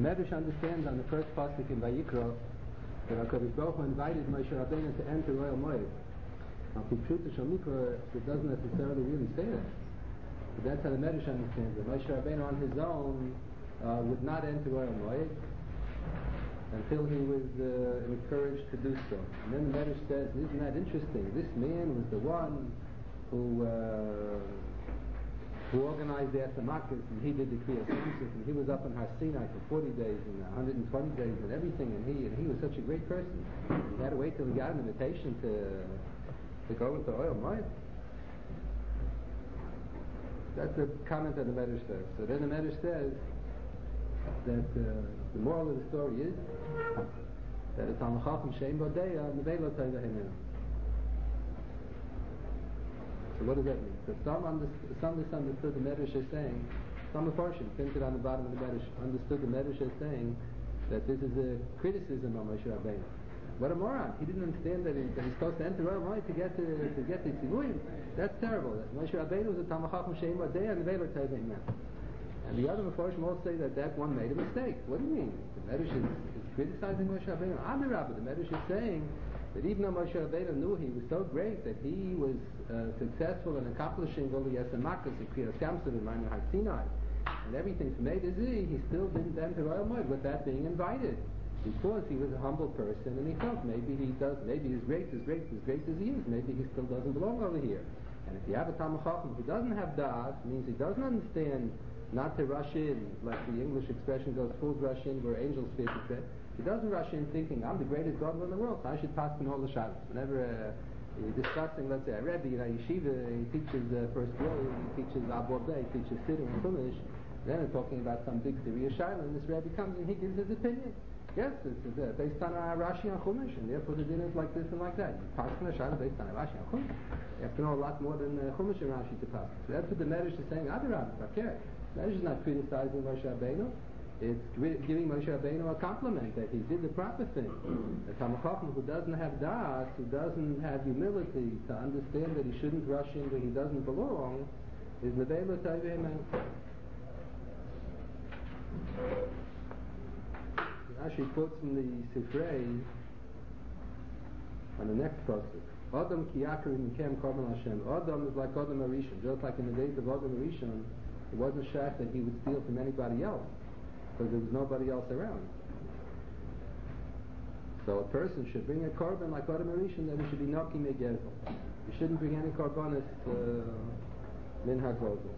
Medrash understands on the first pasuk in Vayikra that HaKadosh Baruch Hu invited Moshe Rabbeinu to enter Royal Moed. Now, Pipshuta Shamikra, it doesn't necessarily really say that. But that's how the Medrash understands it. Moshe Rabbeinu on his own would not enter Royal Moed until he was encouraged to do so. And then the Medrash says, isn't that interesting? This man was the one who organized the Atamakas, and he did the Kriyas Yamsuf, and he was up in Har Sinai for 40 days and 120 days and everything, and he was such a great person. He had to wait till he got an invitation to go into Oil Moed. That's the comment that the Medrash says. So then the Medrash says that the moral of the story is that a Talmid Chacham Shein Bodeya Nevei Lo Tova Heinenu. So what does that mean? So some misunderstood the Medrash as saying, some Mefarshim printed on the bottom of the Medrash understood the Medrash as saying that this is a criticism of Moshe Rabbeinu. What a moron! He didn't understand that he's supposed to enter Royal Moed to get the Tzivuyim. That's terrible. That Moshe Rabbeinu was a Talmid Chacham Shein Bodeya Nevei Lo Tova Heinenu. And the other Mefarshim all say that one made a mistake. What do you mean? The Medrash is criticizing Moshe Rabbeinu. Amirabba, the Medrash is saying that even though Moshe Rabbeinu knew he was so great that he was successful in accomplishing all the Yasamakas and Kriyas Yamsuf and Ma'aner Har Sinai and everything from A to Z, he still didn't enter Royal Moed without being invited, because he was a humble person and he felt maybe he's great as he is, maybe he still doesn't belong over here. And if you have a Talmid Chacham who doesn't have da'as, means he doesn't understand not to rush in, like the English expression goes, fools rush in where angels fear to tread. He doesn't rush in thinking, I'm the greatest God in the world, so I should pass in all the Shabbos. Whenever you're discussing, let's say, a Rebbe, Yeshiva, he teaches first grade, he teaches Abba Bey, he teaches Siddur and Chumash, then they're talking about some big serious Shaila, and this Rebbe comes and he gives his opinion. Yes, it's based on Rashi and Chumash, and therefore the din is like this and like that. You pass in a Shaila based on Rashi and Chumash. You have to know a lot more than Chumash and Rashi to pass. So that's what the Medrash is saying. Adirab, okay. The Medrash is not criticizing Moshe Rabbeinu. It's giving Moshe Rabbeinu a compliment that he did the proper thing. A Talmid Chacham who doesn't have da'as, who doesn't have humility to understand that he shouldn't rush in where he doesn't belong, is Nevei Lo Tova Heinenu. Rashi quotes from the Sifrei on the next pasuk. Adam ki yakar mikem korban Hashem. Adam is like Adam Arishon. Just like in the days of Adam Arishon, it wasn't shaykh that he would steal from anybody else, because there was nobody else around. So a person should bring a korban like Adam Arishon, that it should be Naki Megezel. You shouldn't bring any korbanis min hagozel.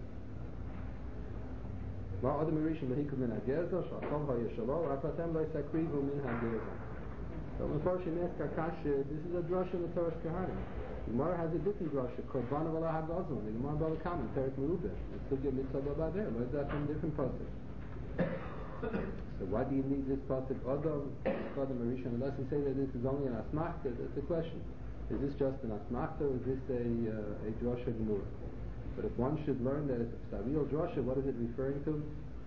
Ma Adam Arishon lehiku min hagezel, shachol ha'yeshalo, apatem lo yisakrivu min hagezel. So Mefarshim ask Akasha, this is a drasha in the Torah Kehanim. The Gemara has a different drasha, korban of Allah hagozel. The Gemara Bala Kamen, Perek Merubah. It's still give mitzvah babaver. What is that from different pasuk? So why do you need this pasuk Adam Arishon unless you say that this is only an asmachta? That's the question. Is this just an asmachta or is this a drasha gemura? But if one should learn that it's a real drasha, what is it referring to?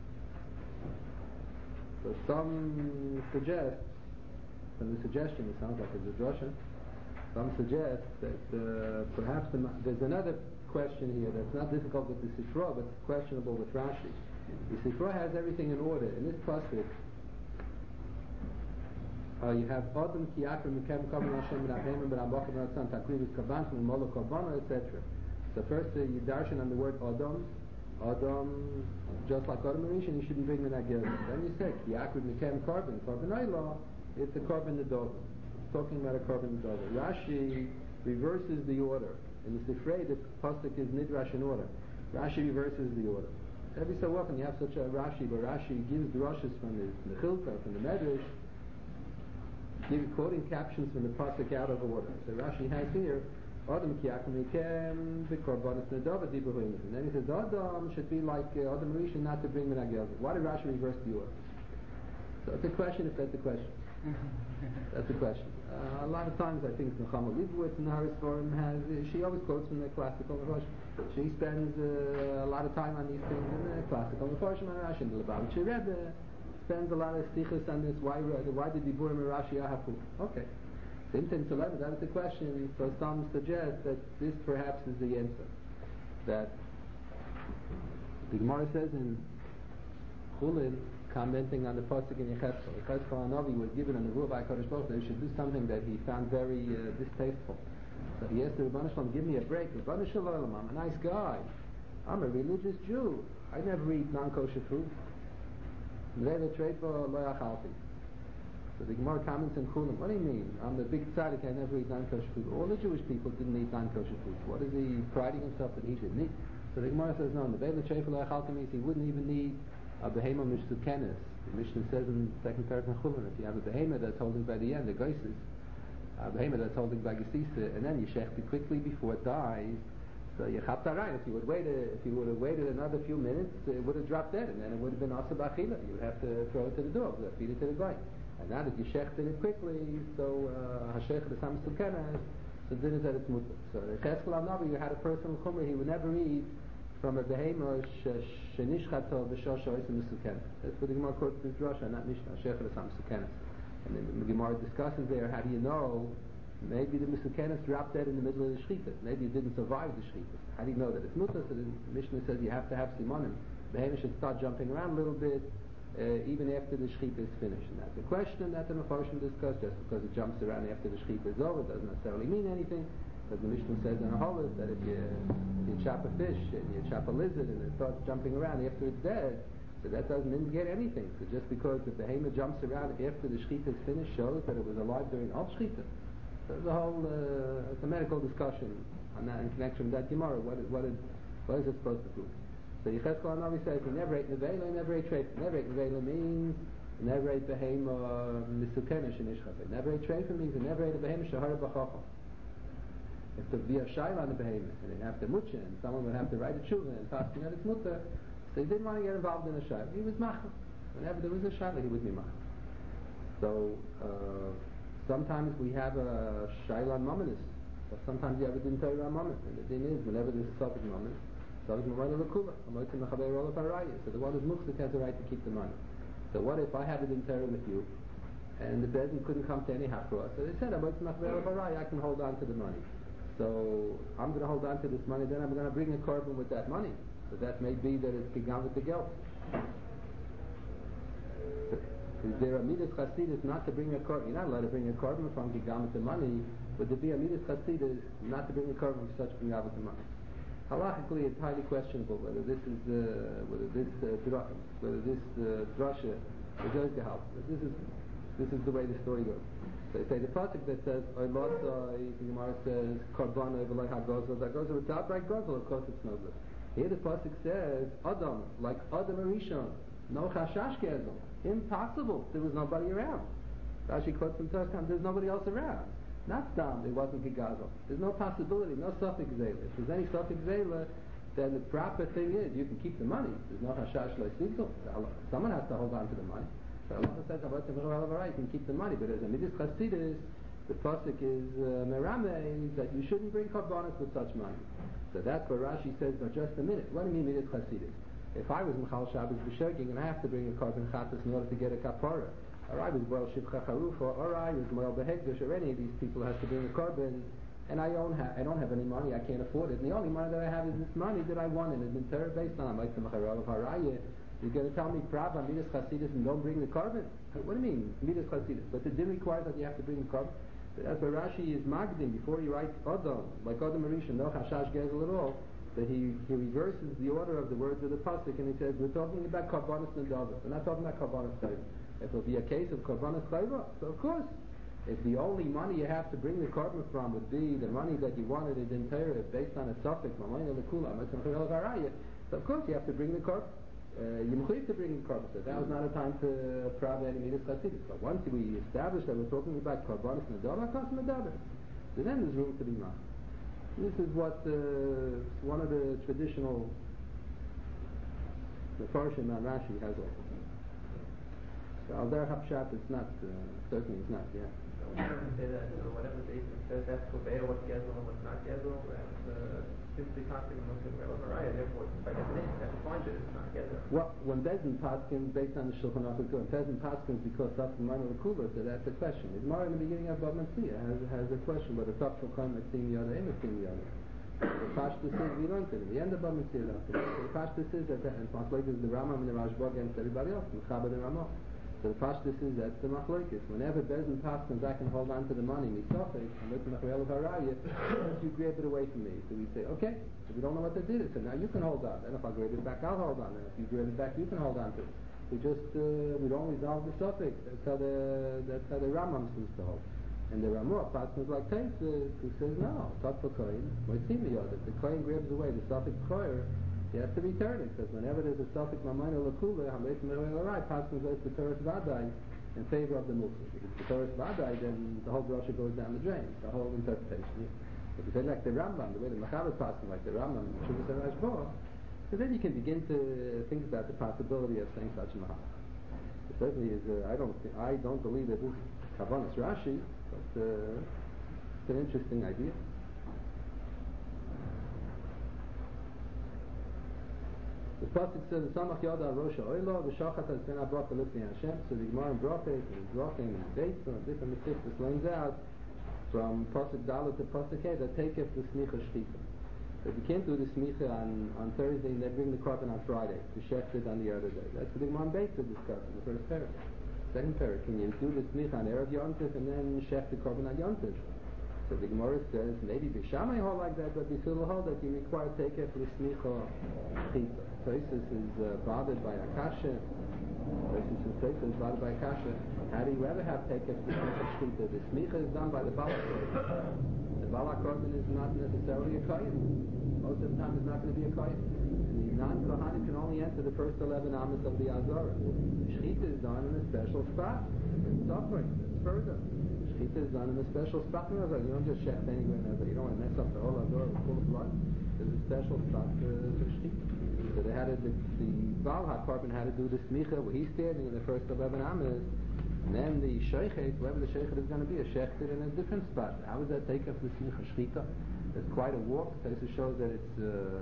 So some suggest, from the suggestion it sounds like it's a drasha, some suggest that perhaps there's another question here that's not difficult with the Sifra but questionable with Rashi. The Sifra has everything in order. In this pasuk, you have Adam ki yakar mikem korban Hashem v'nachemim b'rambachim v'ratzon takrivus korban v'molo korban, etc. So first you darshan on the word Adam, just like Adam Arishon, you shouldn't bring the nagel. Then you say ki yakar mikem korban oila, it's a korban nedova. It's talking about a korban nedova. Rashi reverses the order. In the Sifrei, the pasuk is nidrash in order. Rashi reverses the order. Every so often you have such a Rashi, where Rashi gives drushes from the Chilta, from the Medrash, quoting captions from the pasuk out of order. So Rashi has here, Adam ki yakar mikem b'korbanos nedova diburim. And then he says, Adam should be like Adam Arishon, not to bring menagel. Why did Rashi reverse the order? So it's a question if that's a question. That's a question. A lot of times I think Nechama Leibowitz in the Haris Forum she always quotes from the classical Mefarshim. She spends a lot of time on these things in the classical Mefarshim and Rashi. And the Lubavitcher Rebbe spends a lot of stichus on this, why did Diburim and Rashi Ahapu? Okay. Sintin Tzalem, that is the question. So some suggest that this perhaps is the answer. That the Gemara says in Chulin, commenting on the pasuk in Yechezkel. Yechezkel Hanavi was given a nevuah by Kadosh Baruch Hu that he should do something that he found very distasteful. So he asked the Rebbeinu Shalom, give me a break. Rebbeinu Shalom, I'm a nice guy. I'm a religious Jew. I never eat non-kosher food. So the Gemara comments in Chulam, what do you mean? I'm the big tzaddik, I never eat non-kosher food. All the Jewish people didn't eat non-kosher food. What is he priding himself that he didn't eat? So the Gemara says, no, in the Vela Treifel Le'achalta means he wouldn't even need a behema mishtukenes. The Mishnah says in the second parak in Chulam, if you have a behema that's holding by the end, the goises, a behema that's holding by gesisa, and then you shecht it quickly before it dies, so you chapta right. If you would have waited another few minutes, it would have dropped dead, and then it would have been asa b'achila. You would have to throw it to the dogs, feed it to the goy. And now that you shechted it quickly, so hashech the sam sukenes, so then is that it's mutar. So Cheskel Hanavi, you had a person chumra, he would never eat from a behema shenishchato b'shosha oisim sukenes. That's what the Gemara quotes this drasha, not Mishnah. Hashech the sam sukenes. And then the Gemara discusses there, how do you know? Maybe the Misukenes dropped dead in the middle of the Shechita. Maybe it didn't survive the Shechita. How do you know that it's mutar? So the Mishnah says you have to have simonim. The Behema should start jumping around a little bit even after the Shechita is finished. And that's a question that the Mefarshim discussed. Just because it jumps around after the Shechita is over doesn't necessarily mean anything. Because the Mishnah says in a Holis that if you chop a fish and you chop a lizard and it starts jumping around after it's dead, so that doesn't indicate anything. So just because the Behema jumps around after the Shechita is finished shows that it was alive during all Shechita. So there's a whole it's a medical discussion on that in connection with that Gemara. What is it supposed to prove? So Yechezkel Hanavi says he never ate nevela, he never ate treif. Never ate nevela means he never ate behema misukenes shenishchato. Never ate treif means he never ate a behema shahara b'chacham. If there would be a shayla on the behema and they'd have to mutcha and someone would have to write a tshuva and paskin that it's mutar, so he didn't want to get involved in a shayla. He was machal. Whenever there was a shayla, he would be machal. So sometimes we have a shayla on mamonis. But sometimes you have a din Torah on mamonis. And the din is, whenever there's a subject mamonis, subject mamonis l'kula. So the one who's muchzik has the right to keep the money. So what if I have a din Torah with you, and the bezin couldn't come to any hafra? So they said, I can hold on to the money. So I'm going to hold on to this money, then I'm going to bring a korban with that money. So that may be that it's gigam with the geld. Is there a midas chasidus not to bring a korban? You're not allowed to bring a korban from gigam with the money, but there be a midas chasidus not to bring a korban for such gigam with the money. Halachically, it's highly questionable whether this is drasha is going to help. But this is the way the story goes. So they say the pasuk that says Oilasai, the Gemara says Korban Oivalai Hagozel. That goes with the outright gozel. Of course, it's no good. Here the pasuk says Adam, like Adam Arishon, no chashash gezel. Impossible. There was nobody around. Rashi quotes from third time. There's nobody else around. Not dam. It wasn't gigazel. There's no possibility. No suffix zela. If there's any suffix zela, then the proper thing is you can keep the money. There's no chashash loisigzel. Someone has to hold on to the money. So Allah says, you can keep the money, but as a midas chasidus, the pasuk is merame that you shouldn't bring korbanos with such money. So that's where Rashi says, but just a minute, what do you mean midas chasidus? If I was Michal Shabbos b'shoging and I have to bring a korban chatas in order to get a kapara, or I was boil shivcha charufa, or I was boil behegdush, or any of these people has to bring a korban, and I don't have any money, I can't afford it, and the only money that I have is this money that I won, and it's been Torah based on you're going to tell me Prabha, Midas Chasidus, and don't bring the korban? What do you mean, Midas Chasidus? But the din requires that you have to bring the korban. That's why Rashi is magdim, before he writes Adam, like Adam Arisha, no Hashash Gezel at all, that he reverses the order of the words of the pasuk, and he says, we're talking about Korbanos Nadav. We're not talking about Korbanos Chayva. If it'll be a case of Korbanos Chayva, so of course, if the only money you have to bring the korban from would be the money that you wanted in Torah based on a suffix, so of course you have to bring the korban. You have to bring the korban. So that was not a time to prove any midas chasidus. But once we established that we're talking about korbanos nadav, so then there's room to be mad. This is what one of the traditional Mefarshim on Rashi has also. So Al Der Hapshat, it's not certainly it's not. Yeah. So we don't say that. So whatever the Eisim says, that's Kobeah, what's Gezel and what's not Gezel, and simply talking about the Mariah, therefore, by definition, that's a point that it's not Gezel. Well, when Bezin Paskins, based on the Shulchan Aruch, when Bezin Paskins because of the Minor Kula, so that's a question. It's more in the beginning of Bab Metzia has a question, but it's up for Khan Metzim Yada, Metzim Yada. The Pashtus is, we learned it in the end of Bamitzir. The Pashtus is that, and Machlokes is the Rambam and the Rashba against everybody else, Mechaber the Ramah. So the Pashtus is, that's the Machlokes. Whenever Bezin Pashtus, I can hold on to the money, Misofik, and let the Machrel of Haraya, you grab it away from me. So we say, okay, so we don't know what they did. So now you can hold on. And if I grab it back, I'll hold on. And if you grab it back, you can hold on to it. We don't resolve the suffix. That's how the Rambam seems to hold. And the Ramah partners like Taisa, who says no, Tot for Kohen, Moitzimiyod. If the Kohen grabs away the suffix Choyer, he has to return it, because whenever there's a suffix Mamayna Lakula, Hamet Merel Arai, partners goes to Torah Vadai in favor of the Muslim. If it's the Torah Vadai, then the whole brochure goes down the drain, the whole interpretation. If you say like the Rambam, the way the Mechaber passing like the Rambam, Shuvas and Rashba, so then you can begin to think about the possibility of saying such a Mahal. It certainly is, I don't believe that this is Kavanas Rashi, but it's an interesting idea. The pasuk says, "Samach Yada Rosh Ha'olah v'Shachat Al Pnei Bracha Lifnei Hashem." So the Gemara in Brachos and Drachim and Beitza and different mitzvahs learns out from pasuk Dalet to pasuk Hey that take the smicha shchita. If you can't do the smicha on Thursday, and they bring the korban on Friday to shecht it on the other day. That's what the Gemara in Beitza discussed in the first parak. Second parak, can you do the smicha on Erev Yom Tov and then shecht the korban on Yom Tov? So the Gemara says maybe Bishamai hold like that, but Bishul hold that you require take it for the smicha shchita. Tosis is bothered by Akasha. Tosis is bothered by Akasha. How do you ever have take it for the smicha shchita? The smicha is done by the balak korban. The balak korban is not necessarily a kohen. Most of the time, it's not going to be a kohen. The non-kohanim can only enter the first 11 amas of the Azorah. Shechita is done in a special spot. It's suffering. It's further. Shechita is done in a special spot in the Azorah. You don't just shecht anywhere in Azorah. You don't want to mess up the whole Azorah with full of blood. There's a special spot for Shechita. So they had the Baal HaKorban had to do the smicha where he's standing in the first 11 amas. And then the sheichet, whoever the sheichet is going to be, is shechted in a different spot. How does that take up the smicha shechita? It's quite a walk. Taisa shows that it's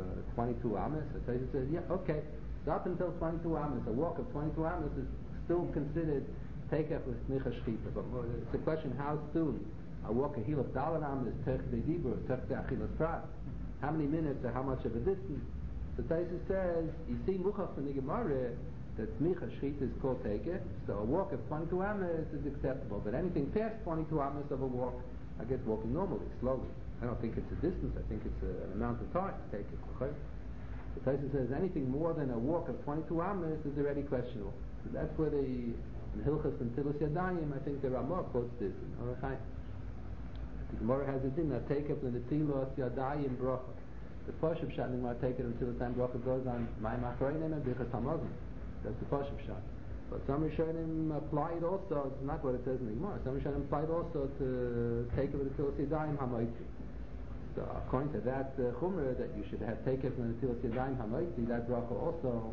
22 amas. So Taisa says, yeah, okay. So up until 22 amas, a walk of 22 amas is still considered take up with smicha shechita. But it's a question how soon a walk a heel of dalan amas, terch de dibur, terch de achilas prat. How many minutes or how much of a distance? So Taisa says, you see muchach in the Gemara that smicha shechita is called take it. So a walk of 22 amas is acceptable. But anything past 22 amas of a walk, I guess walking normally, slowly. I don't think it's a distance, I think it's an amount of time to take it. So Taisa says anything more than a walk of 22 amas is already questionable. So that's where in Hilchas and Tilas Yadayim, I think the Ramah quotes this. The Gemara has a din that take up in the Tilas Yadayim bracha. The Pashup Shat in the take it until the time bracha goes on my Machreinim and Birchas Hamazon. That's the Pashup Shat. But some Rishonim apply it also, it's not what it says in the Gemara, some Rishonim apply it also to take it with the Tilas Yadayim Hamaiti. So according to that chumrah that you should have taken from the Tilas Yadayim Hamaiti, that bracha also,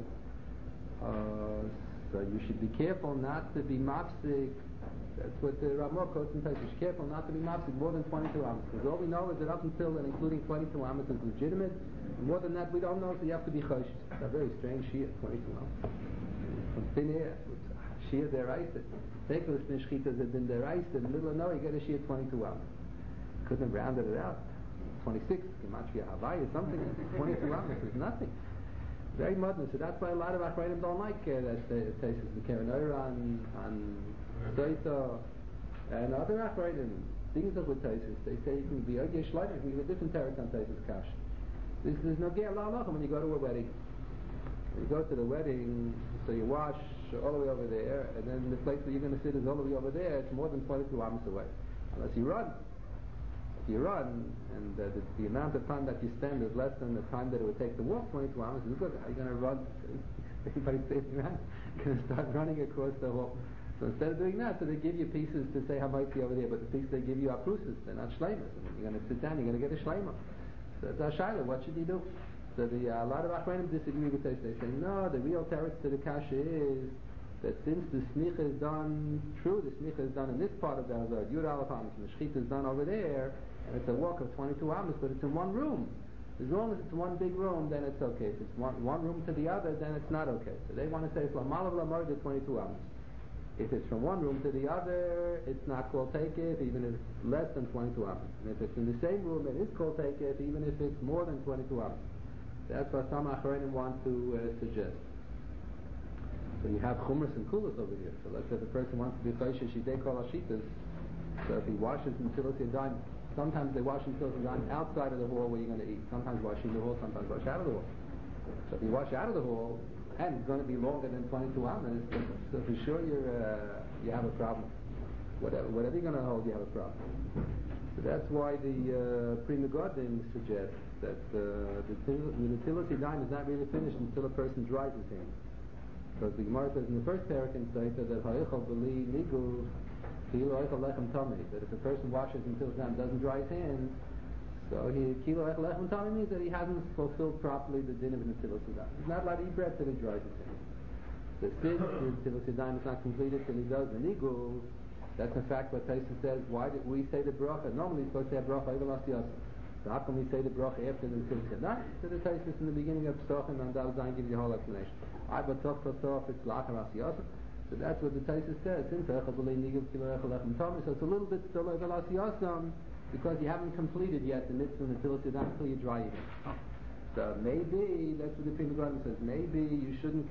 so you should be careful not to be mafsik. That's what the Ramah quotes in Taisa. You should be careful not to be mafsik more than 22 amas. Because all we know is that up until and including 22 amas is legitimate. And more than that we don't know, so you have to be choshesh. It's a very strange shia, 22 amas. From thin air, shia deraisa. Take this nishchitas that in deraisa, in the middle of nowhere you get a shia 22 amas. Couldn't have rounded it out. 26, Gematria Havai or something, 22 amas is nothing. Very modern, so that's why a lot of Achrayim don't like that Taisa the Keren Oira on Zoita and other Achrayim, things of with Taisa. They say you can be Oge Shleimah, we have a different terrace on Taisa's Kash. There's no Ge'er La'alach when you go to a wedding. When you go to the wedding, so you wash all the way over there, and then the place where you're going to sit is all the way over there, it's more than 22 amas away. Unless you run. You run, and the amount of time that you spend is less than the time that it would take to walk 22 hours. Is good. How are you going to run? Everybody standing around. You're going to start running across the hall. So instead of doing that, so they give you pieces to say how might be over there, but the pieces they give you are prusas. They're not shleimas. You're going to sit down. You're going to get a shleima. So it's a shaila. What should you do? So a lot of Achronim disagree with this. They say no. The real teretz to the kasha is that since the smicha is done, the smicha is done in this part of the Hazar, Yud Aleph Amos, and the shechita is done over there, and it's a walk of 22 amas, but it's in one room. As long as it's one big room, then it's okay. If it's one room to the other, then it's not okay. So they want to say it's Lamalav Lamar the 22 amas. If it's from one room to the other, it's not called Takif, even if it's less than 22 amas. And if it's in the same room, it is called Takif, even if it's more than 22 amas. That's what some Achronim want to suggest. So you have Chumras and Kulas over here. So let's say if a person wants to be Chayshish Shidei Kol Hashitas, so if he washes Netilas Yadayim, sometimes they wash Netilas Yadayim outside of the hall where you're going to eat. Sometimes wash in the hall, sometimes wash out of the hall. So if you wash out of the hall, and it's going to be longer than 22 amas, so for sure you have a problem. Whatever you're going to hold, you have a problem. So that's why the Pri Megadim suggests that the Netilas Yadayim is not really finished until a person dries his hands. Because the Gemara says in the first parak in Sefer that Ha'ichol B'li Niguv Kilo Eichel Lechem Tamei, that if a person washes until his hand doesn't dry his hands, so Kilo Eichel Lechem Tamei means that he hasn't fulfilled properly the din of Netilas Yadayim. He's not allowed to eat bread till he dries his hands. The sin of Netilas Yadayim is not completed till he does the Niguv. That's in fact what Taisa says. Why did we say the bracha? Normally we're supposed to say bracha Eivel Asiyasa. So how can we say the bracha after the Netilas Yadayim? So the Taisa in the beginning of Pesachim and Dal Zayin gives you a whole explanation. I batoch it's lachar Asiyasa. So that's what the Taisa says. So it's a little bit still Eivel Asiyasa because you haven't completed yet the mitzvah Netilas Yadayim until you dry your hands. So maybe that's what the Pri Megadim says. Maybe you shouldn't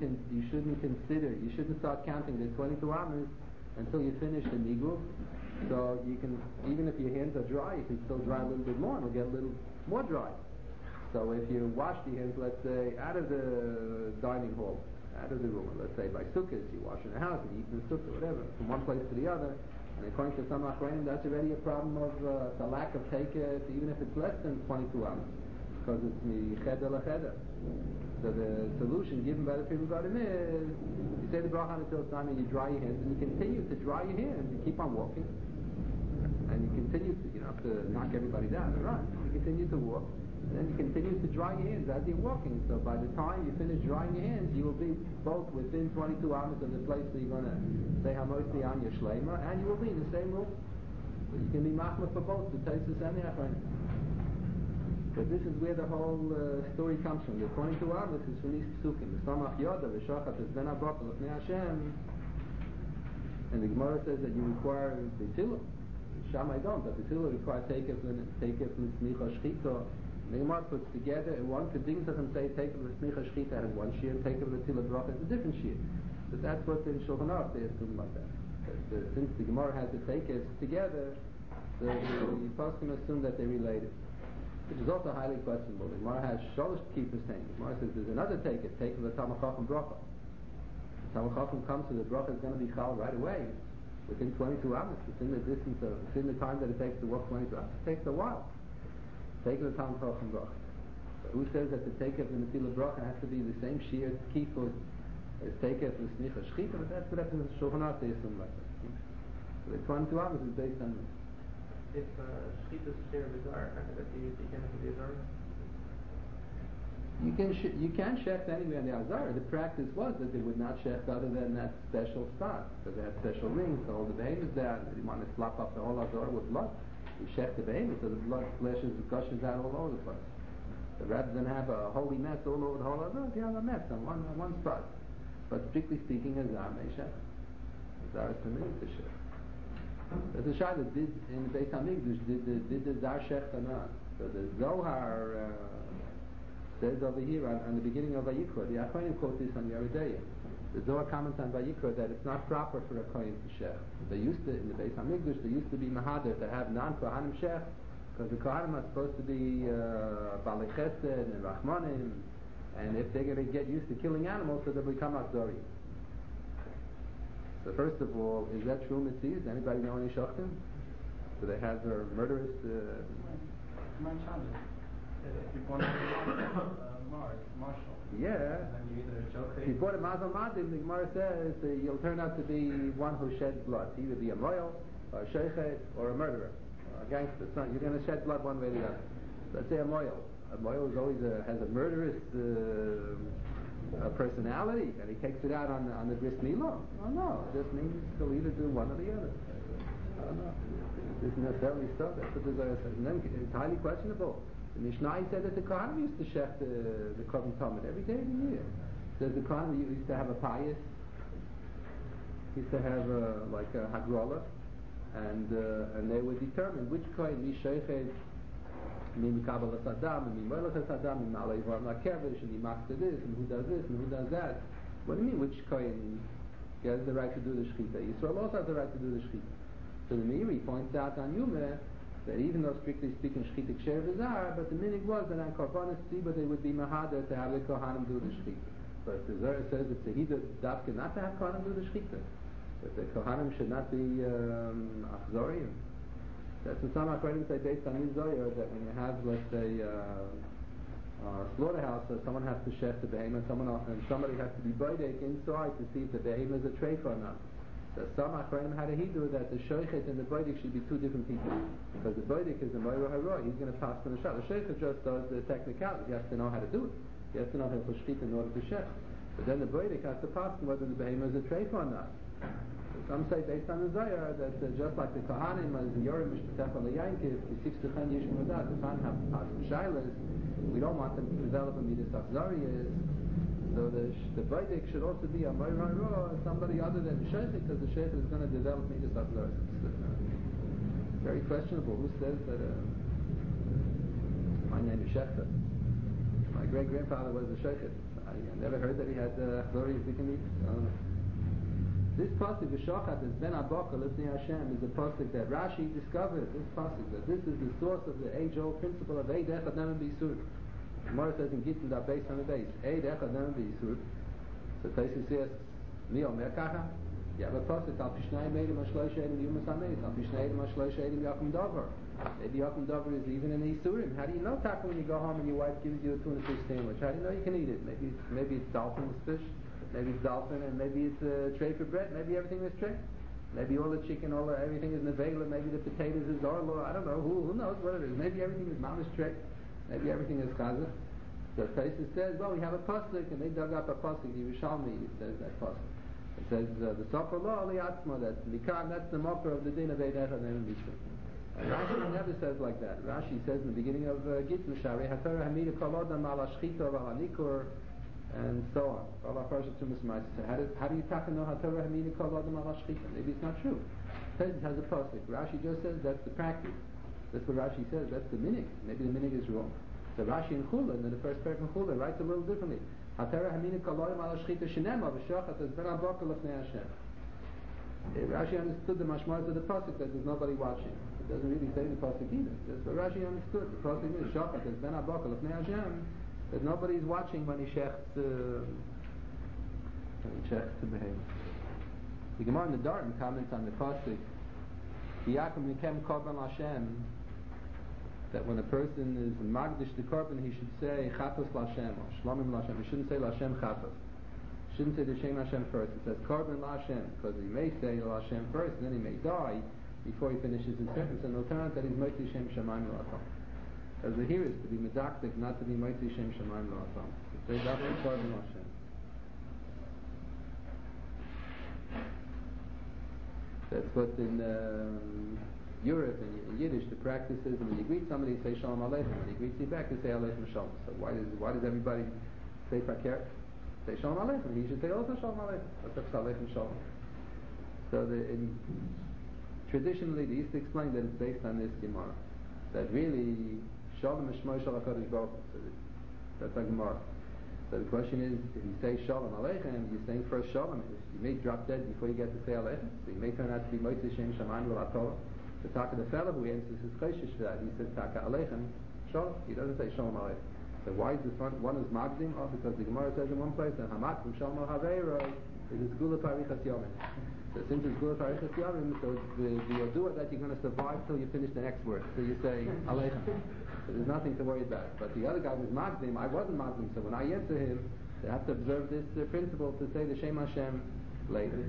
start counting the 22 amas until you finish the niguv. So you can, even if your hands are dry, you can still dry a little bit more, and it'll get a little more dry. So if you wash the hands, let's say, out of the dining hall, out of the room, let's say by sukkahs, you wash in the house, you eat in the sukkah, whatever, from one place to the other, and according to some Achronim, that's already a problem of the lack of takeh, even if it's less than 22 amas, because it's mi-cheder la-cheder. So the solution given by the Pri Megadim is, you say the bracha until time and you dry your hands, and you continue to dry your hands, you keep on walking, and you continue to, you don't have to knock everybody down and run, you continue to walk, and then you continue to dry your hands as you're walking. So by the time you finish drying your hands, you will be both within 22 amas of the place where you're going to say Hamosti on your Shleima, and you will be in the same room. So you can be machmah for both, the Taisus and the Achronim. But this is where the whole story comes from. The 22 amas is from these psukim. The Samach Yoda, the Shachat, the Ben Abba, L'fnei Hashem. And the Gemara says that you require the Tzilah. Shammai don't, but the Tzilah requires Takef L'Smicha Shchita. The Gemara puts together, and one could think of and say Takef L'Smicha Shchita has one shear, and Takef L'Tzilah Bracha has a different shear. But that's what in Shulchan Aruch they assume like that. Since the Gemara has the Takefs together, the Poskim assume that they're related. Which is also highly questionable. The Gemara has Sholosh keepers saying. The Gemara says there's another take of the Talmud Chacham bracha. The Talmud Chacham comes to the bracha is going to be chal right away, within 22 amas, within the time that it takes to walk 22 amas. It takes a while. Take of the Talmud Chacham bracha. But who says that the take of the Netilas bracha has to be the same sheer kifus as take of the Smicha Shchita? But that's what happens in Shulchan Aruch they assume like that. So the 22 amas is based on this. If Shchita is share bizarre, that you can have the Azar? You can shecht anywhere in the Azar. The practice was that they would not shecht other than that special spot, because they had special rings to hold the behemoth there. They didn't want to slap up the whole Azar with blood. You shecht the behemoth so the blood splashes and gushes out all over the place. So rather than have a holy mess all over the whole Azar, you have a mess on one spot. But strictly speaking, Azar may shecht. Azar is permitted to shecht. There's a shayla did in the Beis Hamikdash did the Zar Shech or not. So the Zohar says over here on the beginning of Vayikra, the Achronim quote this on Yoreh De'ah. The Zohar comments on Vayikra that it's not proper for a Kohen to Shech. They used to, in the Beis Hamikdash, they used to be Mahader to have non-Kohanim Shech, because the Kohanim are supposed to be Balei Chesed and Rachmanim, and if they're going to get used to killing animals, so they'll become Akzori. So first of all, is that true, Mitzvah? Does anybody know any shachtim? Do they have their murderous... If you born Marshall. Yeah. Then you either shochet... If you bought a Mazal Madim, the Gemara says you'll turn out to be one who sheds blood. Either be a moyel, or a sheichet, or a murderer, or a gangster. You're going to shed blood one way or the other. Let's say a moyel. A moyel is always has a murderous... personality, and he takes it out on the bris milah. Oh no, it just means he'll either do one or the other. I don't know. It isn't necessarily so. That's what the Zohar says. And then it's highly questionable. The Mishnah said that the Kohanim used to shech the Kohen Talmud every day of the year. Says the Kohanim used to have a pious used to have like a hagrola, and they would determine which kohen mi sheichet, mi mikabel Adam, mi melech Adam, mi malei varm lakevish, and he makes this, and who does this, and who does that. What do you mean, which kohen has the right to do the shechita? Yisrael also has the right to do the shechita. So the Meiri points out on Yuma that even though strictly speaking shechita ksher v'zar, but the minig was that on korbanos tzibah they would be mahader to have the kohanim do the shechita. But the Zohar says it's a hida dafka not to have kohanim do the shechita. But the kohanim should not be achzorim. That's what some Achronim say based on this Zohar, that when you have, let's say, slaughterhouse, someone has to shech the behemoth, and somebody has to be boidek inside to see if the behemoth is a treifa or not. So some Achronim had a hidur that the shoichet and the boidek should be two different people, because the boidek is a moira haroy, he's going to pass from the shot. The shoichet just does the technicality, he has to know how to do it, he has to know how to shechit in order to shech. But then the boidek has to pass whether the behemoth is a treifa or not. Some say based on the Zohar that just like the Kohanim as the Yorim Mishpatech on the Yankiv, the 6 to 10 Yishim Radat, the Kohanim have to pass from Shilas, we don't want them to develop a Midas Achzarias, so the Baidik should also be a Moira Ra, somebody other than the Sheikh, because the Sheikh is going to develop Midas Achzarias. Very questionable. Who says that my name is Shechter? My great-grandfather was a Sheikh. I never heard that he had Achzarias Dikamidas. I don't know. This pasuk, V'shochat, is Ben Abokah Lifnei Hashem, is a pasuk that Rashi discovered. This pasuk, that this is the source of the age-old principle of Eid Echad Ne'eman B'Yisur. Gemara says in Gittin that based on the base, Eid Echad Ne'eman B'Yisur. So Taisus says, Mi Omer Kacha. You have a pasuk, Al Pishnei Meidim Ashloish Eidim Yumas HaMeis, Al Pishnei Eidim Ashloish Eidim Yakum Dover. Maybe Yakum Dover is even in the Yisurim. How do you know, Taka, when you go home and your wife gives you a tuna fish sandwich? How do you know you can eat it? Maybe it's dolphin fish. Maybe it's dolphin, and maybe it's a tray for bread. Maybe everything is tray. Maybe all the chicken, everything is nevela. Maybe the potatoes is orlo. I don't know. Who knows what it is? Maybe everything is mamish tray. Maybe everything is chazah. So Taisus says, well, we have a pasuk, and they dug up a pasuk. The Yerushalmi says that pasuk. It says the Sofer Lo Aliyatzma. That Mikan. That's the mocker of the din of Eid Echad Ne'eman B'Yisur. Rashi never says like that. Rashi says in the beginning of Gittin Shari Hatorah Hamida Kol Adam Al Hashchita Al Hanikur. And so on. How do you know Torah Hamina Kol Adam Al Hashchita? Maybe it's not true. Taisus has a pasuk. Rashi just says that's the practice. That's what Rashi says. That's the minig. Maybe the minig is wrong. So Rashi in Chulin, in the first paragraph in Chulin, writes a little differently. Torah Hamina Kol Adam Al Hashchita Shenema V'Shochat as Ben Abokah Lefnei Hashem. Rashi understood the mashmaras of the pasuk that there's nobody watching. It doesn't really say the pasuk either. That's what Rashi understood. The pasuk is Shochat as Ben Abokah Lefnei Hashem. That nobody's watching when he shechts to behave. The Gemara in the Darton comments on the pasuk, Yakum Nikem Korban Lashem, that when a person is magdish the korban, he should say Chatos Lashem or Shlomim Lashem. He shouldn't say Lashem Chatos. He shouldn't say the Shem Hashem first. It says Korban Lashem, because he may say Lashem first, and then he may die before he finishes his sentence, and no time that he's Moshe Shem Shamayim L'Atom. As the here is to be medaktik, not to be Moshe Shem Shamayim L'Atom. To say that is Korban Lashem. That's what in Europe and in Yiddish the practice is when you greet somebody you say Shalom Aleichem, when you greet you back you say Aleichem Shalom. So why does everybody say Fakir? Say Shalom Aleichem. He should say also Shalom Aleichem. That's Aleichem Shalom. So traditionally they used to explain that it's based on this Gemara. That really Shalom Mishmoy Shalom HaKadosh Baruch Hu. That's a Gemara. So the question is, if you say Shalom Aleichem, you're saying first Shalom. You may drop dead before you get to say Aleichem. So you may turn out to be Moshe Shem Shamayim L'Atorah. The Taka, the fellow who answers his Cheshish for that, he says Taka Aleichem Shalom. He doesn't say Shalom Aleichem. So why is this one is Magdim? Oh, because the Gemara says in one place that Hamakdim Shalom Al-Haveiroi is a Gula Parichas Yomim. So since it's Gula Parichas Yomim, so the Yodua that you're going to survive till you finish the next word. So you say Aleichem. So there's nothing to worry about. But the other guy was Magdim. I wasn't Magdim. So when I answer him, they have to observe this principle to say the Shem Hashem later.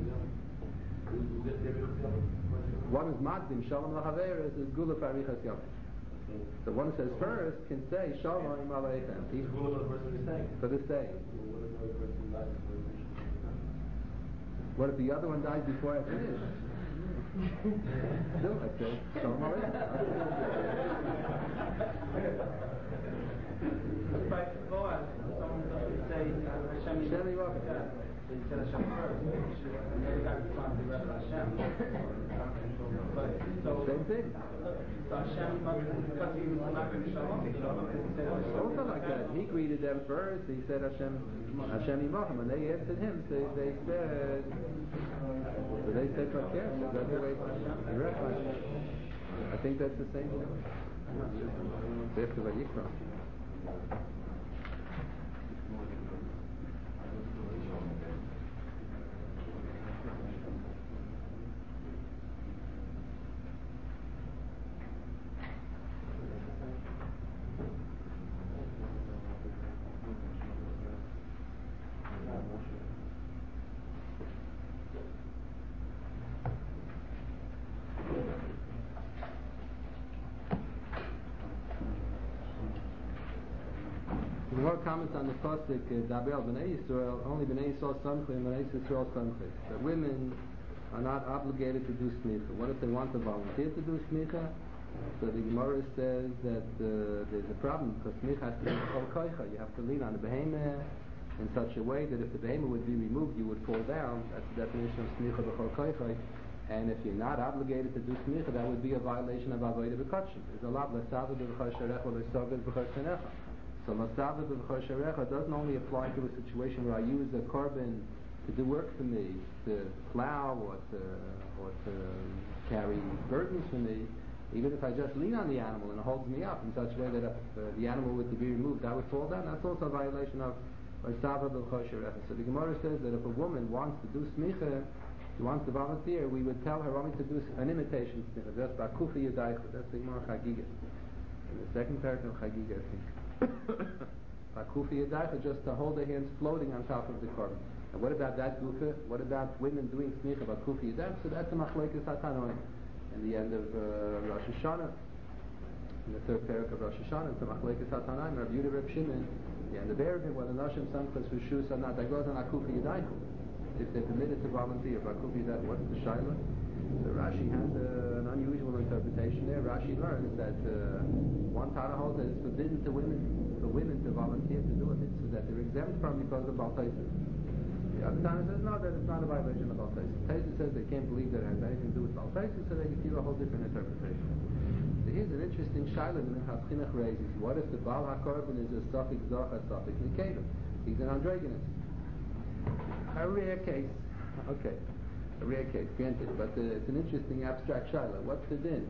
One is Magdim, Shalom L'Haveiroi is Gula Parichas Yomim. The one who says first can say Shalom Aleichem. For the saying. What if the other one dies before I finish? Still, I say Shalom Aleichem. Someone doesn't say Hashem. So you said Hashem first, and then the guy responds to the rest of Hashem. Same thing. So Hashem, because he was not going to Shalom, he said Also like that. He greeted them first. He said Hashem Yimachem, and they answered him. So they said Fakir. So that's the way I think that's the same thing. After Vayikra. More comments on the pasuk Dabel Bnei Yisrael. Only Bnei Yisrael Samchli and Bnei Yisrael Samchli. That women are not obligated to do smicha. What if they want to volunteer to do smicha? So the Gemara says that there's a problem because smicha has to be b'chol koicha. You have to lean on the behemoth in such a way that if the behemoth would be removed, you would fall down. That's the definition of smicha b'chol koicha. And if you're not obligated to do smicha, that would be a violation of avodah b'kachim. There's a lot l'savah b'chol sharecha l'savah b'chol shanecha. So Masavah b'V'chor Sharecha doesn't only apply to a situation where I use a carbon to do work for me, to plow or to carry burdens for me. Even if I just lean on the animal and it holds me up in such a way that if the animal were to be removed, I would fall down. That's also a violation of Masavah b'V'chor Sharecha. So the Gemara says that if a woman wants to do smicha, she wants to volunteer, we would tell her only to do an imitation smicha. That's Bakufi Yadaycha. That's the Gemara Chagiga. In the second paragraph of Chagiga, I think. Bakufi Yadaycha, just to hold their hands floating on top of the carbon. And what about that gufa? What about women doing smicha Bakufi Yadaycha? So that's a machlekes hatanoim. In the end of Rosh Hashanah, in the third paragraph of Rosh Hashanah, it's a machlekes hatanoim. Rabbi Yehuda, Reb Shimon, the end of Erevin, whether Nashim Samchas Rishus or not, that goes on Bakufi Yadaycha. If they're permitted to volunteer Bakufi Yadaycha, what's the shaila? So Rashi has an unusual interpretation there. Rashi learns that one Tana holds that it's forbidden for women to volunteer to do a mitzvah that they're exempt from because of Baal Taisus. The other Tana says no, that it's not a violation of Baal Taisus. Taisus says they can't believe that it has anything to do with Baal Taisus, so they give a whole different interpretation. So here's an interesting shaila the Minchas Chinuch raises. What if the Baal HaKorban is a Safik Zocha, Safik Nikedah? He's an androgynous. A rare case. Okay. A rare case, granted, but it's an interesting abstract shaila. What's the din?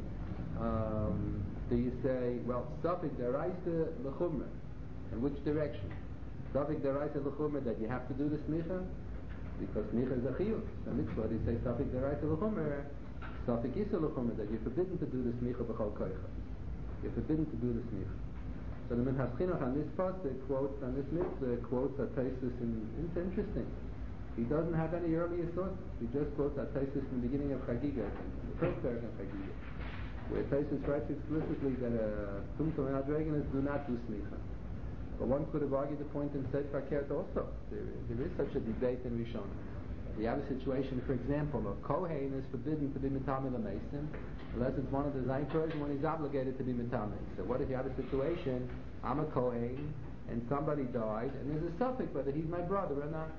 Do you say, well, Safik Deraisa L'chumra? In which direction? Safik Deraisa L'chumra that you have to do the smicha? Because smicha is a chiyuv. The mitzvah, they say Safik Deraisa L'chumra, Safik Isa L'chumra, that you're forbidden to do the smicha b'chol koicha. You're forbidden to do the smicha. So the Minchas Chinuch on this pasuk quotes, on this mitzvah, quotes a Taisus, and it's interesting. He doesn't have any earlier sources. He just quotes that Taisus in the beginning of Chagiga, I think, the first paragraph of Chagiga, where Taisus writes explicitly that Tumtum and Adragonis do not do smicha. But one could have argued the point and said Fakert also. There is such a debate in Rishon. You have a situation, for example, a Kohen is forbidden to be Mitamei L'Meisim, unless it's one of the Zaykros and when he's obligated to be Mitamei. So what if you have a situation, I'm a Kohen, and somebody died, and there's a suffix whether he's my brother or not.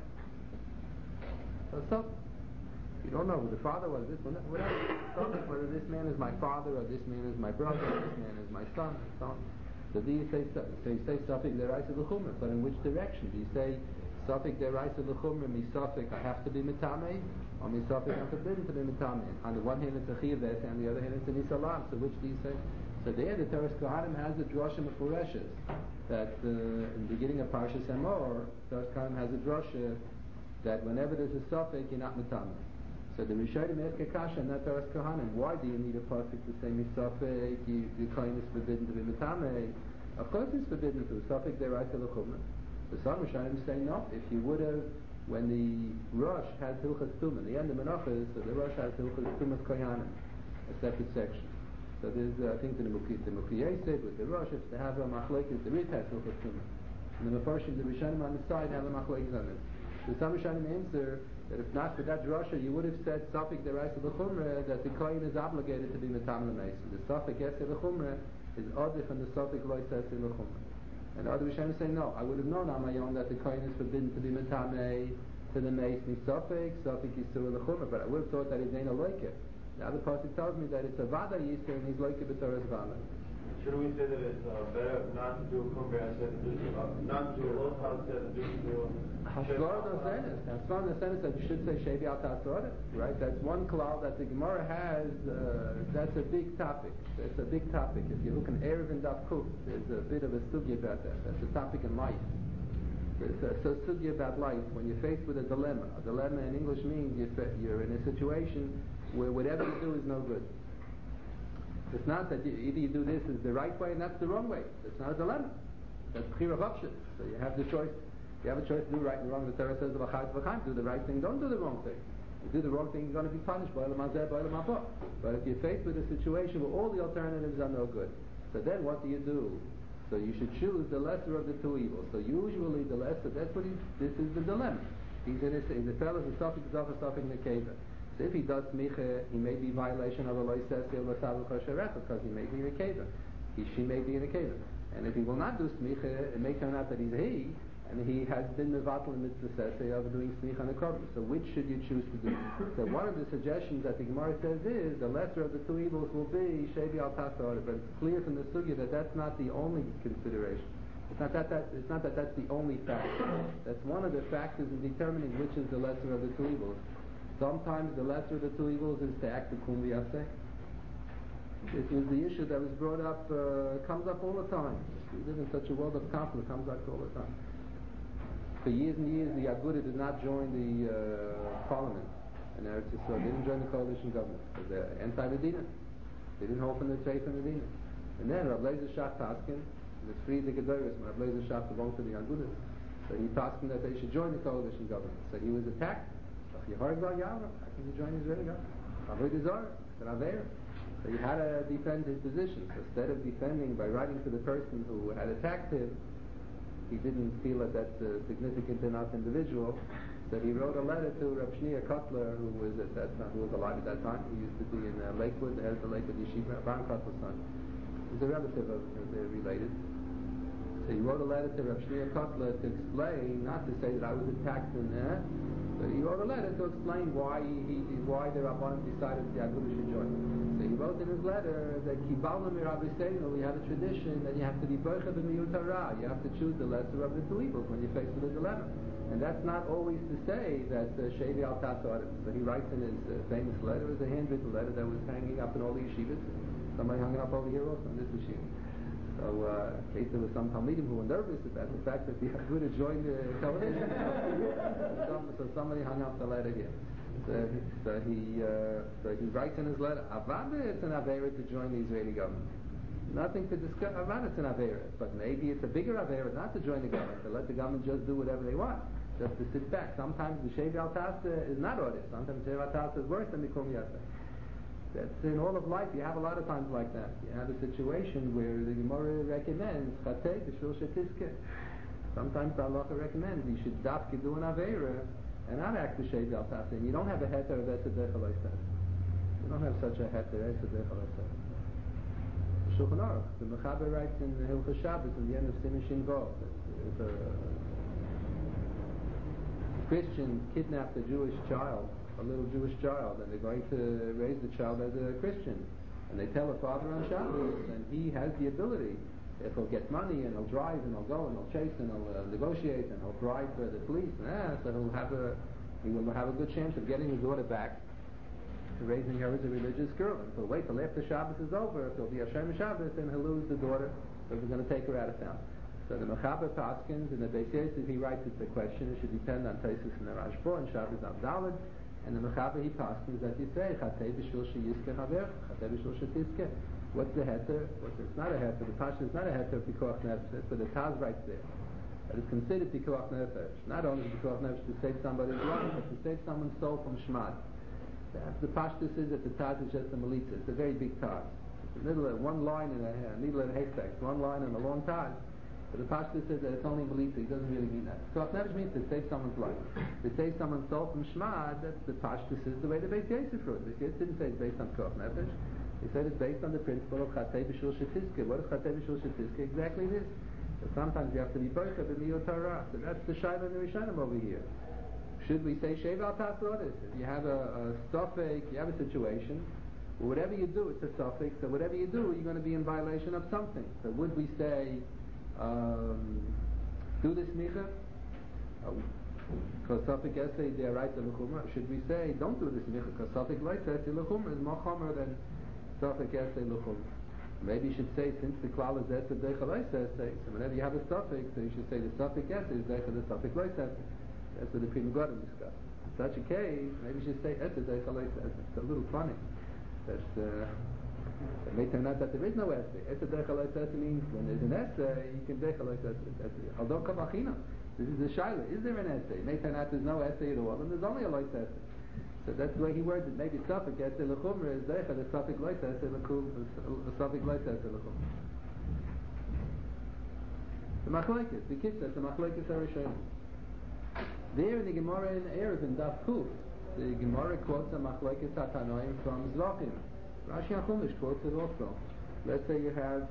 So you don't know who the father was, whether this man is my father, or this man is my brother, or this man is my son, and so on. So do you say Safik Deraisa L'chumra? But in which direction? Do you say Safik Deraisa L'chumra, mi Safik, I have to be Mitamei, or mi Safik, I'm forbidden to be Mitamei? On the one hand it's a Chiyuv, and on the other hand it's an Isalam. So which do you say? So there the Teres Kohanim has the drasha mefureshes that in the beginning of Parshas Emor, Teres Kohanim has a drasha that whenever there's a suffix, you're not mitamei. So the Rishonim ask a kasha, and that's Teres Kohanim. Why do you need a pasuk to say misafek? The kohen is forbidden to be mitamei. Of course, it's forbidden to. Safek deraisa l'chumra. So some Rishonim say no. If you would have, when the Rosh has hilchas tumah, the end of Menachos, so the Rosh has hilchas tumas kohanim, a separate section. So there's, I think, the Mukiyei said with the Rosh, if they have a machlekes, the Rit has hilchas tumah, and the Mefarshim, the Rishonim on the side have a machlekes on it. The some Rishonim answer that if not for that drasha, you would have said Safik Deraisa L'chumra, that the kohen is obligated to be Mitamei L'Meisim. The Safik Yeseh L'chumra is other from the Safik Lo Yeseh L'chumra. And other Rishonim say no. I would have known on my own that the kohen is forbidden to be Mitamei to to the mace nisofik, sofik yisur lechumah. But I would have thought that he's ain't a loike. Now the pasuk tells me that it's a vada yisur and he's loike b'toras vada. Should we say that it's better not to do kumbeh instead of not to do a lot instead of do Hashvar no senes. Hashvar no senes that you should say shevi al tasorah, right? That's one klal that the Gemara has. That's a big topic. That's a big topic. If you look in Erev and Daf Kuf, there's a bit of a sugya about that. That's a topic in life. There's a sugya about life. When you're faced with a dilemma in English means you're in a situation where whatever you do is no good. It's not that either you do this is the right way and that's the wrong way. It's not a dilemma. That's clear of options. So you have the choice. You have a choice to do right and wrong. The Torah says, do the right thing, don't do the wrong thing. You do the wrong thing, you're going to be punished by But if you're faced with a situation where all the alternatives are no good, so then what do you do? So you should choose the lesser of the two evils. So usually the lesser, this is the dilemma. He's in the fellow's a suffix, suffix nekeva. So if he does smicha, he may be violation of a loy sesel because he may be in a keva. She may be in a keva. And if he will not do smicha, it may turn out that he's he, and he has been mevatel in mitzvah sesel of doing smicha on a korban. So which should you choose to do? So one of the suggestions that the Gemara says is the lesser of the two evils will be shevi al tasorah. But it's clear from the sugya that that's not the only consideration. It's not that that's the only factor. That's one of the factors in determining which is the lesser of the two evils. Sometimes the lesser of the two evils is to act according to Yaseh. It was the issue that was brought up, comes up all the time. We live in such a world of conflict, comes up all the time. For years and years, the Aguda did not join the parliament in Eretz Yisrael. They didn't join the coalition government because they're anti-Medina. They didn't hold from the faith of Medina. And then Rav Lezer Shach Paskin, the Friedrich Gedoros, when Rav Lezer Shach belonged to the Aguda, so he Paskin that they should join the coalition government. So he was attacked. How can you join Israeli government? So he had to defend his position. So instead of defending by writing to the person who had attacked him, he didn't feel that that's a significant enough individual. So he wrote a letter to Rav Shneir Kotler, who was alive at that time. He used to be in Lakewood, the head of the Lakewood Yeshiva, Ron Kotler's son. He's a relative of him, they're related. So he wrote a letter to Rav Shneir Kotler to explain, not to say that I was attacked in there, but he wrote a letter to explain why the Rabbanim decided the Aguda should join. So he wrote in his letter that Kibalna Mirabiseinu, we have a tradition that you have to be Boicha b'miyut hara. You have to choose the lesser of the two evils when you're faced with a dilemma. And that's not always to say that Shevi al tasorah. So he writes in his famous letter, it was a handwritten letter that was hanging up in all the yeshivas. Somebody hung it up over here also in this yeshiva. So in case there was some Talmidim who were nervous about the fact that the Aguda joined the coalition, so somebody hung up the letter here. So he writes in his letter, Avada it's an Avera to join the Israeli government. Nothing to discuss. Avada it's an Avera, but maybe it's a bigger Avera not to join the government, to let the government just do whatever they want, just to sit back. Sometimes the Shevi al Tasa is not ordered. Sometimes the Shevi al Tasa is worse than the Kum Yaseh. That's in all of life. You have a lot of times like that. You have a situation where the Gemara recommends Chatei b'shvil shetiske. Sometimes the halacha recommends you should dafke do an avera and not act the shevi al tasa. And you don't have a heter of etzedech aloiseh. You don't have such a heter etzedech aloiseh. Shulchan Aruch, the Mechaber writes in Hilchos Shabbos in the end of Siman Shin Vav, if a Christian kidnapped a Jewish child, a little Jewish child, and they're going to raise the child as a Christian. And they tell the father on Shabbos, and he has the ability, if he'll get money, and he'll drive, and he'll go, and he'll chase, and he'll negotiate, and he'll bribe for the police, so he will have a good chance of getting his daughter back, raising her as a religious girl. And he'll wait till after Shabbos is over, if there'll be a Shem Shabbos, then he'll lose the daughter, because we're going to take her out of town. So the Mechaber Paskins, in the Beis Yosef, he writes it's a question, it should depend on Taisus and the Rashba, and Shabbos on Daled. And the Mechaber he passes that you say Chatei b'shvil sheyiske haver, Chatei b'shvil shetiske. What's the heter? It's not a heter. The Pasha is not a heter of pikuach nefesh, but the Taz writes there that it's considered pikuach nefesh. Not only pikuach nefesh to save somebody's life, but to save someone's soul from shmad. The Pashtus is that the Taz is just a melitza. It's a very big Taz. It's a middle of one line in a needle in a haystack. It's one line in a long Taz. But the Pashtus says that it's only melitza. He doesn't really mean that. Pikuach nefesh means to save someone's life. To save someone's soul from shmad, that's the Pashtus is the way the Beis Yosef wrote. The Beis Yosef didn't say it's based on pikuach nefesh. He said it's based on the principle of Chatei b'shvil shetiske. What is Chatei b'shvil shetiske? Exactly this. So sometimes you have to be boicha b'miyut hara. So that's the Shaila and the Rishonim over here. Should we say Sheva Tasodis? If you have a suffix, you have a situation, whatever you do, it's a suffix, so whatever you do, you're going to be in violation of something. So would we say, do this smicha? Because suffix essay, they're right to l'chumra. Should we say, don't do this smicha, because suffix like that, l'chumra is more chomer than suffix essay l'chumra. Maybe you should say, since the klal is essay, deichel essay, so whenever you have a suffix, so you should say the suffix essay is deichel the suffix essay. That's what the Pri Megadim discussed. In such a case, maybe you should say essay deichel essay. It's a little funny. That's it may turn out that there is no essay. Essay deichel essay means when there's an essay, you can deichel essay. Although kavachina, this is the shaila. Is there an essay? It may turn out there's no essay at all, and there's only a lois essay. So that's the way he worded it. Maybe suffix essay l'chumra is deichel the suffix lois essay l'chumra. The suffix lois essay l'chumra. The machlokes, the kitzah, the machlokes are Rishonim. There in the Gemara in Erev in Daf Kuf, the Gemara quotes a machlokes hatanoim from Zvachim. Rashi HaChumash quotes it also. Let's say you have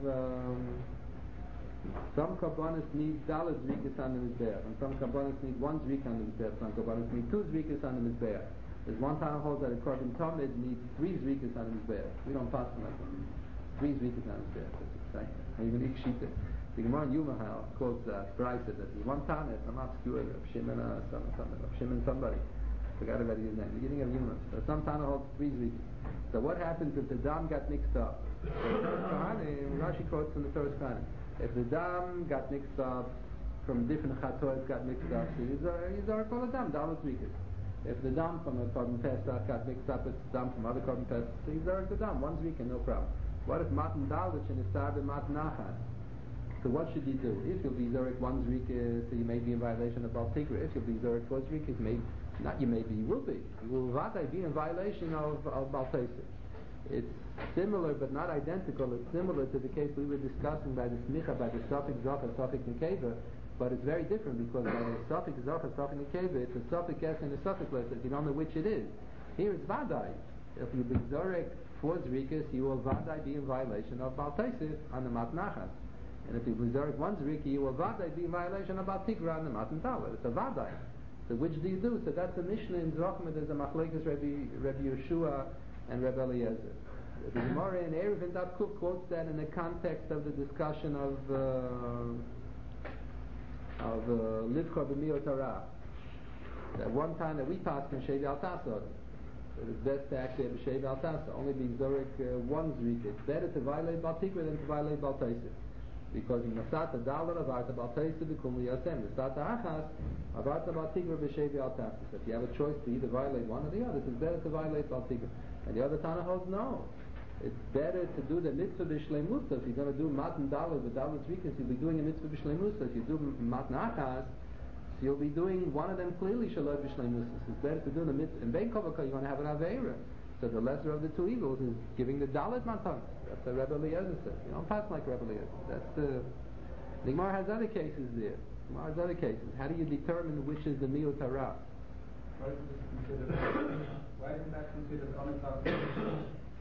some kabbanis need daled zrikas on the mizbeach, and some kabbanis need one zrik on the mizbeach, some kabbanis need two zrikas on the mizbeach. There's one time holds that a korban tamid needs three zrikas on the mizbeach. We don't pass them like that. Three zrikas on the mizbeach. That's right. Even each shita. The Gemara in Yumahal quotes Braisa that there's one Tanit, some obscure Rav Shimon somebody. Forgot about his name. Beginning of Yuma. So some Tanit holds three zrikas. So what happens if the dam got mixed up? Rashi quotes from the Torah Kohanim. If the dam got mixed up from different chatois got mixed up, so he's already called a dam, dalas rikas. If the dam from a korban pesach got mixed up with dam from other korban pesach, so he's already the dam, one's rika, no problem. What if matan dalich and it's sarbe matan nachas? So what should you do? If you'll be zorek one's rika, so you may be in violation of Baal Tigra. If you'll be zorek two's rika, you will be. You will vaday be in violation of Baal Pesach. It's similar but not identical. It's similar to the case we were discussing by the smicha, by the suffix zocha, suffix nekeva, but it's very different because by the suffix zocha, suffix nekeva, it's a suffix s and a suffix les. You don't know which it is. Here it's vaday. If you be zorek two's rikas, you will vaday be in violation of Baal Pesach on the matnachas. And if you reserve one's riki, you will vaday be in violation of Baal Tigra and the Matan Tala. It's a vaday. So which do you do? So that's the Mishnah in Zrachma. There's a machlekes Rabbi Yeshua and Rabbi Eliezer. The Gemara in Erev and Daf Kuf quotes that in the context of the discussion of Livcha b'Miyot Torah. That one time that we passed in Shevi Al Tasa, it's best to actually have a Shevi Al Tasa, only being Zorik one's riki. It's better to violate Baal Tigra than to violate Baal Pesach. Because in Masata Dalar Avarta Baal Pesach B'Kum Liyasem, Masata Achas Avarta Baal Tigra B'Shevi Al Tasa. So if you have a choice to either violate one or the other, it's better to violate Baal Tigra. And the other Tana holds no. It's better to do the mitzvah b'shleimusa. If you're going to do matan dalar with dalar tzrikas, you'll be doing a mitzvah b'shleimusa. If you do matan achas, so you'll be doing one of them clearly shaloi b'shleimusa. So it's better to do the mitzvah. In Bein Kovaka, you're going to have an aveira. So the lesser of the two evils is giving the dalit matan. That's what Rebbe Eliezer says. You don't pass like Rebbe Eliezer. That's the Gemara has other cases there. Gemara has other cases. How do you determine which is the miyut hara? Why isn't that considered honest?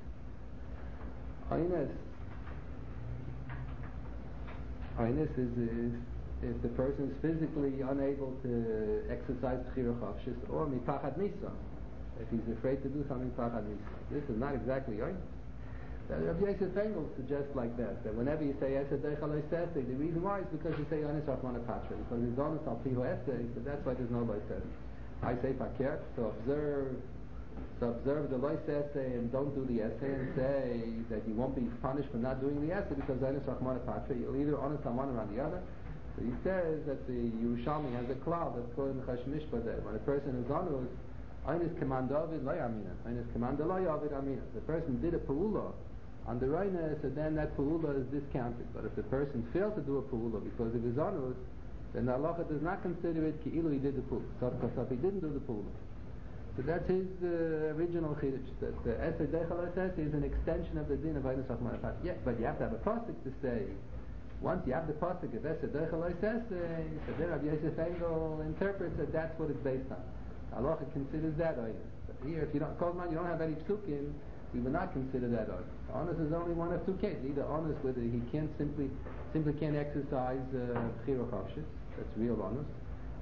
Einus is if the person is physically unable to exercise B'chira Chavshis or Mipachad Misa. If he's afraid to do something Pachad Misa. This is not exactly Einus. Rabbi Yosef Engel suggests like that whenever you say Esed Deichal Esed, the reason why is because you say Einus Rachmana Patra, because it's honest Al Piho Esed, so that's why there's no Esed. I say Pakert, to observe the Lois essay and don't do the essay and say that you won't be punished for not doing the essay because Einus Rachmana Patra, you'll either honest on one or on the other. So he says that the Yerushalmi has a cloud that's called in Chashmishpa that when a person is honest, Einus Command David Lo Yamina, Einus Command Lo Yavid Amina. The person did a Pa'ula on the Reina, so then that Pa'ula is discounted. But if the person failed to do a Pa'ula because of his honest, then the halacha does not consider it Ki'ilu he did the Pa'ula. So if he didn't do the Pa'ula. So that's his original chiddush, that the Esed Deichal Esed is an extension of the din of Einus Rachmana Patra. Yeah, but you have to have a pasuk to say. Once you have the pasuk of Esed Deichal Esed, so then Rabbi Yosef Engel interprets that that's what it's based on. Halacha considers that Einus. But here, if you don't, Kozman, you don't have any psukim, we will not consider that Einus. Honest is only one of two cases. Either honest whether he can't simply can't exercise B'chira Chavshis, that's real honest,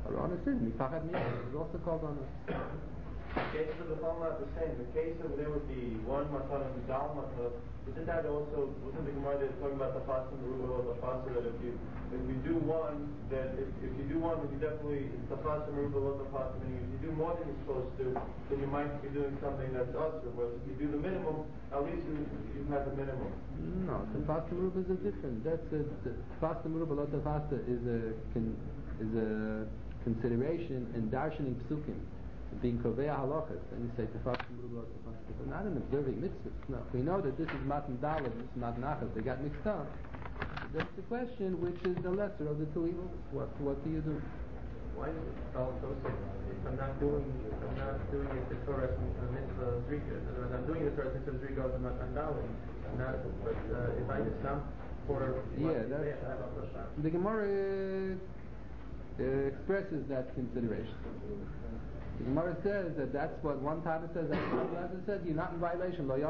Or honest is Mipachad Miyah. It's also called honest. The cases of the Chol not the same. The case over there would be one matana and dal matana. Isn't that also, wasn't the Gemara that talking about the fast and the ruba or the fast, that if you do one, that if you do one, then you definitely, it's the fast and ruba or the fast, meaning if you do more than you're supposed to, then you might be doing something that's usher. Whereas if you do the minimum, at least you have the minimum. No, the fast and ruba is different. That's the fast and ruba, lot of fast is a consideration in darshaning psukim. Being kovea halachas, and you say tefachim ruba tefachim. But not in observing mitzvahs. No, we know that this is matan daled, this is matan achas. They got mixed up. That's the question, which is the lesser of the two evils. What do you do? Why is it called Tosef? If I'm not doing it the Torah mitzvah zrika, and I'm doing the Torah mitzvah zrika of the matan daled, not. But if I just come for the Gemara expresses that consideration. The Gemara says that's what one Tana says, that's what the other says, you're not in violation. When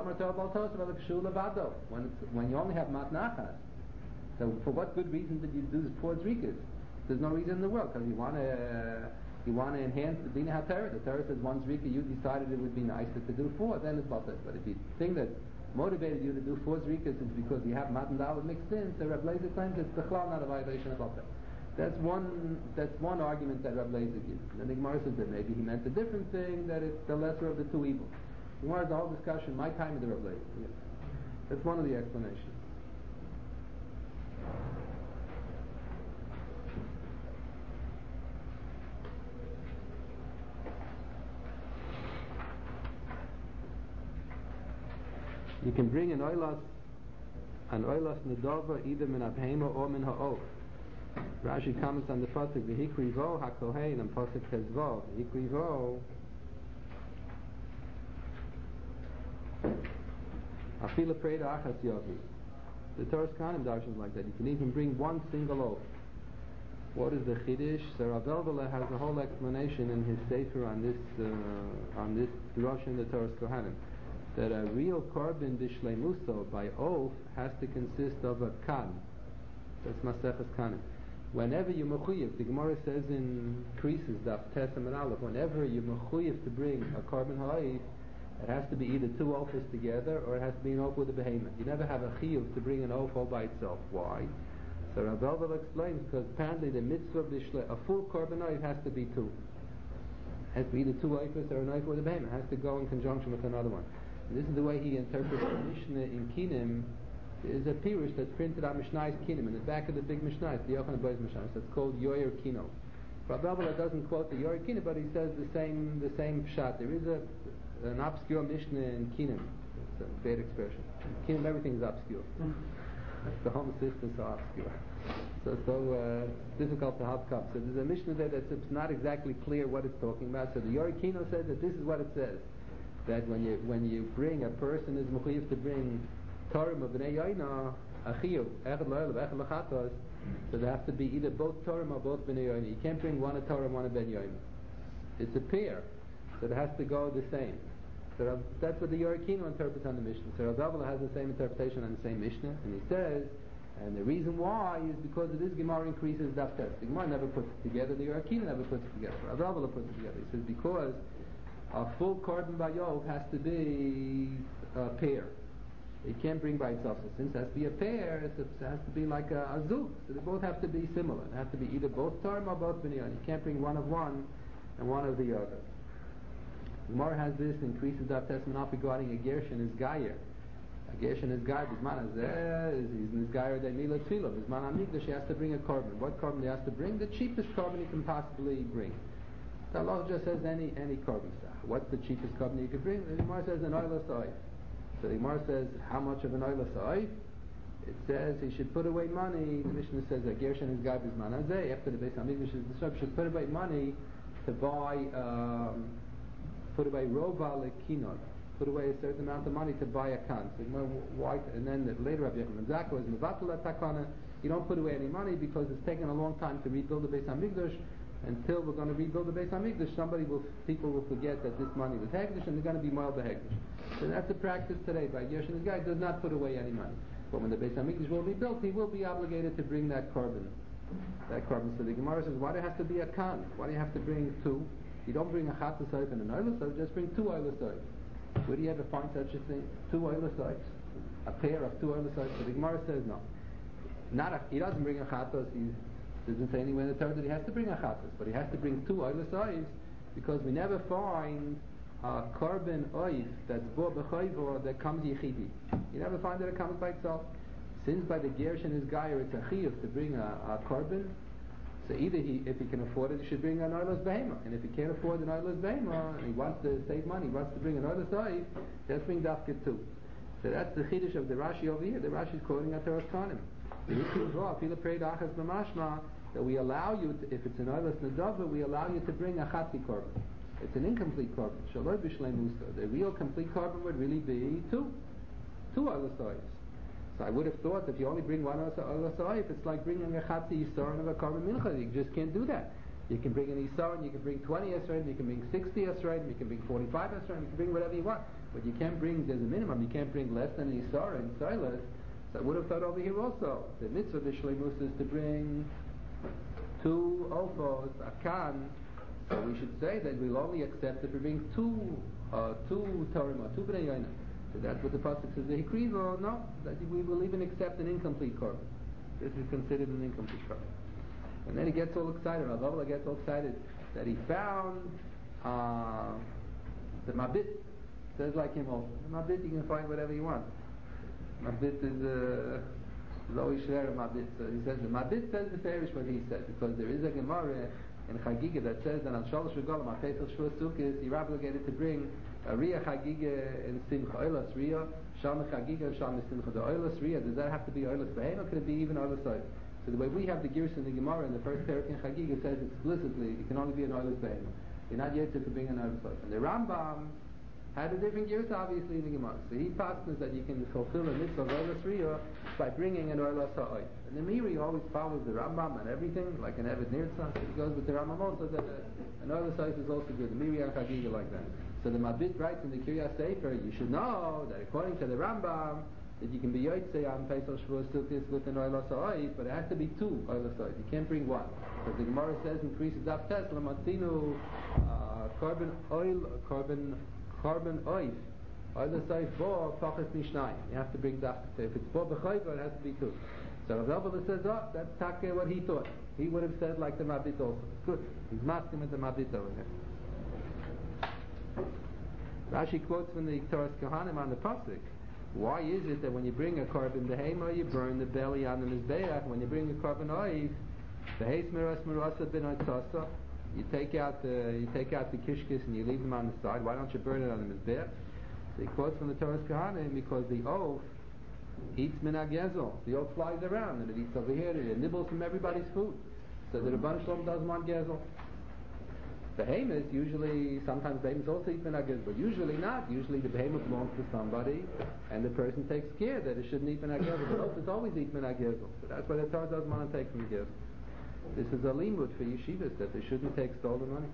you only have matnachas, so for what good reason did you do this four zrikas? There's no reason in the world, because you want to enhance the Bina HaTorah. The Torah says one zrika, you decided it would be nicer to do four, then it's batel. But if you think that motivated you to do four zrikas is because you have matan daled mixed in, so Rabbi Lezer claims it's b'chlal not a violation of batel. That's one argument that Rabbi Lezer gives. And the Gemara says that maybe he meant a different thing, that it's the lesser of the two evils. The Gemara has the whole discussion, my time of the Rabbi Lezer. Yes. That's one of the explanations. You can bring an oilas nedova either min abhema or min ha'ov. Rashi comments on the pasuk v'hikri vo hakohen and pasuk kezvo v'hikri vo afila preda achas yovi. The Torah's Kohanim darshans like that. You can even bring one single oath. What is the chiddush? So Rav Elvela has a whole explanation in his sefer on this drush in the Torah's Kohanim, that a real korban b'shleimuso by oath has to consist of a kan. That's Maseches Kanim. Whenever you're mechuyev, the Gemara says in Creases, Daf Tesam and Aleph, whenever you're mechuyev to bring a korban ha'if, it has to be either two oaths together, or it has to be an oath with a behemoth. You never have a chiyuv to bring an oath all by itself. Why? So Rav Elvela explains, because apparently the mitzvah of a full korban ha'if has to be two. It has to be either two oaths or an oath with a behemoth. It has to go in conjunction with another one. And this is the way he interprets the Mishnah in Kinim. Is a pirush that's printed on Mishnah's Kinim, in the back of the big Mishnah, the Yochanan Boy's Mishnah. So it's called Yoyer Kino. Rav Elvela doesn't quote the Yoyer Kino, but he says the same pshat. There is an obscure Mishnah in Kinim. It's a bad expression. In Kinim, everything is obscure. The whole system is so obscure. So difficult to hop up. So there's a Mishnah there that's not exactly clear what it's talking about. So the Yoyer Kino says that this is what it says. That when you bring a person is mechuyev to bring Torah of Bnei Yoina, Achiyuv, Echad Lo'elav, Echad L'chatos, so there have to be either both Torah or both Bnei Yoina. You can't bring one a Torah and one a Ben Yoina. It's a pair, so it has to go the same. So that's what the Yoyer Kino interprets on the Mishnah. So Rav Elvela has the same interpretation on the same Mishnah, and he says, and the reason why is because of this Gemara increases Daf Tes. The Gemara never puts it together, the Yoyer Kino never puts it together. Rav Elvela puts it together. He says because a full korban bayov has to be a pair. It can't bring by itself. So since it has to be a pair, it has to be like a zug. So they both have to be similar. It has to be either both Torah or both Binyan. You can't bring one of one and one of the other. Gemara has this, increases Daf Tesman regarding a Gershon is Gayer. A Gershon is Gayer. Bisman is Gayer de Mila Tfilah. Bisman Amigdash, he has to bring a korban. What korban he has to bring? The cheapest korban he can possibly bring. The Allah just says any korban. What's the cheapest korban you could bring? The Gemara says an oilas oif. So the Gemara says how much of an oilas oif? It says he should put away money. The Mishnah says that Gershon is Gayer Bisman Azeh. After the Beis Hamikdash is destroyed, should put away money to buy. Put away rova lekinot, put away a certain amount of money to buy a kan. So why? And then later Rabbi Yochanan ben Zakkai is mevatel takana. You don't put away any money because it's taken a long time to rebuild the Beis Hamikdash. Until we're going to rebuild the Beis Hamikdash, people will forget that this money was hegdish, and they're going to be mal behegdish. So that's a practice today. By Gershon, this guy does not put away any money. But when the Beis Hamikdash will be built, he will be obligated to bring that korban that korban. So the Gemara says, why do you have to be a kan? Why do you have to bring two? You don't bring a chatas oif and an oilus oif, just bring two oilus oif. Where do you ever find such a thing? Two oilus oifs? A pair of two oilus oifs? So the Gemara says no. He doesn't bring a chatas. He doesn't say anywhere in the Torah that he has to bring a chatas, but he has to bring two oilus oifs because we never find a korban oif that's bo b'chayvor that comes yichidi. You never find that it comes by itself. Since by the gersh and his gayer it's a chiyuv to bring a korban, so either if he can afford it, he should bring an oilus behema, and if he can't afford an oilus behema and he wants to save money, he wants to bring an oilus oif, just bring dafka too. So that's the chiddush of the Rashi over here. The Rashi is quoting at Torah's Kohanim. That we allow you, if it's an oilus nedava, we allow you to bring a chatzi korban. It's an incomplete korban. Shaloi b'shlei musa. The real complete korban would really be two oilus oifs. So I would have thought that if you only bring one oilus oif, it's like bringing a chatzi yisar of a korban mincha. You just can't do that. You can bring an yisar, and you can bring 20 esrayim, you can bring 60 esrayim, you can bring 45 esrayim, you can bring whatever you want. But you can't bring, there's a minimum, you can't bring less than an yisar and silas. So I would have thought over here also, the mitzvah b'shlei musa is to bring two ofos, a kan. So we should say that we'll only accept if we bring two Torim or two Bnei Yoina. So that's what the pasuk says. The Hikriva, no, that we will even accept an incomplete korban. This is considered an incomplete korban. And then he gets all excited. Rav Avla gets all excited that he found the mabit. Says like him also. The mabit you can find whatever you want. Mabit is lo yishrer mabit. So he says the mabit says the parish what he said because there is a Gemara in Chagiga that says that on Shalosh Regalim, on Pesach Shavuos Sukkot, you're obligated to bring a Riyah Chagiga in Simcha, Oilas Riyah, Sham Chagiga, Sham Simcha. The Oilas Riyah, does that have to be Oilas Behem or could it be even Oilas Oif? So the way we have the Girs in the Gemara in the first parak in Chagiga says explicitly it can only be an Oilas Behem. You're not yet to bring an Oilas Oif. And the Rambam had a different Girs obviously in the Gemara. So he passes that you can fulfill a mitzvah of Oilas Riyah by bringing an Oilas Ha'oif. And the Miri always follows the Rambam and everything, like an Eved Nirtzah. So he goes with the Rambam also that an Oilas Ha'oif is also good. The Miri and Chagiga like that. So the Mabit writes in the Kiryas Sefer, you should know that according to the Rambam, that you can be Yotzei on Pesach Shavuos Sukkot with an Oilas Ha'oif, but it has to be two Oilas Ha'oif. You can't bring one. Because the Gemara says in Krisis Daf Tes, Lamatzinu, korban oif. Oilas oif bo pachas mishnayim. You have to bring that. So if it's bo b'chayva, it has to be two. So Rav Avla says, oh, that's taka what he thought. He would have said like the Mabit also. It's good. He's masking with the Mabit over here. Rashi quotes from the Torah's Kohanim on the pasuk. Why is it that when you bring a korban behema, you burn the belly on the mizbeach? When you bring a korban oif, the heis meras merasa bin oitzasa, you take out the kishkis and you leave them on the side. Why don't you burn it on the mizbeach? So he quotes from the Torah's Kohanim because the oaf eats minag gezel. The oaf flies around and it eats over here and it nibbles from everybody's food. So the Rebbeinu Shalom doesn't want gezel. Behemoths usually, sometimes behemoths also eat minag gezel, but usually not. Usually the behemoth belongs to somebody and the person takes care that it shouldn't eat minag gezel. The oaf always eat minag gezel. So that's why the Torah doesn't want to take from gezel. This is a limud for yeshivas that they shouldn't take stolen money.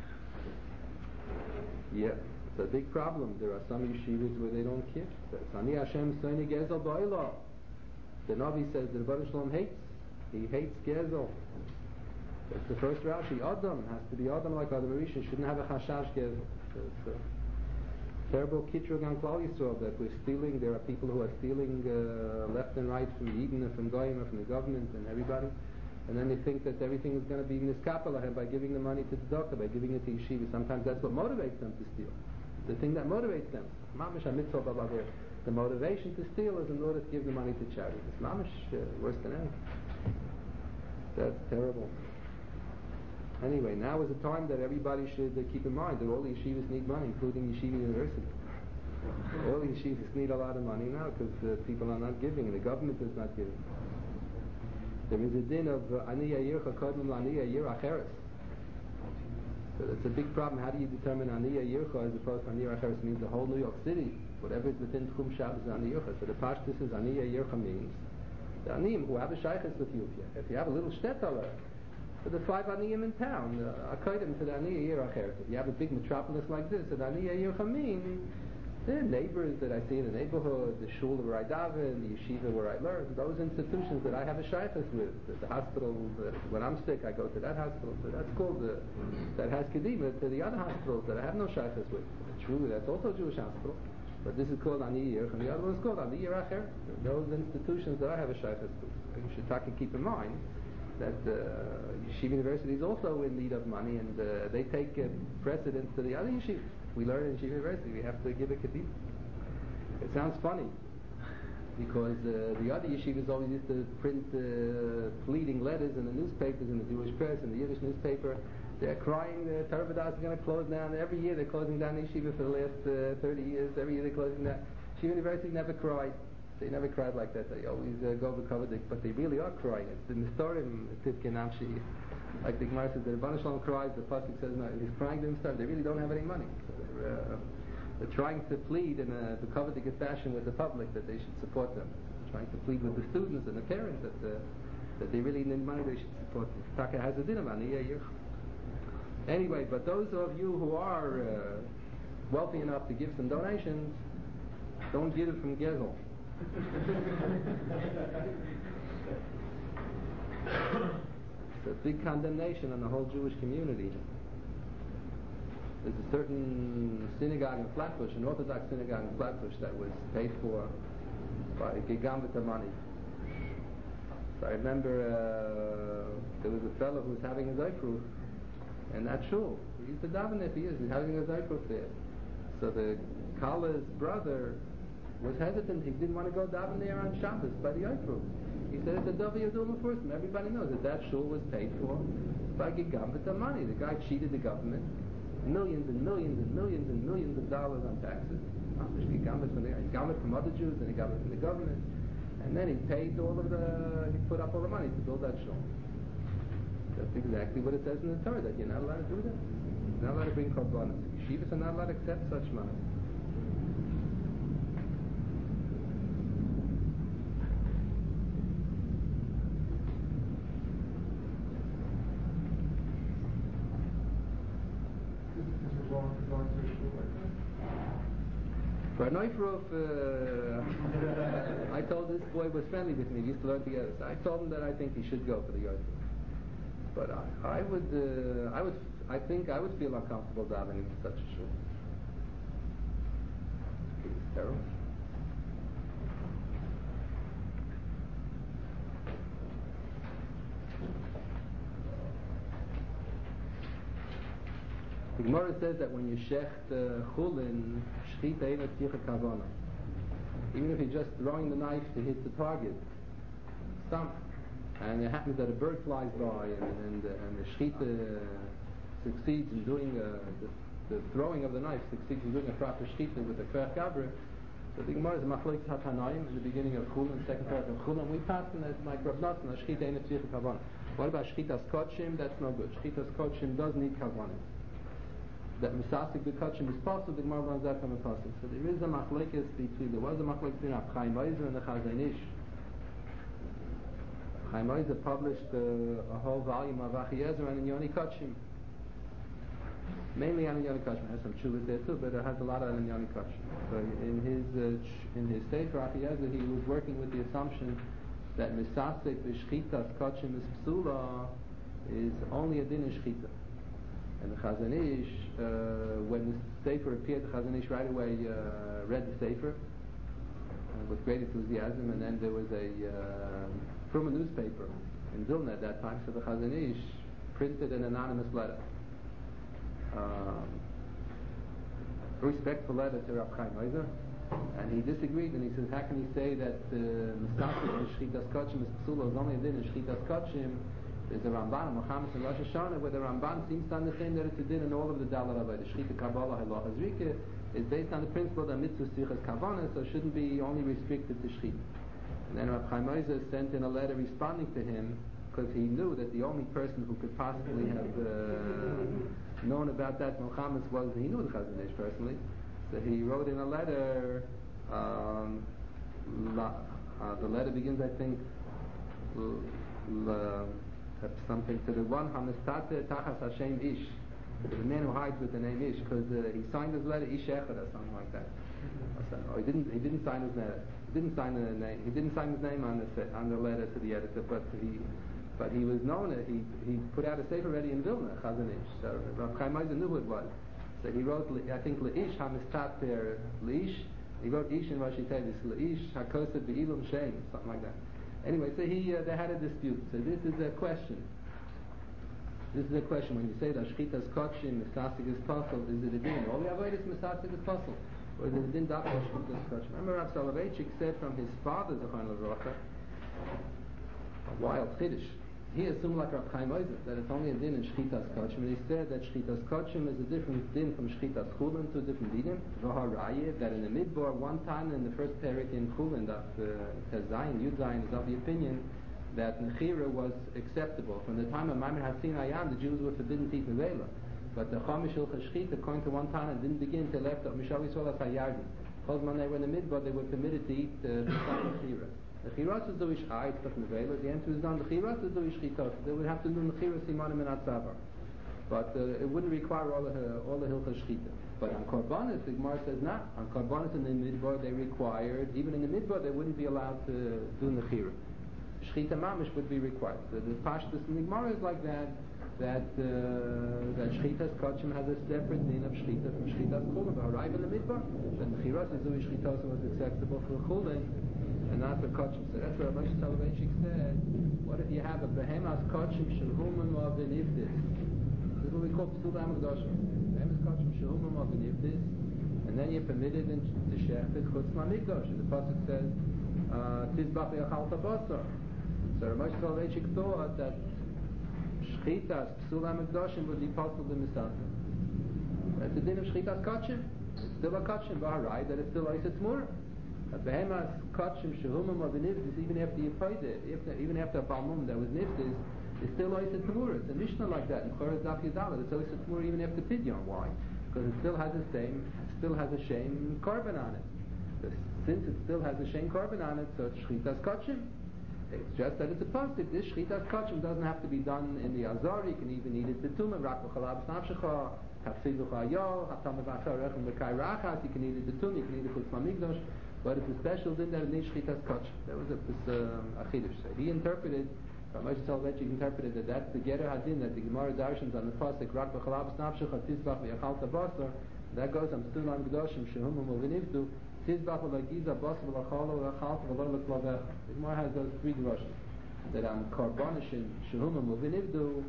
Yeah. It's a big problem. There are some yeshivas where they don't care. Ani Hashem Soini Gezel Ba'ila. The Navi says the Rebbeinu Shalom hates. He hates Gezel. That's the first Rashi. Adam has to be Adam like Adam Arisha. Shouldn't have a Chashash Gezel. It's a terrible kitrug on Klal Yisrael that we're stealing. There are people who are stealing left and right from Eden and from Goyim and from the government and everybody. And then they think that everything is going to be niskapel by giving the money to the doctor, by giving it to yeshiva. Sometimes that's what motivates them to steal. The thing that motivates them. Mamish mitzvah blah there. The motivation to steal is in order to give the money to charity. It's mamish worse than anything. That's terrible. Anyway, now is a time that everybody should keep in mind that all the yeshivas need money, including Yeshiva University. All the yeshivas need a lot of money now because people are not giving and the government is not giving. There is a din of Ani Yircha Kodmim Ani Yir Acheres. So that's a big problem. How do you determine Ani Yircha as opposed to Ani Acheres? Means the whole New York City. Whatever is within Tchum Shabbos is Ani Yircha. So the Pashtus is Ani Yircha means the Aniyim who have a shaykhis with you. If you have a little shtetler, for the 5 Aniyim in town, Akodim to the Ani Yir Acheres. If you have a big metropolis like this, the Ani Yircha means They're neighbors that I see in the neighborhood, the shul where I daven, the yeshiva where I learn, those institutions that I have a shaykhus with. The hospital, when I'm sick, I go to that hospital. So that's called, that has kedima to the other hospitals that I have no shaykhus with. True, that's also a Jewish hospital. But this is called Ani Yirch, and the other one is called Ani Yir Acher. Those institutions that I have a shaykhus with. You should keep in mind that Yeshiva University is also in need of money, and they take precedence to the other yeshivas. We learn in Yeshiva University, we have to give a kedima. It sounds funny, because the other yeshivas always used to print pleading letters in the newspapers, in the Jewish press, in the Yiddish newspaper. They're crying, the Torah Vodaas is going to close down. Every year they're closing down the yeshiva for the last 30 years. Every year they're closing down. Yeshiva University never cried. They never cried like that. They always go over the, but they really are crying. It's the Nestorim, Tivkin Amshi, like the Gemara says, the Rebbeinu Shalom cries, the Pasuk says, no, he's crying to himself. They really don't have any money. So they're trying to plead in a Bekovidik fashion with the public that they should support them. They're trying to plead with the students and the parents that they really need money, they should support them. Taka has a dinner money, Anyway, but those of you who are wealthy enough to give some donations, don't get it from Gezel. It's a big condemnation on the whole Jewish community. There's a certain synagogue in Flatbush, an Orthodox synagogue in Flatbush, that was paid for by Gigambita money. So I remember there was a fellow who was having his Eikruf in that shul. He used to daven there for years. He's having his Eikruf there. So the Kala's brother was hesitant. He didn't want to go daven there on Shabbos by the Eikruf. He said it's a Davi Yadul Mufursim. Everybody knows that shul was paid for by Gigambita money. The guy cheated the government. Millions and millions and millions and millions of dollars on taxes. He got it from other Jews, and he got it from the government. And then he paid he put up all the money to build that shul. That's exactly what it says in the Torah, that you're not allowed to do that. You're not allowed to bring korbanos. Yeshivas are not allowed to accept such money. For a Neufruf, I told this boy was friendly with me. We used to learn together. So I told him that I think he should go for the Yom. But I think I would feel uncomfortable davening in such a shul. It's terrible. The Gemara says that when you shecht chulin, shchita ain't tzricha kavana. Even if you're just throwing the knife to hit the target, and it happens that a bird flies by, and the shchita succeeds in doing the throwing of the knife succeeds in doing a proper shchita with the kveach gabra. So the Gemara is machlokes hatanaim in the beginning of chulin, second part of chulin. We pass in as like Rav Nosson, shchita ain't tzricha kavana. What about shchitas kodshim? That's no good. Shchitas kodshim does need kavana. That misasik b'kachim is possible, the Gemara runs out from a possible. So there is a machlekes there was a machlekes between Chaim Oizer and the Chazon Ish. Chaim Oizer published a whole volume of Achiezer and Yoni Kachim. Mainly on Yoni Kachim. Has some chuvas there too, but it has a lot on Yoni Kachim. So in his Sefer Achiezer, he was working with the assumption that misasik b'shchitas kachim is psula is only a din of shchita. And the Chazon Ish, when the Sefer appeared, the Chazon Ish right away read the Sefer with great enthusiasm, and then there was from a newspaper in Vilna at that time, so the Chazon Ish printed an anonymous letter. A respectful letter to Rav Chaim Oizer, and he disagreed, and he says, how can he say that Misasik and Shchitas Kachim is Psula is only a din in Shchitas Kachim? There's a Ramban, Muhammad and Rosh Hashanah, where the Ramban seems to understand that it's a din in all of the Dalar Avay. The Shechita Kabbalah Halachas Rika is based on the principle that mitzvah sichas kavana, so it shouldn't be only restricted to Shechita. And then Rav Chaim Oizer sent in a letter responding to him, because he knew that the only person who could possibly have known about that Muhammad was, he knew the Chazon Ish personally, so he wrote in a letter, the letter begins, I think, something to the one Hamistate Tachas Hashem Ish, the man who hides with the name Ish, because he signed his letter Ish Echad or something like that. Oh, he didn't sign his name. He didn't sign the name. He didn't sign his name on the letter to the editor, but he was known that he put out a sefer already in Vilna, Chazon Ish. So Rav Chaim Oizer knew who it was. So he wrote, I think, Leish HaMistater Leish. He wrote Ish in Rashi Tevis, Leish HaKosef Be'ilum Shem, something like that. Anyway, so they had a dispute. So this is a question. This is a question. When you say that Shchitas Kotshim, Misasik is Puzzle, is it a din? All the avoidance Misasik is Puzzle. Or is it a din Dafka Shchitas Kotshim? Remember Rav Soloveitchik said from his father, Zechon Levracha, a wild Chiddush. He assumed like Rav Chaim Oizer that it's only a din in Shchitas Kotshim, and he said that Shchitas Kotshim is a different din from Shchitas Chulin to a different dinim. V'harayeh, that in the Midbar, one time in the first parak in Chulin, that Tezayin, Yud Zayin is of the opinion that Nechira was acceptable. From the time of Maimon Hasin Ayam, the Jews were forbidden to eat Nevela. But the Chomish Hilchah Shchita, according to one Tana, didn't begin until after Mishal Yisrael HaYardim. Because when they were in the Midbar, they were permitted to eat the Nechira. The Chiras is doing Sh'ai, it's not Nevela. The answer is done. The Chiras is doing Shchitos. They would have to do Nechira Simanim and Atzavar. But it wouldn't require all the Hilchah Shchita. But on Korbanos, the Gemara says not. On Korbanos in the Midbar, they required, even in the Midbar, they wouldn't be allowed to do Nechira. Shchita mamish would be required. So the pashtus in the Gemara is like that Shchitas Kotshim has a separate din of Shchita from Shchitas Chulin. But arrive in the Midbar, then Chiras is doing Shchitas was acceptable for Chulin and not for Kotshim. So that's what Rav Moshe Soloveitchik said. What if you have a behemas Kotshim shehumim of v'nivdis? This is what we call Psul HaMikdash. Behemas Kotshim shehumim of v'nivdis, and then you're permitted in the Shechit Chutz Ma'mikdash. The pasuk says Tizbach v'yachalta basar. So Rav Moshe Soloveitchik thought that Shchitas, Psul HaMikdashim would be possible in Misasa. That's the din of Shchitas Kotshim. It's still a Kotshim, Baharai, that it's still Oisei Tzmura. But Behemas Kotshim Shehumim of the Nivdis, even after you paid it, even after a Balmum that was Nivdis, it's still Oisei Tzmura. It's a Mishnah like that. In Choraz Daf Yudalad, it's Oisei Tzmura even after Pidyon. Why? Because it still has a shame carbon on it. Since it still has a shame carbon on it, so it's Shchitas Kotshim. It's just that it's a positive. This Shchitas Kotshim doesn't have to be done in the Azar. You can even eat it B'tumah, Rak V'chalab Snapshecha, Hafsiducha Ayol, Haftam V'achar Rechem V'kai Rachas, you can eat it B'tumah, you can eat it Chutz Ma'mikdash, but it's a special din that it needs Shchitas Kotshim. That was a Chiddush. So he interpreted, Rav Moshe Soloveitchik interpreted that that's the Gerer Hadin, that the Gemara Darshans on the Pasuk, Rak V'chalab Snapshecha, Tizbach V'yachalta Basar, that goes on Psul HaMikdashim, Shehumim U'V'nivdu, Tizbach v'lagiza bas v'lachalo v'lachalt v'lo l'klavech. The Gemara has those three drushes. That on Karbanishim shehumim u'v'nivdu,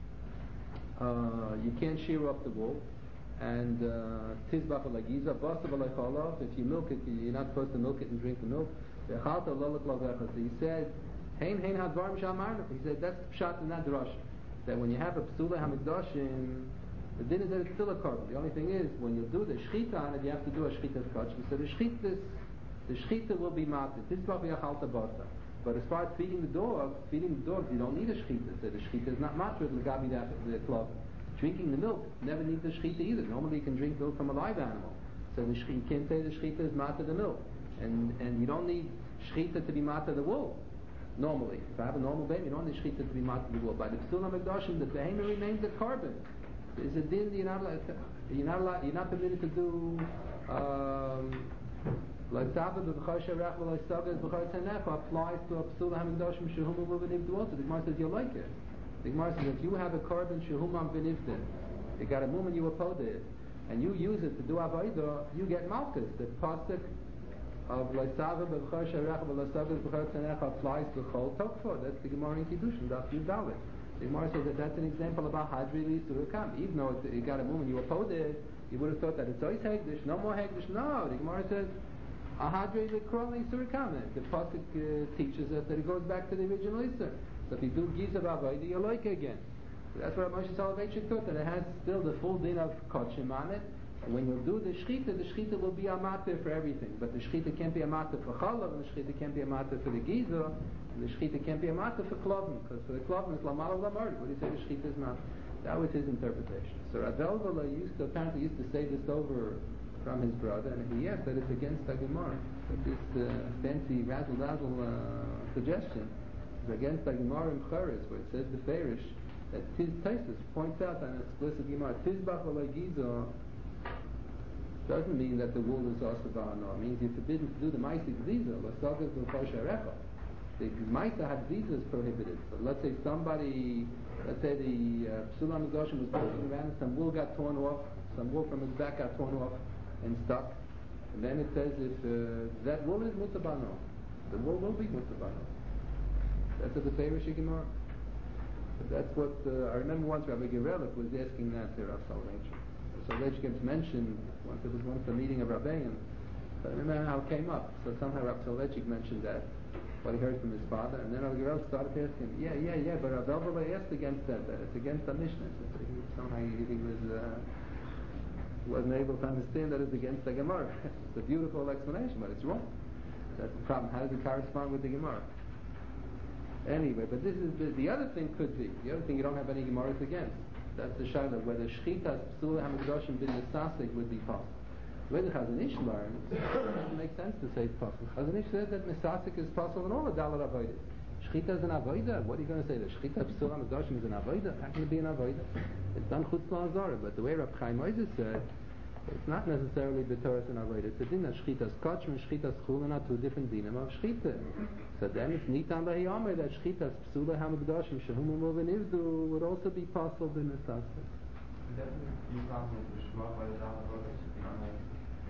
you can't shear off the wool. And Tizbach v'lagiza bas v'lachalo, if you milk it, you're not supposed to milk it and drink the milk. V'lachalt v'lo l'klavech. So he said, Hein hadvarim shamarnu. He said that's the pshat in that drush. That when you have a Psul HaMikdashim, the din is that it's still a carbon. The only thing is, when you do the shchita on it, you have to do a shchitas kotshim. So the shchita will be matzah. This is probably a chalta basa. But as far as feeding the dogs, you don't need a shchita. So the shchita is not matzah with legabi the club. Drinking the milk never needs a shchita either. Normally you can drink milk from a live animal. So you can't say the shchita is matzah the milk. And you don't need shchita to be matzah the wool. Normally, if I have a normal baby, you don't need shchita to be matzah the wool. By the Psul HaMikdashim, the behemoth remains a carbon. Is a din you're not permitted to do like Sabbath with B'char Sharach like Sabbath B'char Tzanecha applies to a Psul HaMikdashim Shehumam V'nivdu also. The Gemara says you like it. The Gemara says if you have a carbon Shehumam V'nivdu, you got a moment you uphold it, and you use it to do Avodah, you get Malchus. The pasuk of like Sabbath B'char Sharach like Sabbath B'char Tzanecha applies to Chol Tokfo. That's the Gemara in Kiddushin. Daf Yud. The Gemara says that's an example about Hadri L'Surikam. Even though you got a moment you oppose it, you would have thought that it's always Hegdish, no more Hegdish. No, the Gemara says a Hadri L'Surikam. The pasuk teaches us that it goes back to the original Isser. So if you do Gizav Avodah, you like it again. So that's what Moshe Soloveitchik thought, that it has still the full din of Kotshim on it. And when you do the shchita will be a matter for everything. But the shchita can't be a matter for Chalav, and the shchita can't be a matter for the Giza. The shchita can't be a matter for klavim, because for the klavim it's lamal lamard. What do you say the shchita is not? That was his interpretation. So Rav Elvola apparently used to say this over from his brother, and he asked that it's against the Gemara. That this fancy razzle-dazzle suggestion is against the Gemara in Choros, where it says the Farish that Taisus points out on an explicit Gemara, Tizbach v'lagiza doesn't mean that the wool is also ba'ana. It means you're forbidden to do the ma'aseh gziza. L'sagaz l'kosher recha. The ma'aseh hadziza is prohibited. So let's say somebody, let's say the Psula Hamikdash was walking around, some wool got torn off, some wool from his back got torn off and stuck. And then it says if that wool is mutabano, the wool will be mutabano. That's what the Beirish Gemara. That's what I remember once Rabbi Gerelik was asking that to Rav Soloveitchik. Soloveitchik gets mentioned once. It was once a meeting of Rabbeim. But I remember how it came up. So somehow Rav Soloveitchik mentioned that, what he heard from his father, and then Rabbi Gerelik started to ask him, yeah, but Rav Elbala asked against that it's against the Mishnah. So somehow he wasn't able to understand that it's against the Gemara. It's a beautiful explanation, but it's wrong. That's the problem. How does it correspond with the Gemara? Anyway, but this is the other thing could be. The other thing you don't have any Gemaras against. That's the Shaila, whether Shchitas Psula Hamikdashim bin Nesasik would be possible. Where the Chazon Ish learns, it doesn't make sense to say it's possible. Chazon Ish says that Nesasik is possible in all the Dalar Avodah. Shchita is an Avodah. What are you going to say? The Shchita Psula Hamikdashim is an Avodah? How can it be an Avodah? It's done Chutz La'azara. But the way Rab Chaim Moses said, it's not necessarily B'Torah and Avodah. It's a din that Shchitas Kachim and Shchitas Chulin are two different dinim of Shchita. So then it's Nitan Lahiyomer that Shchitas Psula Hamikdashim Shehum U'Moveniv would also be possible in the Sasik. You can't make the Shema by the Dalar Avodah. You can't make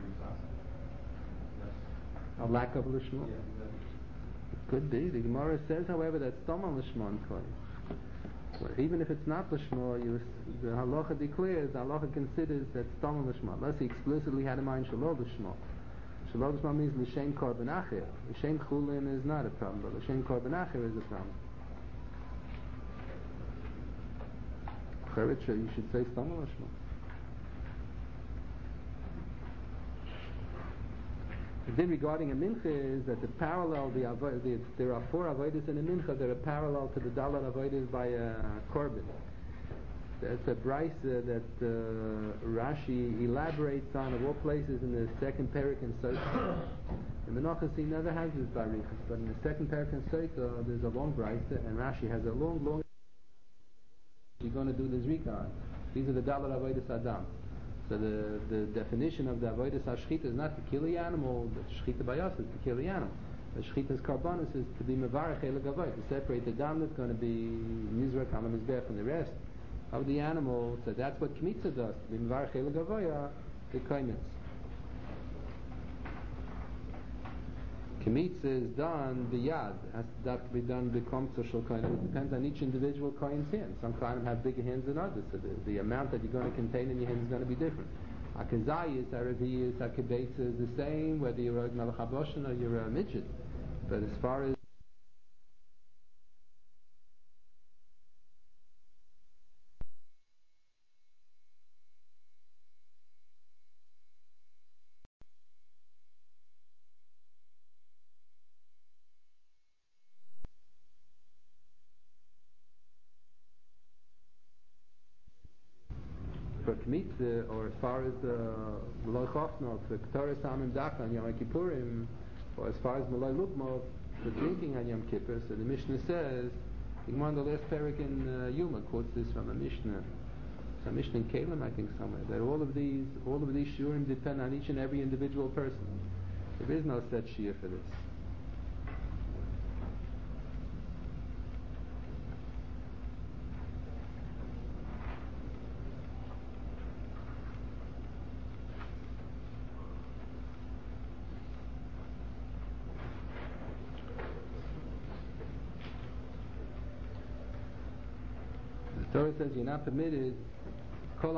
it in Sasik. A lack of Lishma? Yeah, exactly. It could be. The Gemara says, however, that Stam on Lishma in Koy. Well, even if it's not Lishma, the halacha declares, the halacha considers that Stam on Lishma. Unless he explicitly had in mind Shalom Lishma. Shalom Lishma means L'Shem Korban Acher. L'Shem Chulin is not a problem, but L'Shem Korban Acher is a problem. Cheretz, you should say Stam on Lishma. The thing regarding a mincha is that the parallel, there are 4 avodas in a mincha that are parallel to the dalar avodas by a korban. That's a brisa that Rashi elaborates on of all places in the second parak in Sotah. In Menachos he never has this barichas, but in the second parak in Sotah there's a long brisa, and Rashi has a long. You're going to do the zrika. These are the dalar avodas adam. So the definition of the avodas hashchita is not to kill the animal. The shchita bayas is to kill the animal. The shchita's karbanis is to be mevarach el gavoy, to separate the dam that's going to be nizrak on the mizbech from the rest of the animal. So that's what kmitza does. To be mevarach el gavoy, the kaimitz. Kmitza is done biyad. Has to be done b'komtza shel kohen. It depends on each individual kohen's hand. Some kohenim have bigger hands than others, so the amount that you're going to contain in your hand is going to be different. Akazayis, Arabiyis, Akabetza is the same whether you're a Melech HaBoshen or you're a midget. But as far as for Kmitza, or as far as Malay Chofnot, for K'toras Amim Daka on Yom Kippurim, or as far as Malay Lugmov, for drinking on Yom Kippur, so the Mishnah says, the Gemara in the last parak in Yuma quotes this from a Mishnah, some Mishnah in Kalim, I think somewhere, that all of these shurim depend on each and every individual person. There is no set shir for this. The Torah says you're not permitted You're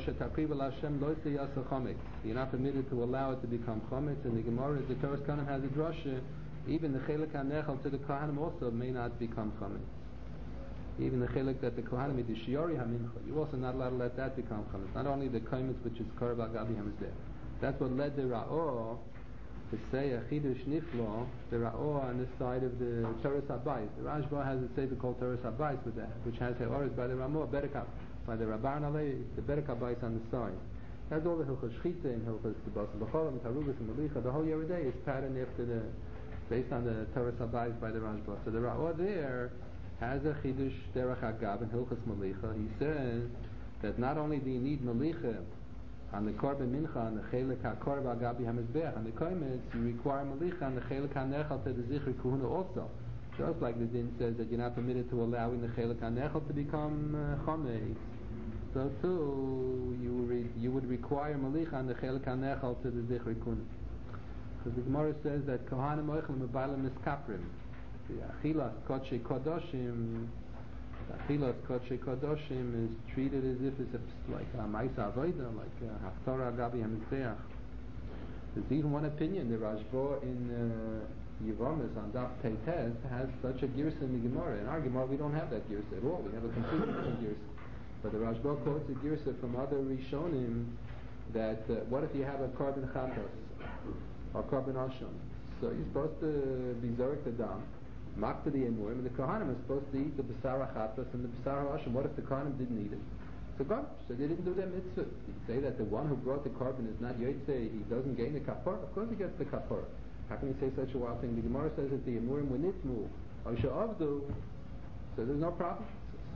not permitted to allow it to become chometz. And the Gemara, the Torah Kanim has a drasha, even the chelik hanechal to the Kohanim also may not become chometz. Even the chelik that the Kohanim is the shiori hamincha, you're also not allowed to let that become chometz. Not only the chometz which is korab al gabi hamizbeh. That's what led the Ra'or to say a chidush niflo, the Ra'or on this side of the Toras Habayis. The Rashba has a sefer called Toras Habayis with that, which has Ha'oris by the Ramah, Berekab, by the Rabban Alei, the Berekab Bayis on the side. That's all the Hilchos Shchita and Hilchos B'Basar B'Cholam, Tarubas and Malicha. The whole Yeridei is patterned after based on the Toras Habayis by the Rashba. So the Ra'or there has a chidush derech Hagab and Hilchos Malicha. He says that not only do you need Malicha on the korban mincha, on the chelik hakorb al gabi hamizbeach, on the koimetz, you require malicha on the chelik hanechal to the zichri kuhuna also. Just like the din says that you're not permitted to allow in the chelik hanechal to become chometz, so too you would require malicha on the chelik hanechal to the zichri kuhuna. Because the Gemara says that kohanim oichel mebalim miskaprim. The achilas kodshe kodoshim. Achilas kodshe kodoshim is treated as if it's like a ma'isa avoda, like haftorah gabi hamizbeach. There's even one opinion. The Rashba in Yevamis on Daf Peites has such a girsa in the Gemara. In our Gemara we don't have that girsa at all. We have a completely different girsa. But the Rashba quotes a girsa from other Rishonim that what if you have a korban chatos or korban asham? So you're supposed to be zorek the dam, mak to the emurim, and the kohanim are supposed to eat the basar chatos and the basar asham. What if the kohanim didn't eat it? So garbage. So they didn't do their mitzvah. You say that the one who brought the korban is not yotzei, he doesn't gain the kapor. Of course he gets the kapor. How can you say such a wild thing? The Gemara says that the emurim were nitmu, oisha avdu, so there's no problem. So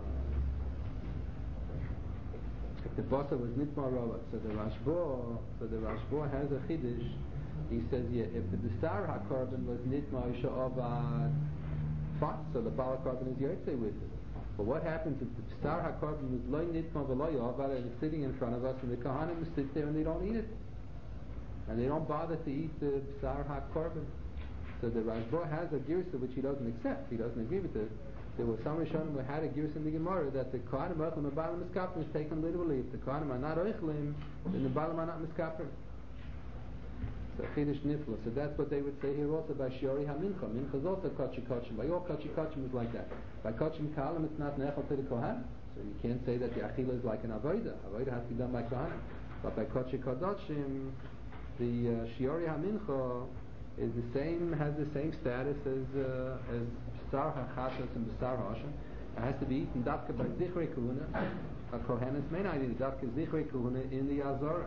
if the bossa was nitma rava, so the Rashba has a chiddush. He says, yeah, if the basar hakorban was nitma oisha avad, fine. So the bala korban is yotzei with it. But what happens if the basar hakorban was loy nitma v'loy avad and it's sitting in front of us, and the kohanim sit there and they don't eat it, and they don't bother to eat the basar hakorban? So the Rashba has a girsa which he doesn't accept. He doesn't agree with it. There was some Rishonim who had a girsa in the Gemara that the kohanim oichlim and balam miskaprim is taken literally. If the kohanim are not oichlim, then the balam are not miskaprim. So chidush nifla. So that's what they would say here also by shiori hamincha. Mincha is also kochi kochim. By all kochi kochim is like that. By kochim kalim it's not nechal to the kohanim. So you can't say that the achila is like an avodah. Avodah has to be done by kohanim. But by kochi kodoshim, the shiori hamincha is the same, has the same status as basar hachatos and basar hasham. It has to be eaten dafka by zichrei kuhuna. A kohenis may not eat dafka zichrei kuhuna in the azara.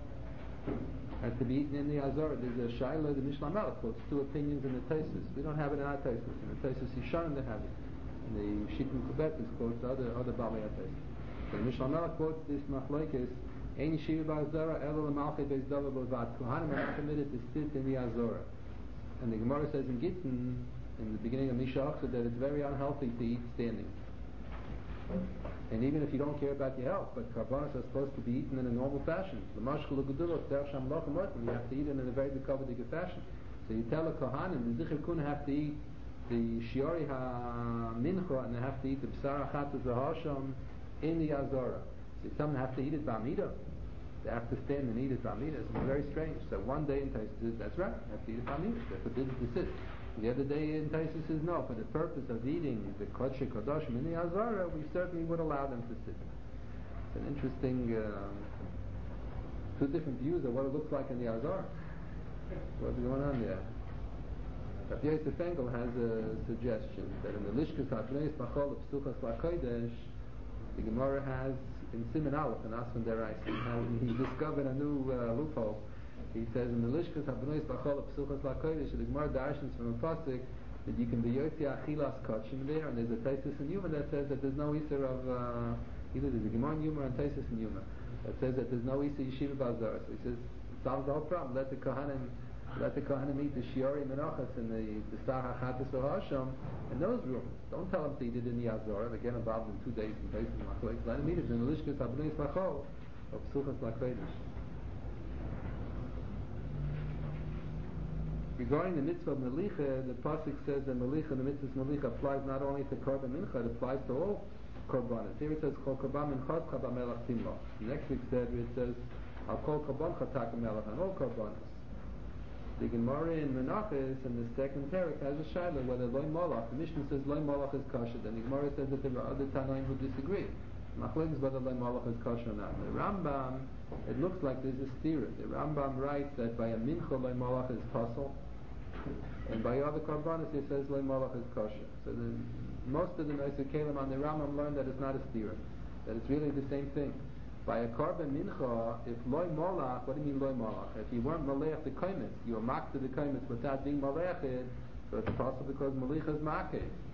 Has to be eaten in the azara. There's a shaila, the Mishnah Melech quotes two opinions in the Taisus. We don't have it in our Taisus. In the Taisus Yishanim they have it. In the Shittim Kubetis quotes other Bali Taisus. So the Mishnah Melech quotes this machlokes. Ein yeshiva ba'azara elo l'malchei beis davar b'vad. Kohanim are not permitted to sit in the azara. And the Gemara says in Gittin, in the beginning of Misha Achsad, that it's very unhealthy to eat standing. And even if you don't care about your health, but karbanos are supposed to be eaten in a normal fashion. You have to eat it in a very bekavodic fashion. So you tell a kohanim, the zichir kun have to eat the shiori ha-mincha, and they have to eat the b'sar hachatos v'hasham in the azara. So some have to eat it b'amida. They have to stand and eat it b'amida. It's very strange. So one day in Taisus, that's right, you have to eat it b'amida. They're forbidden to sit. The other day in Taisus says no, for the purpose of eating the kodshe kodoshim in the azara, we certainly would allow them to sit. It's an interesting, two different views of what it looks like in the azara. What's going on there? Rabbi Yosef Engel has a suggestion that in the Lishkas HaBneis Bachol of Psuchas LaKodesh, the Gemara has in Siman Aleph and Asman Deraisa, he discovered a new loophole. He says in the Lishkas HaBneis Bachol of Psuchas LaKodesh, the Gemara darshans from a pasuk that you can be yotzi achilas kochim there, and there's a Taisus in Yuma that says that there's no Isser of either there's a Gemara in Yuma or a Taisus in Yuma that says that there's no Isser yeshiva b'azara. So he says it solves the whole problem. Let the kohanim eat the shiori menachas and the basar hachatos v'hasham in those rooms. Don't tell them to eat it in the azara. They get involved in 2 days in Taisus and machlokes. Let them eat it in the Lishkas HaBneis Bachol of Psuchas LaKodesh. Regarding the mitzvah of melicha, the pasuk says that melicha, the mitzvah of melicha applies not only to korban mincha, it applies to all korbanos. Here it says kol korban minchas chabamelach timloch. Next week it says al kol korban chatak melach on all korbanos. The Gemara in Menachos in the second parak has a shaila whether loy molach. The Mishnah says loy molach is kosher. Then the Gemara says that there are other Tanaim who disagree. Machlokes is whether loy molach is kosher or not. The Rambam, it looks like there's a steer. The Rambam writes that by a mincha loy molach is pasul. And by other korbanos he says loy molach is kosher. So most of the Nosei Kelim on the Rambam learned that it's not a steer, that it's really the same thing. By a korban mincha, if loy molach, what do you mean loy molach? If you weren't maleach the koimetz, you were mak to the koimetz without being maleachid, so it's possible because malicha is makeh.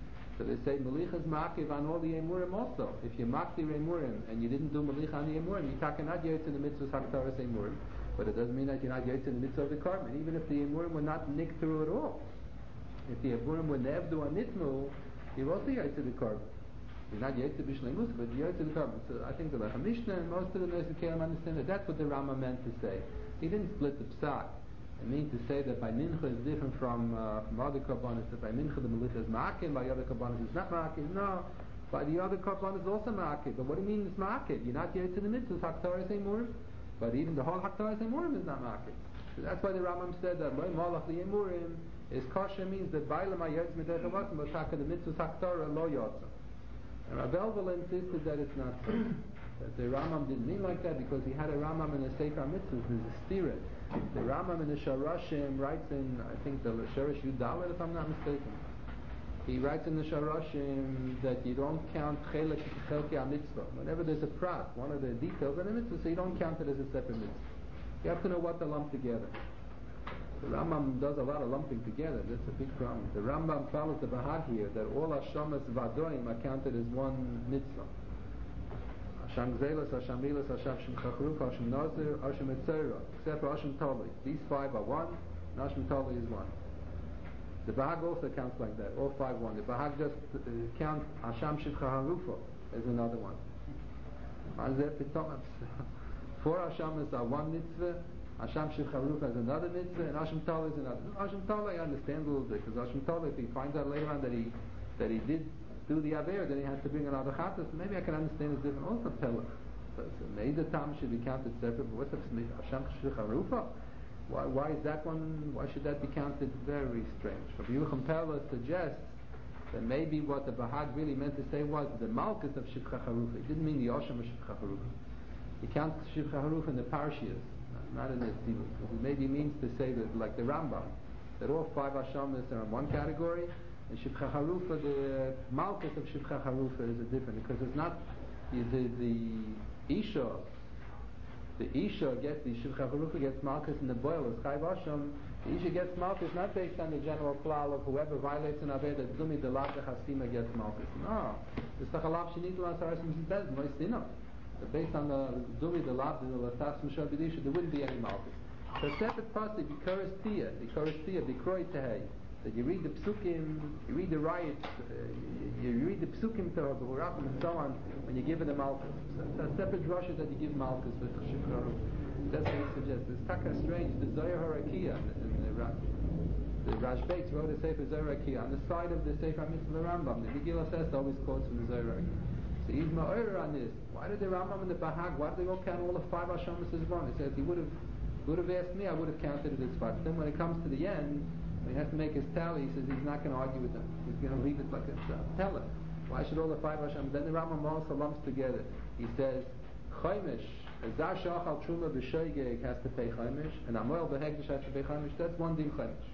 So they say Melicha is Ma'akiv on all the Emurim also. If you Makti Emurim and you didn't do Melicha on the Emurim, you not yet in the mitzvahs Haktaras Emurim, but it doesn't mean that you're not yet in the mitzvah of the carbon. Even if the Emurim were not nicked through at all. If the Emurim were Nevdu on Nitmu, you're also yet to the carbon. You're not yet to Bishlemus, but you're yet to the carbon. So I think the Lechem Mishnah and most of the Nurse Kalim understand that that's what the Rama meant to say. He didn't split the psak. It means to say that by Mincha is different from other Karbanis, that by Mincha the Melicha is Ma'akim, by other Karbanis it's not Ma'akim. No, by the other Karbanis it's also Ma'akim. But what do you mean it's Ma'akim? You're not yet to the mitzvahs, Haktaras Emurim, but even the whole Haktaras Emurim is not Ma'akim. So that's why the Rambam said that Loi Malach the Emurim is Kosher, means that Bailam HaYetz Midei Chavasim, but Taka the mitzvahs Haktara Lo Yotzim. And Rav Elvel insisted that it's not so. That the Rambam didn't mean like that because he had a Rambam in the Sefer Mitzvahs, there's a stira. The Rambam in the Sharashim writes in, I think the Sharash Yudalet, if I'm not mistaken. He writes in the Sharashim that you don't count Chelek Chelkei HaMitzvah. Whenever there's a prat, one of the details in a mitzvah, so you don't count it as a separate mitzvah. You have to know what to lump together. The Rambam does a lot of lumping together. That's a big problem. The Rambam follows the Bahag here that all Hashemas Vadoim are counted as one mitzvah. Hashem Zelos, Hashem Milos, Hashem Shemchachruf, Hashem Nazir, Hashem Etzera, except for Hashem Toli. These five are one, and Hashem Toli is one. The Bahag also counts like that, all five one. The Bahag just counts Hashem Shemchachruf as another one. Four Hashemas are one mitzvah, Hashem Shemchachruf as another mitzvah, and Hashem Toli is another. Hashem Toli I understand a little bit, because Hashem Toli, if he finds out later on that he did do the Aver, then he has to bring another Chatas. Maybe I can understand it's different. Also Pella. So Meida Tam should be counted separate, but what's Hashem Shemchachruf? Why is that one, why should that be counted? Very strange. Rabbi Yerucham Pella suggests that maybe what the Bahag really meant to say was the Malkus of Shemchachruf. It didn't mean the Osham of Shemchachruf. He counts Shemchachruf in the Parshiyas, not in the Tzivos. It maybe means to say that, like the Rambam, that all five Hashemas are in one category, and Shivcha Harufa, the Malkus of Shivcha Harufa is a different, because it's not the Isha gets the Shivcha Harufa gets Malkus in the boil as Chayv Hashem. The Isha gets Malkus not based on the general klal of whoever violates an Aved that Zumi the Lav Chasima gets Malkus. No, it's the Chalav Shinit Lan Saras Mizbez Moisino. Based on the Zumi the Lav the Latas Mishal B'Isha, there wouldn't be any Malkus. So separate pasuk, Bikoris Tia, Bikroi Tehei. That you read the psukim, you read the riots, you read the psukim to Hurachim and so on when you give it a malchus. So a separate drasha that you give malchus with Shifra. That's what he suggests. It's taka strange. The Zohar Harakia the Rashbeit wrote a Sefer Zohar Harakia on the side of the Sefer Mitzvah Rambam. The Megillah says always quotes from the Zohar Harakia. So he's ma'or on this. Why did the Rambam and the Bahag? Why did they all count all the five Hashemas as one? He says he would have asked me, I would have counted it as five. Then when it comes to the end, when he has to make his tally, he says he's not going to argue with them. He's going to leave it like it's tell it. Why should all the five Hashem? Then the Rambam also lumps together. He says, Chaimish, Zar Shachal Truma B'Shoigeg has to pay Chaimish, and Amoel B'Hegdish has to pay Chaimish. That's one din Chaimish.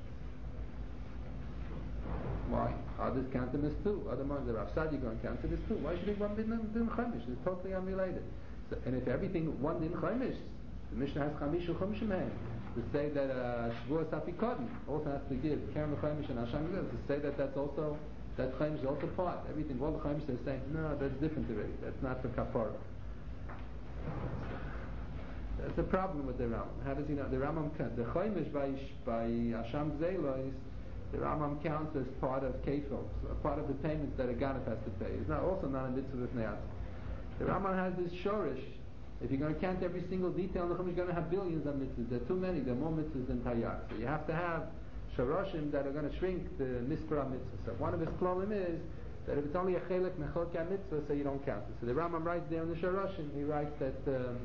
Why? Others count them as two. Other ones, the Rav Sadigan counts it as two. Why should it be one din Chaimish? It's totally unrelated. So, and if everything one din Chaimish, the Mishnah has Chamishu Chumshim Hen. To say that Shavuos Apikodim also has to give Kerem Chaimish and Hashem to say that's also that Chaimish is also part. Everything, all the Chaimish are saying, no, that's different already. That's not for Kapara. That's the problem with the Rambam. How does he know? The Rambam the Chaimish by Hashem Zelois, the Rambam counts as part of Kefil, so part of the payments that a Ganef has to pay. It's not also not a mitzvah with Ne'at. The Rambam has this Shorish. If you're going to count every single detail in the Chumash, you're going to have billions of mitzvahs. There are too many. There are more mitzvahs than Tayyar. So you have to have Sharoshim that are going to shrink the Mispra mitzvah. So one of his klolim is that if it's only a Chelek Mechelka mitzvah, so you don't count it. So the Rambam writes there in the Sharoshim, he writes that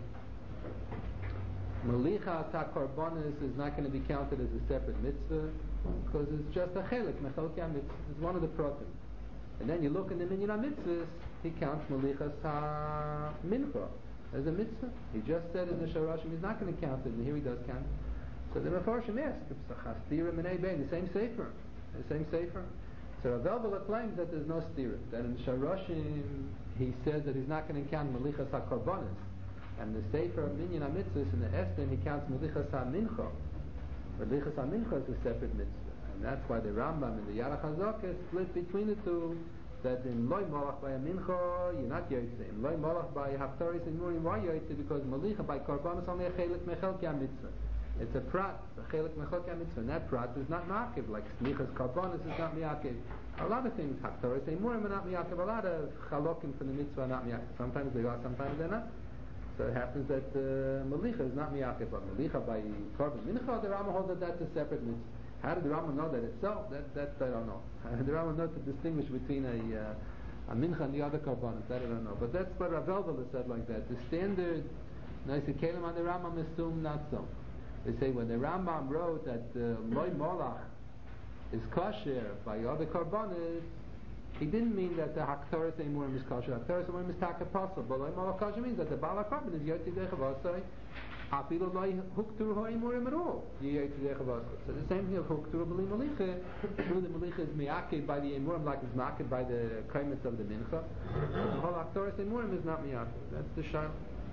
Melicha Korbanis is not going to be counted as a separate mitzvah because it's just a Chelek Mechelka mitzvah. It's one of the protim. And then you look in the Minyan HaMitzvahs, he counts Melichas HaMincha as a mitzvah. He just said in the Sharashim he's not going to count it, and here he does count it. So the Mefarshim asked, the same sefer. So Rav Elvel claims that there's no stira. That in the Sharashim he says that he's not going to count Melichas HaKorbanis. And the Sefer of Minyan HaMitzvahs in the Estin he counts Melichas HaMincha. Melichas HaMincha is a separate mitzvah. And that's why the Rambam in the Yarach HaZokah split between the two that in loy malach by a mincha you're not yotzei. In loy malach by haftaris and murim why yotzei? Because malicha by karbanos only a chelik mechelki mitzvah. It's a prat, a chelik mechelki mitzvah, and that prat is not ma'akiv. Like slichas karbanos is not ma'akiv. A lot of things haftaris and murim are not ma'akiv. A lot of chalokim from the mitzvah are not ma'akiv. Sometimes they are, sometimes they're not. So it happens that malicha is not ma'akiv, but malicha by karban mincha, the Rama holds that that's a separate mitzvah. How did the Rama know that it's so? That I don't know. How did the Rama know to distinguish between a mincha and the other karbanos? That I don't know. But that's what Rav Elveler said like that. The standard Naisa Kelim on the Rambam assume not so. They say when the Rambam wrote that loy molach is kosher by other karbanos, he didn't mean that the haktoris emurim is kosher. Haktoris emurim is taka possible. But loy molach kosher means that the bala karban is yotzi dechavasai. Afilu loy huktur ha'emurim at all. Yotzi dechavasai. So the same thing of huktur b'li malicha. True, the malicha is miyakid by the emurim like it's miyakid by the kaimitz of the mincha. The whole haktoris emurim is not miyakid. That's the shayla.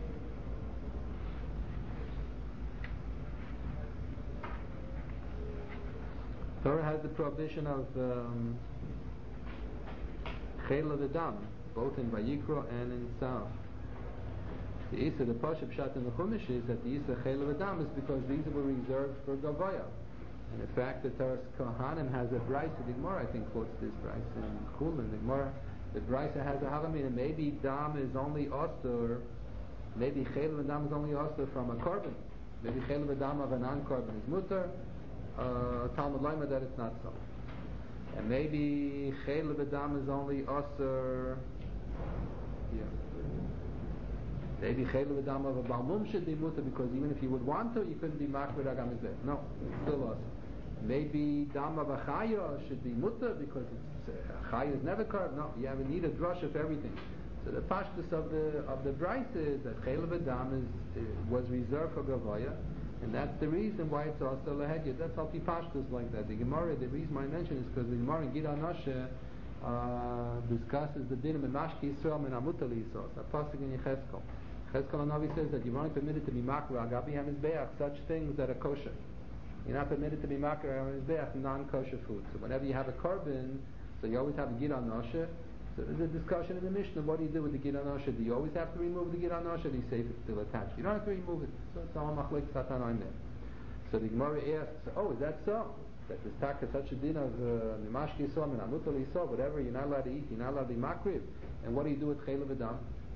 Torah has the prohibition of chayla v'dam, both in Vayikra and in Tzav. The Isa, the Pashup Pshat in the Chumash is that the Isa chayla v'dam is because these were reserved for Gavaya. And in fact, the Torah's Kohanim has a Brisa, the Gemara I think quotes this Brisa in Chulin, the Gemara, the Brisa has a Halamina, maybe dam is only Osur, maybe chayla v'dam is only Osur from a korban. Maybe chayla v'dam of a non-korban is mutar. Talmud Lema that it's not so. And maybe Chayla B'dam is only Osir. Yeah. Maybe Chayla B'dam of a Balmum should be mutter because even if you would want to, you couldn't be Makbid Agam Izbeh. No, it's still Osir. Maybe Dam of a Chaya should be mutter because Chaya is never carved. No, you have a need a drush of everything. So the pashtus of the Brisa is that Chayla B'dam was reserved for Gavaya. And that's the reason why it's also lahedya. That's all pashtus like that. The Gemara, the reason I mention is because the Gemara in Gidon Nashe discusses the din of Mashki Yisrael and Amutali Yisrael. It's a pasuk in Yechezkel. Yechezkel Hanavi says that you're only permitted to be makra agabi hamizbeach, such things that are kosher. You're not permitted to be makra hamizbeach non-kosher food. So whenever you have a korban, so you always have a Gidon Nashe. So there's a discussion in the Mishnah. What do you do with the Gidon Nashe? Do you always have to remove the Gidon Nashe? Do you say if it's still attached? You don't have to remove it. So it's all machlek satanaim there. So the Gemara asks, oh, is that so? That there's taka such a din of mashki yisrael and amutal yisrael, whatever, you're not allowed to eat, you're not allowed to be makriv. And what do you do with chayla v'dam?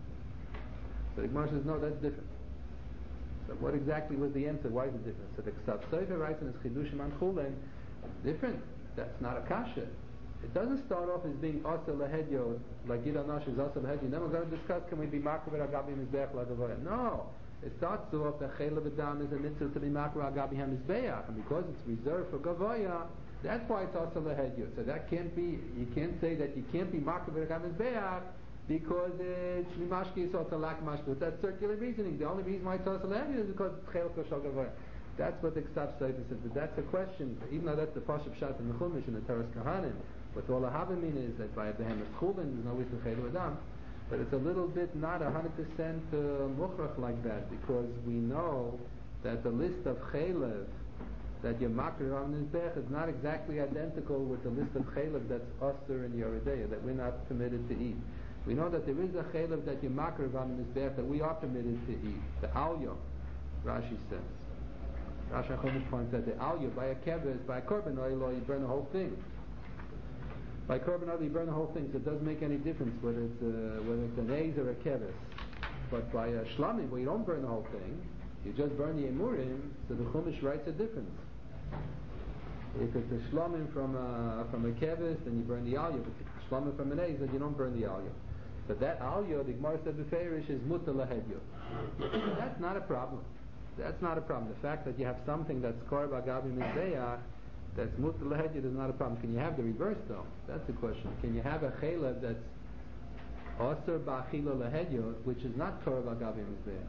So the Gemara says, no, that's different. So what exactly was the answer? Why is it different? So the Ksav Sofer writes in his Chidushim and Chulen, different. That's not a kasha. It doesn't start off as being asa lahedyo, like Gidon Nashe is asa lahedyo. Then we're going to discuss, can we be makriv agabi mizbeach l'gavoya? No. It starts off that chayla v'dam is a mitzvah to be makriv agabi hamizbeach, and because it's reserved for gavoya, that's why it's asa lahedyo. So that can't be, you can't say that you can't be makriv agabi mizbeach because it's mashki is also lack mashki. That's circular reasoning. The only reason why it's asa lahedyo is because it's chayla koshal gavoya. That's what the Ksav Sofer says. But that's a question, even though that's the Pashup Pshat in the Chumash and the Toras Kohanim. But all the Havamin is that by Behemoth Chulin there's no issue Chayla V'dam, but it's a little bit not 100% mukhrach like that, because we know that the list of Chaylev that your makriv on Mizbech is not exactly identical with the list of Chaylev that's Osir and Yeridea that we're not permitted to eat. We know that there is a Chaylev that your makriv on Mizbech that we are permitted to eat, the Alyo, Rashi says. Rashi Chumash points out the Alyo by a keves, by a korban oil, you burn the whole thing. By korban oil, you burn the whole thing, so it doesn't make any difference whether it's an eiz or a keves. But by a shlamim, where you don't burn the whole thing, you just burn the emurim, so the Chumash writes a difference. If it's a shlamim from a keves, then you burn the alyo. If it's a shlamim from an eiz, then you don't burn the alyo. But that alyo, the Gemara said b'feirish, is mutar lahedyo. That's not a problem. That's not a problem. The fact that you have something that's korb agabi mizbeach, that's mutar lahedyo, is not a problem. Can you have the reverse though? That's the question. Can you have a chaylev that's osir ba'achila lahedyo, which is not korb agabi mizbeach?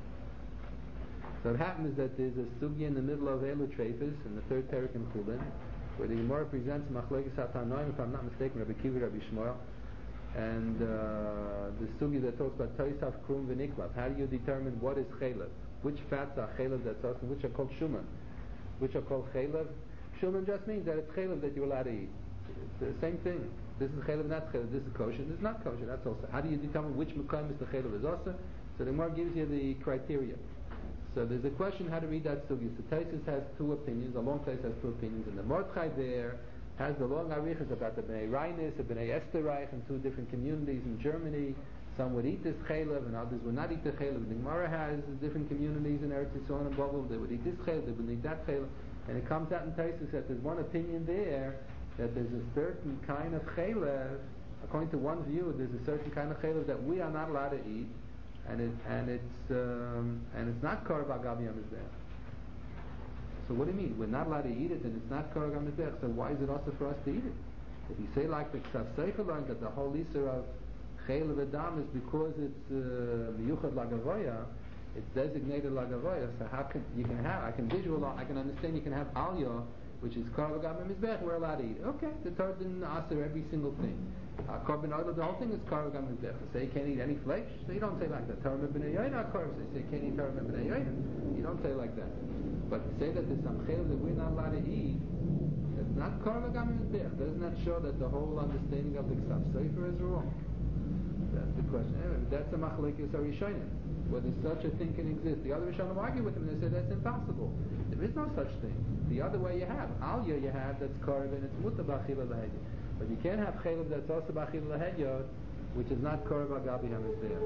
So what happens is that there's a sugya in the middle of Elu Trefus, in the third parak in Chulin, where the Gemara presents machlokes hatanoim, if I'm not mistaken, Rabbi Kiva, Rabbi Shmuel, and the sugya that talks about toisaf krum v'niklav. How do you determine what is chaylev? Which fats are chaylev that's awesome? Which are called shuman? Which are called chaylev? Shuman just means that it's chaylev that you're allowed to eat. It's the same thing. This is chaylev, that's chaylev. This is kosher, this is not kosher. That's also. How do you determine which mekom is the chaylev is also? So the Gemara gives you the criteria. So there's a question how to read that sugya. So Taisus has two opinions. The long Taisus has two opinions, and the Mordechai there has the long arichas about the Bnei Rainis, the Bnei Esterreich, and two different communities in Germany. Some would eat this chaylev, and others would not eat the chaylev. The Gemara has different communities in Eretz Yisrael and Babel. They would eat this chaylev, they would eat that chaylev, and it comes out in Taisus that there's one opinion there that there's a certain kind of chaylev. According to one view, there's a certain kind of chaylev that we are not allowed to eat, and it's not korban agav hamizbech. So what do you mean? We're not allowed to eat it, and it's not korban agav hamizbech. So why is it also for us to eat it? If you say like the Ksav Sefer learned that the whole Isser of chaylev adam is because it's miyuchad lagavoya, it's designated lagavoya. So how can you can have? I can visualize. I can understand. You can have aliyah, which is korban agav hamizbech. We're allowed to eat. Okay, the Torah didn't answer every single thing. Korban oil, the whole thing is korban agav hamizbech. They say you can't eat any flesh. So you don't say like that. Torah b'nei yoina korban. They say you can't eat Torah b'nei yoina. You don't say like that. But to say that there's some chaylev that we're not allowed to eat, it's not korban agav hamizbech. Doesn't that show that the whole understanding of the Ksav Sefer is wrong? That's the question. Anyway, that's a machlekes harishonim, whether such a thing can exist. The other Rishonim argue with him and they say that's impossible. There is no such thing. The other way you have aliyah, you have that's korban, it's muta b'achila l'hedya. But you can't have chaylev that's also b'achila l'hedya, which is not korban agav hamizbech.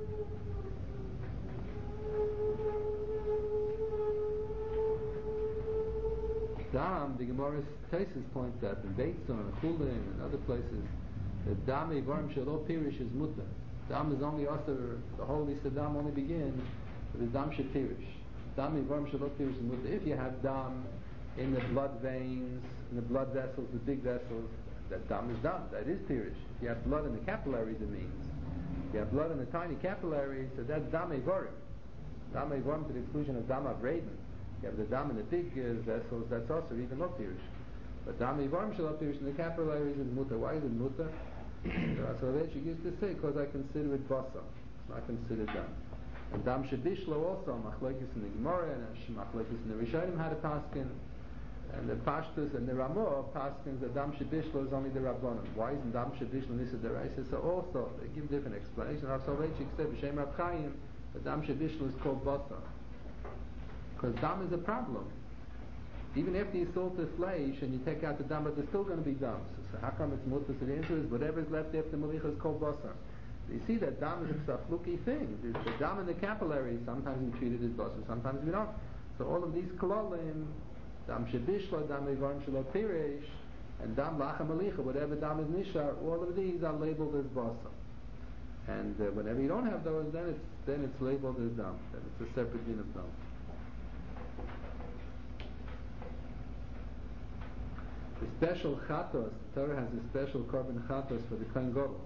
Dam, the Gemara's Taisus points out in Beitzon and Chulin and other places, that dam evarim shelo pirish is muta. Dam is only also the holy Saddam only begins with dam shepirish. Dam evarim shelo pirish is muta. If you have dam in the blood veins, in the blood vessels, the big vessels, that dam is dam. That is pirish. If you have blood in the capillaries, it means. If you have blood in the tiny capillaries, so that's dam evarim. Dam evarim to the exclusion of dam avredin. You have the dam in the big vessels. That's also even not pirish. But dam evarim shelo pirish in the capillaries is muta. Why is it muta? So she used to say, because I consider it basa, it's not considered dam. And dam shebishlo also, machlekes in the Gemara and machlekes in the Rishonim had a paskin, and the Pashtus and the Ramah paskins that dam shebishlo is only the Rabbanim. Why isn't dam shebishlo nisa deraisa? So also they give different explanations. Rav Soloveitchik said b'shem Rav Chaim that dam shebishlo is called basa because dam is a problem. Even after you salt the flesh and you take out the dam, but there's still going to be dam. So how come it's mutter? So the answer is whatever is left after malicha is called basar. You see that dam is a fluky thing. The dam in the capillaries, sometimes we treat it as basar, sometimes we don't. So all of these kololim, dam shebishla, dam evarim shelo pirish, and dam lacha malicha, whatever dam is nishar, all of these are labeled as basar. And whenever you don't have those, then it's labeled as dam. Then it's a separate din of dam. The special chatos, the Torah has a special korban chatos for the Kohen Gadol.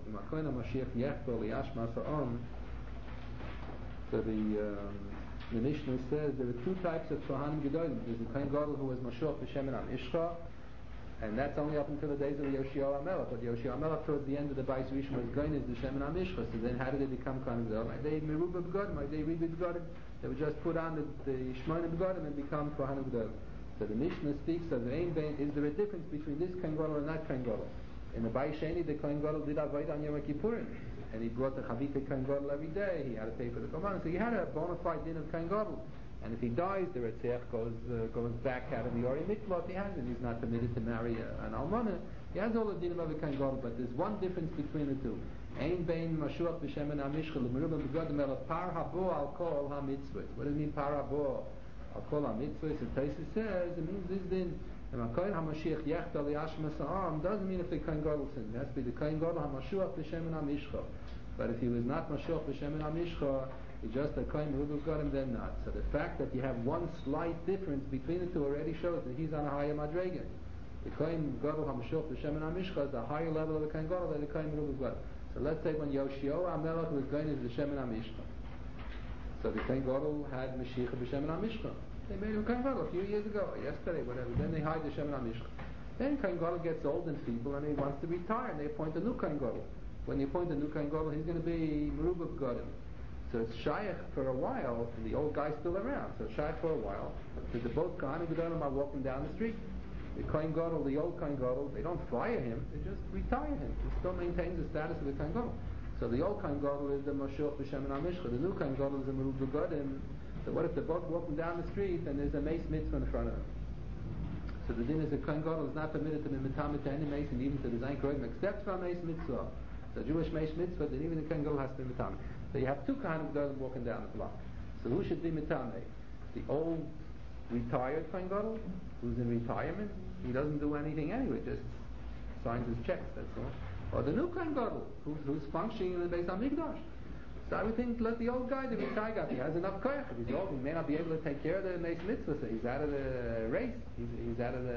So the Mishnah says there are two types of Kohanim Gedolim. There's the Kohen Gadol who was Mashiach b'Shemen HaMishcha, and that's only up until the days of Yoshiyahu HaMelech. But Yoshiyahu HaMelech towards the end of the Bais Rishon was going as the Shemen HaMishcha. So then how did they become Kohanim Gedolim? Like they Meruba B'Godim, like they read B'Godim. They would just put on the Shmoyne B'Godim and become Kohanim Gedolim. So the Mishnah speaks of the Ein Bein. Is there a difference between this Kohen Gadol and that Kohen Gadol? In the Bais Sheni, the Kohen Gadol did avodah on Yom Kippurim, and he brought the Chavita Kohen Gadol every day. He had to pay for the Korban, so he had a bona fide din of Kohen Gadol. And if he dies, the Retzech goes back out of the Ori Mitzvot. He has, and he's not permitted to marry an almana. He has all the din of a Kohen Gadol, but there's one difference between the two. Ein Bein Mashuach b'Shemen HaMishcha l'Merubah B'Godim Ela Par Habo Al Kol HaMitzvot. What does it mean Par Habo Al Kol HaMitzvot? And Taisus says it means this din. And Kohen HaMashiach Yechta Li'Ashmas Ha'am doesn't mean if the Kohen Gadol sinned. It has to be the Kohen Gadol HaMashuach b'Shemen HaMishcha. But if he was not Mashuach b'Shemen HaMishcha, he's just a Kohen Merubah B'Godim, then not. So the fact that you have one slight difference between the two already shows that he's on a higher madrega. The Kohen Gadol HaMashuach b'Shemen HaMishcha is a higher level of the Kohen Gadol than the Kohen Merubah B'Godim. So let's say when Yoshiyahu HaMelech was going as the Shemen HaMishcha, so the Kohen Gadol had Mashiach b'Shemen HaMishcha. They made him Kohen Gadol a few years ago, yesterday, whatever. Then they hide the Shemen HaMishcha. Then Kohen Gadol gets old and feeble and he wants to retire, and they appoint a new Kohen Gadol. When they appoint a new Kohen Gadol, he's going to be Merubah B'Godim. So it's Shaykh for a while, and the old guy's still around. So it's Shaykh for a while. So the both Kohanim Gedolim are walking down the street. The Kohen Gadol, the old Kohen Gadol, they don't fire him, they just retire him. He still maintains the status of the Kohen Gadol. So the old Kohen Gadol is the Mashuach B'Shem Mishcha. The new Kohen Gadol is the Merub Begadim. So what if they're both walking down the street and there's a mace mitzvah in front of them? So the din is the Kohen Gadol is not permitted to be mitamet to any mace and even to the Zayin Kohen except for a mace mitzvah. So Jewish mace mitzvah, then even the Kohen Gadol has to be mitamet. So you have two Kohen Gadolim walking down the block. So who should be mitamet? The old retired Kohen Gadol, who's in retirement, he doesn't do anything anyway, just signs his checks, that's all. Or the new Kohen Gadol, who's functioning in the Beis HaMikdash. So I would think, let the old guy, the retired guy, he has enough koyach. If he's old, he may not be able to take care of the Meis Mitzvah, so he's out of the race, he's out of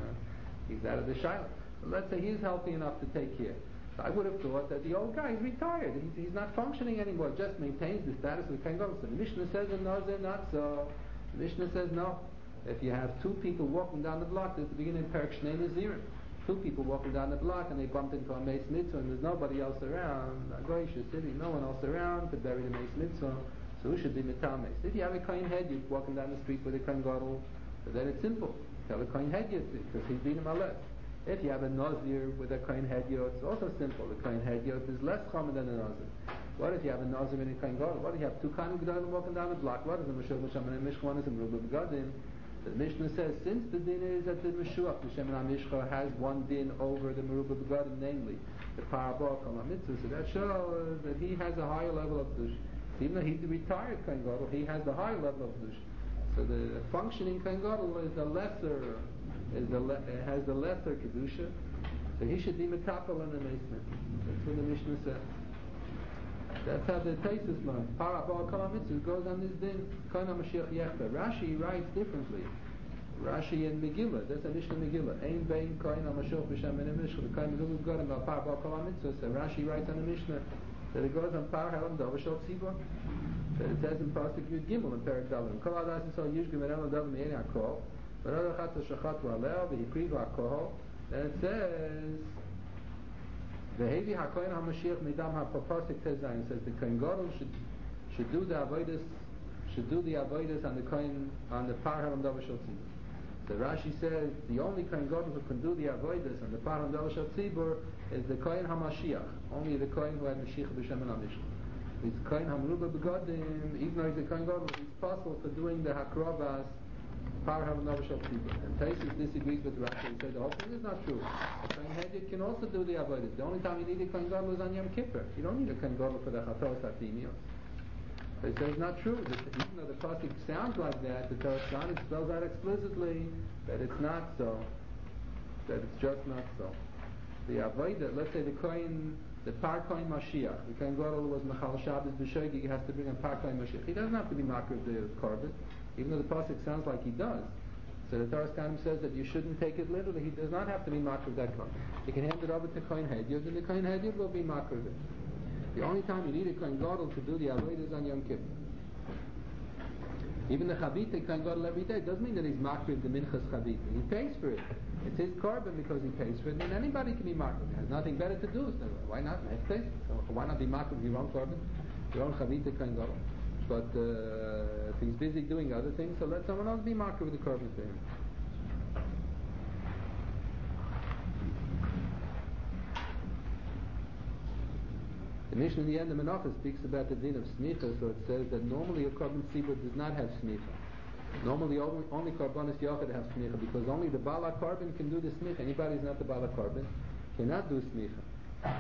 the shayla. So let's say he's healthy enough to take care. So I would have thought that the old guy is retired, he's not functioning anymore, just maintains the status of the Kohen Gadol. So the Mishnah says in Nazir, not so. The Mishnah says no. If you have two people walking down the block, at the beginning of Perek Shnei Nazirim, two people walking down the block and they bumped into a Meis Mitzvah and there's nobody else around, no one else around to bury the Meis Mitzvah, so who should be Mitames? If you have a Kohen Hedyot walking down the street with a Kohen Gadol, then it's simple. Tell a Kohen Hedyot because he's been maled. If you have a Nazir with a Kohen Hedyot, it's also simple. The Kohen Hedyot is less common than a Nazir. What if you have a Nazir and a Kohen Gadol? What if you have two Kohen Gadolim walking down the block? What is the Mashuach B'Shem Mishcha? One is in Merub Begadim. The Mishnah says, since the din is that the Mashuach B'Shem Mishcha has one din over the Merub Begadim, namely the Parabah Kol HaMitzvah, so that shows that he has a higher level of Kedusha. Even though he's the retired Kohen Gadol, he has the higher level of Kedusha. So the functioning Kohen Gadol is the lesser, has the lesser Kedusha. So he should be Metapel in the Meis Mitzvah. That's what the Mishnah says. That's how the Taisus learns. Parabah Kol HaMitzvah goes on this din. Kohen HaMashiach Yechta. Rashi writes differently. Rashi in Megillah, that's a Mishnah Megillah. Ein bein Kohen HaMashiach B'Shem Mishcha. The Kohen Megillah got about Parabah Kol HaMitzvah. So Rashi writes on the Mishnah that it goes on Par Helam Dover Shal Tzibor. That it says in Pasuk Yud Gimel in Perek Dalet. Kol Adas Yisrael Yishgim Erel Dalet Me'eni HaKol. V'Rod Achat Shachat V'Aleh V'Hikriv HaKol. Then it says Ve'hevi HaKohen HaMashiach Midam HaPapasik Tezayin. Says the Kohen Gadol should do the avodas on the Kohen on the Par Helam Dover Shal Tzibor. So Rashi says the only Kohen Gadol who can do the avodas on the Par Helam Dover Shal Tzibor is the Kohen HaMashiach. Only the Kohen who had Mashiach B'Shem Mishcha. It's Kohen HaMerubah Begadim, even though he's a Kohen Gadol, he's possible for doing the Hakrovas Par Helam Dover Shal Tzibor. And Taisus disagrees with Rashi. He said the whole thing is not true. A Kohen Hedyot can also do the avodas. The only time you need a Kohen Gadol is on Yom Kippur. You don't need a Kohen Gadol for the Chatos Hatimios. But he says it's not true. That even though the pasuk sounds like that, the Torah spells out explicitly that it's not so. That it's just not so. The avodah, let's say the Par Kohen Mashiach, the Kohen Gadol was Mechal Shabbos B'Shogeg, he has to bring a Par Kohen Mashiach. He doesn't have to be makar of the korban, even though the pasuk sounds like he does. So the Torah says that you shouldn't take it literally. He does not have to be makar of that korban. He can hand it over to Kohen Hedyot, and the Kohen Hedyot will be makar of it. The only time you need a Kohen Gadol to do the avodah is on Yom Kippur. Even the Chavita Kohen Gadol every day doesn't mean that he's makar of the Minchas Chavita. He pays for it. It's his korban because he pays for it, and anybody can be makar. He has nothing better to do, so why not? So why not be makar of your own korban, your own Chavita Kohen Gadol? But if he's busy doing other things, so let someone else be makar with the korban for him. The Mishnah in the end of Menachos speaks about the din of smicha, so it says that normally a korban tzibur does not have smicha. Normally only korbanos yochid have smicha, because only the bala korban can do the smicha. Anybody who's not the bala korban cannot do smicha.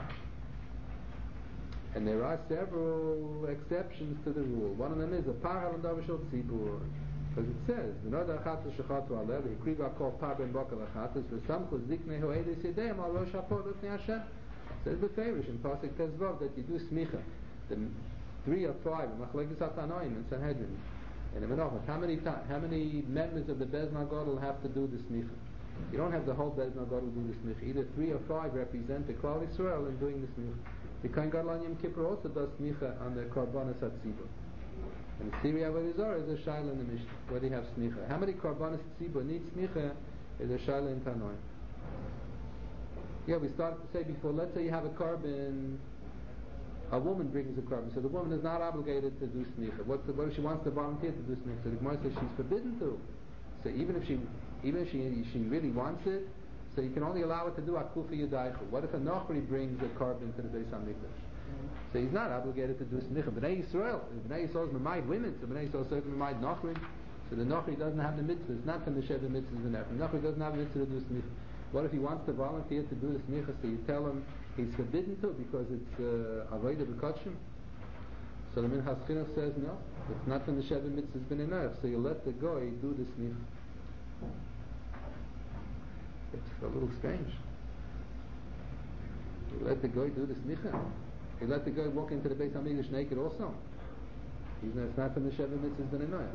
And there are several exceptions to the rule. One of them is a par helam davar shel tzibur, because it says v'noda achatos shechatu aleh v'hikriv hakol par ben bokel achatos v'samchus ziknei ho'edes yedeim al rosh hapod l'fnei Hashem. Says the Farish in Pasuk Tezvav that you do smicha. The 3 or 5 Machlekes HaTanoim and Sanhedrin and Menachos. How many members of the Beis HaGadol have to do the smicha? You don't have the whole Beis HaGadol do the smicha. Either 3 or 5 represent the Klal Yisrael in doing the smicha. The Kohen Gadol on Yom Kippur also does smicha on the Korbanos HaTzibur. And the Siri Avodah Zarah is a shaila in the Mishnah where they have smicha. How many Korbanos HaTzibur need smicha is a shaila in Tanoim. Yeah, we started to say before, let's say you have a korban, a woman brings a korban, so the woman is not obligated to do smicha. What if she wants to volunteer to do smicha? So the Gemara says she's forbidden to. So even if she really wants it, so you can only allow it to do akufa yudaichu. What if a Nochri brings a carbon to the Beis Hamikdash? So he's not obligated to do smicha. B'nai Yisrael, if B'nai Yisrael is mamaid women, so B'nai Yisrael is mamaid Nochri. So the Nochri doesn't have the mitzvah. It's not from the Sheva mitzvahs v'nef. The Nochri doesn't have the mitzvah to do smicha. What if he wants to volunteer to do the smicha? So you tell him he's forbidden to because it's avodah b'kotshim. So the Minchas Chinuch says no. It's not from the Sheva mitzvahs v'nef. So you let the goy do the smicha. It's a little strange. You let the guy do the smicha. You let the guy walk into the Beis Hamikdash naked also. Even though it's not from the Sheva mitzvahs b'nenoyah.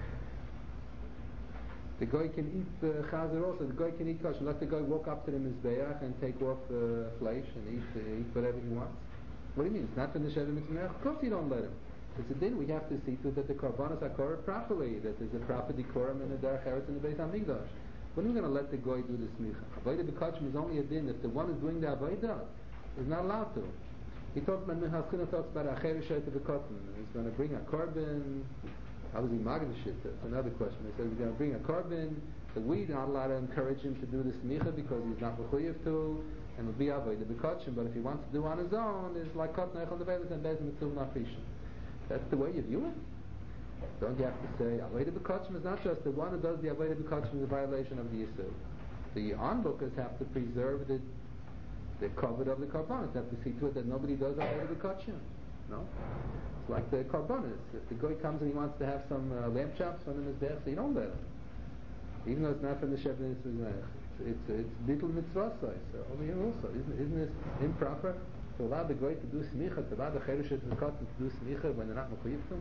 The guy can eat chazer also. The guy can eat kosher. Let the guy walk up to the mizbeach and take off flesh and eat whatever he wants. What do you mean? It's not from the Sheva mitzvah. Of course you don't let him. It's a din. We have to see to that the karbanos are korah properly. That there's a proper decorum and a derech eretz in the Beis Hamikdash. When are we going to let the goy do the smicha? Avodah b'kachim is only a din if the one who's doing the avodah is not allowed to. He talks about Minchas Chinuch talks about acher shayta b'katan. He's going to bring a carbon. How was he magdish it? That's another question. He says he's going to bring a carbon. So we're not allowed to encourage him to do the smicha because he's not mechuyev to, and will be avodah b'kachim. But if he wants to do on his own, it's like katan echol develis and bezim mitzvah nafishin. That's the way you view it. Don't you have to say avodah b'kachim is not just the one who does the avodah b'kachim is a violation of the yisur. The onlookers have to preserve the covet of the karbanos. They have to see to it that nobody does avodah b'kachim. No, it's like the karbanos. If the guy comes and he wants to have some lamb chops from the mizbech, so you don't let him, even though it's not from the Sheva mitzvah. It's little mitzvah size. So over here also, isn't this improper to allow the guy to do smicha, to allow the chereshet b'katan to do smicha when they're not mechuyev to?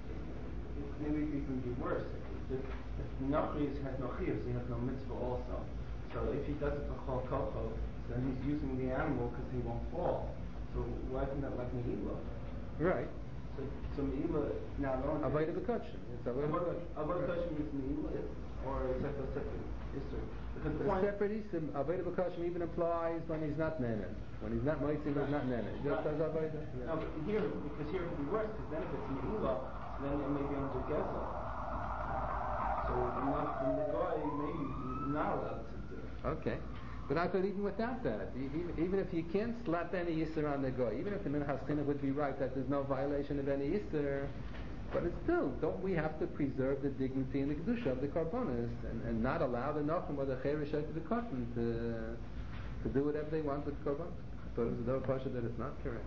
Maybe it can be worse. If Nochri has no chiyuv, so he has no mitzvah also. So if he does it for chol kocho, then he's using the animal because he won't fall. So why isn't that like Me'ilah? Right. So Me'ilah not only... Avodah b'kachim. It's avodah b'kachim. Avodah b'kachim is Me'ilah, or it's like a separate issue. Because the point... separate issue. Avodah b'kachim even applies when he's not nenen. When he's not moitzing, he's not nenen. He just does avodah. Yeah. No, but here it would be worse, because then if it's Me'ilah, then it may be under Gezel. So then the guy may be not allowed to do it. Okay. But I thought even without that, even if you can't slap any yisur on the guy, even if the Minchas Chinuch would be right that there's no violation of any yisur, but it's still, don't we have to preserve the dignity and the kedusha of the karbonis and not allow the Nochrim or the cheresh to the cotton to do whatever they want with the karbonis? I thought it was a double pasha that it's not correct.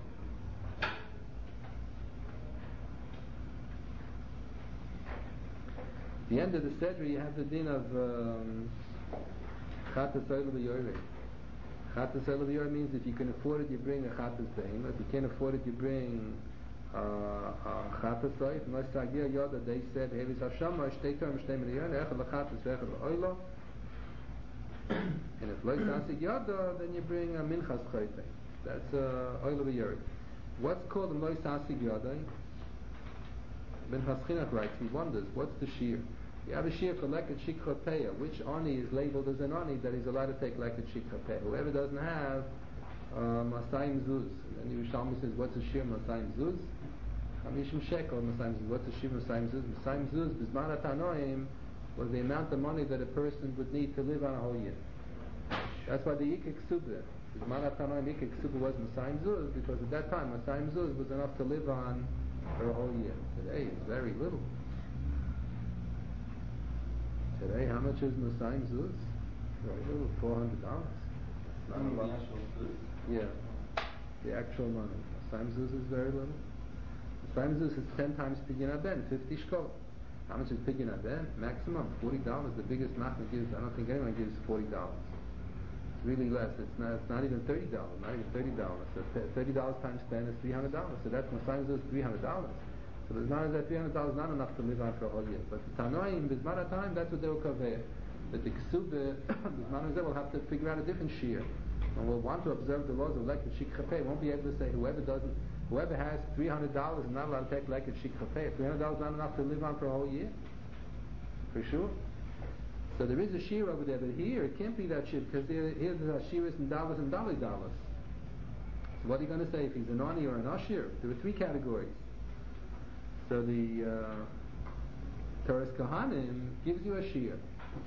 At the end of the Sedra, you have the din of Chatas Oil B'Yoreh. Chatas Oil B'Yoreh means if you can afford it, you bring a Chatas Behem. If you can't afford it, you bring Chatas Oil. Nosagir Yoda, they said, Hevis Hashama, Shtei Torah, Shtei Miliyon, Echad L'Chatas, Echad L'Oilo. And if Lo Tasig Yoda, then you bring a Minchas Chayte. That's Oil B'Yoreh. What's called a Lo Tasig Yoda? Minchas Chinuch writes, he wonders, what's the shear? You have a shear for leket shikha peah. Which ani is labeled as an ani that he's allowed to take leket shikha peah? Whoever doesn't have masayim zuz. And the Yerushalmi says, what's a shear masayim zuz? Chamishim shekel masayim zuz. What's a shear masayim zuz? Masayim zuz, bisman atanoim, was the amount of money that a person would need to live on a whole year. That's why the Yikik Subah, bisman atanoim Yikik Subah was masayim zuz, because at that time masayim zuz was enough to live on for a whole year. Today it's very little. Today, how much is Masayim Zuz? Very little, $400. Not a lot. The actual zuz? Yeah, the actual money. Masayim Zuz is very little. Masayim Zuz is 10 times Pidyon Aben, 50 shkol. How much is Pidyon Aben? Maximum $40. The biggest Nachman gives. I don't think anyone gives $40. It's really less. It's not even $30. Not even $30. So $30 times 10 is $300. So that's Masayim Zuz, $300. So there's not that $300 not enough to live on for a whole year. But the Tanoim, Bizman time, that's what they will cover. But the Ksubah, Bizman will have to figure out a different shear. And will want to observe the laws of Leket Shik Chapeh. Won't be able to say whoever has $300 is not allowed to take Leket Shik Chapeh. $300 is not enough to live on for a whole year. For sure. So there is a shear over there, but here it can't be that shear because here there's a shear in dollars and dollars. So what are you going to say if he's an Ani or an Ashir? There are 3 categories. So the Teres Kohanim gives you a shear.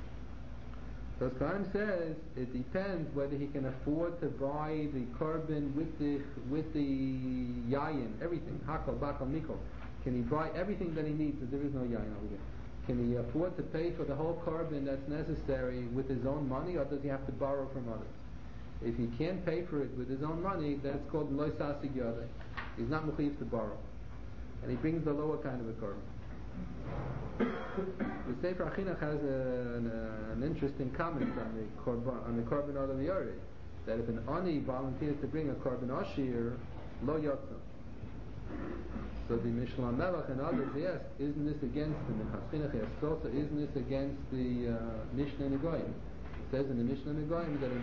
So Kohanim says it depends whether he can afford to buy the korban with the yayin, everything, hakol, bakal, mikol. Can he buy everything that he needs? Because there is no yayin over there. Can he afford to pay for the whole korban that's necessary with his own money, or does he have to borrow from others? If he can't pay for it with his own money, then it's called loy sasig yodei. He's not mechuyev to borrow, and he brings the lower kind of a korban. The Sefer HaChinuch has an interesting comment on the korban olav yoreh, that if an ani volunteers to bring a korban ashir, lo yotza. So the Mishnah Melech and others ask, isn't this against the Minchas Chinuch? Also, isn't this against the Mishnah Negoim? It says in the Mishnah Negoim that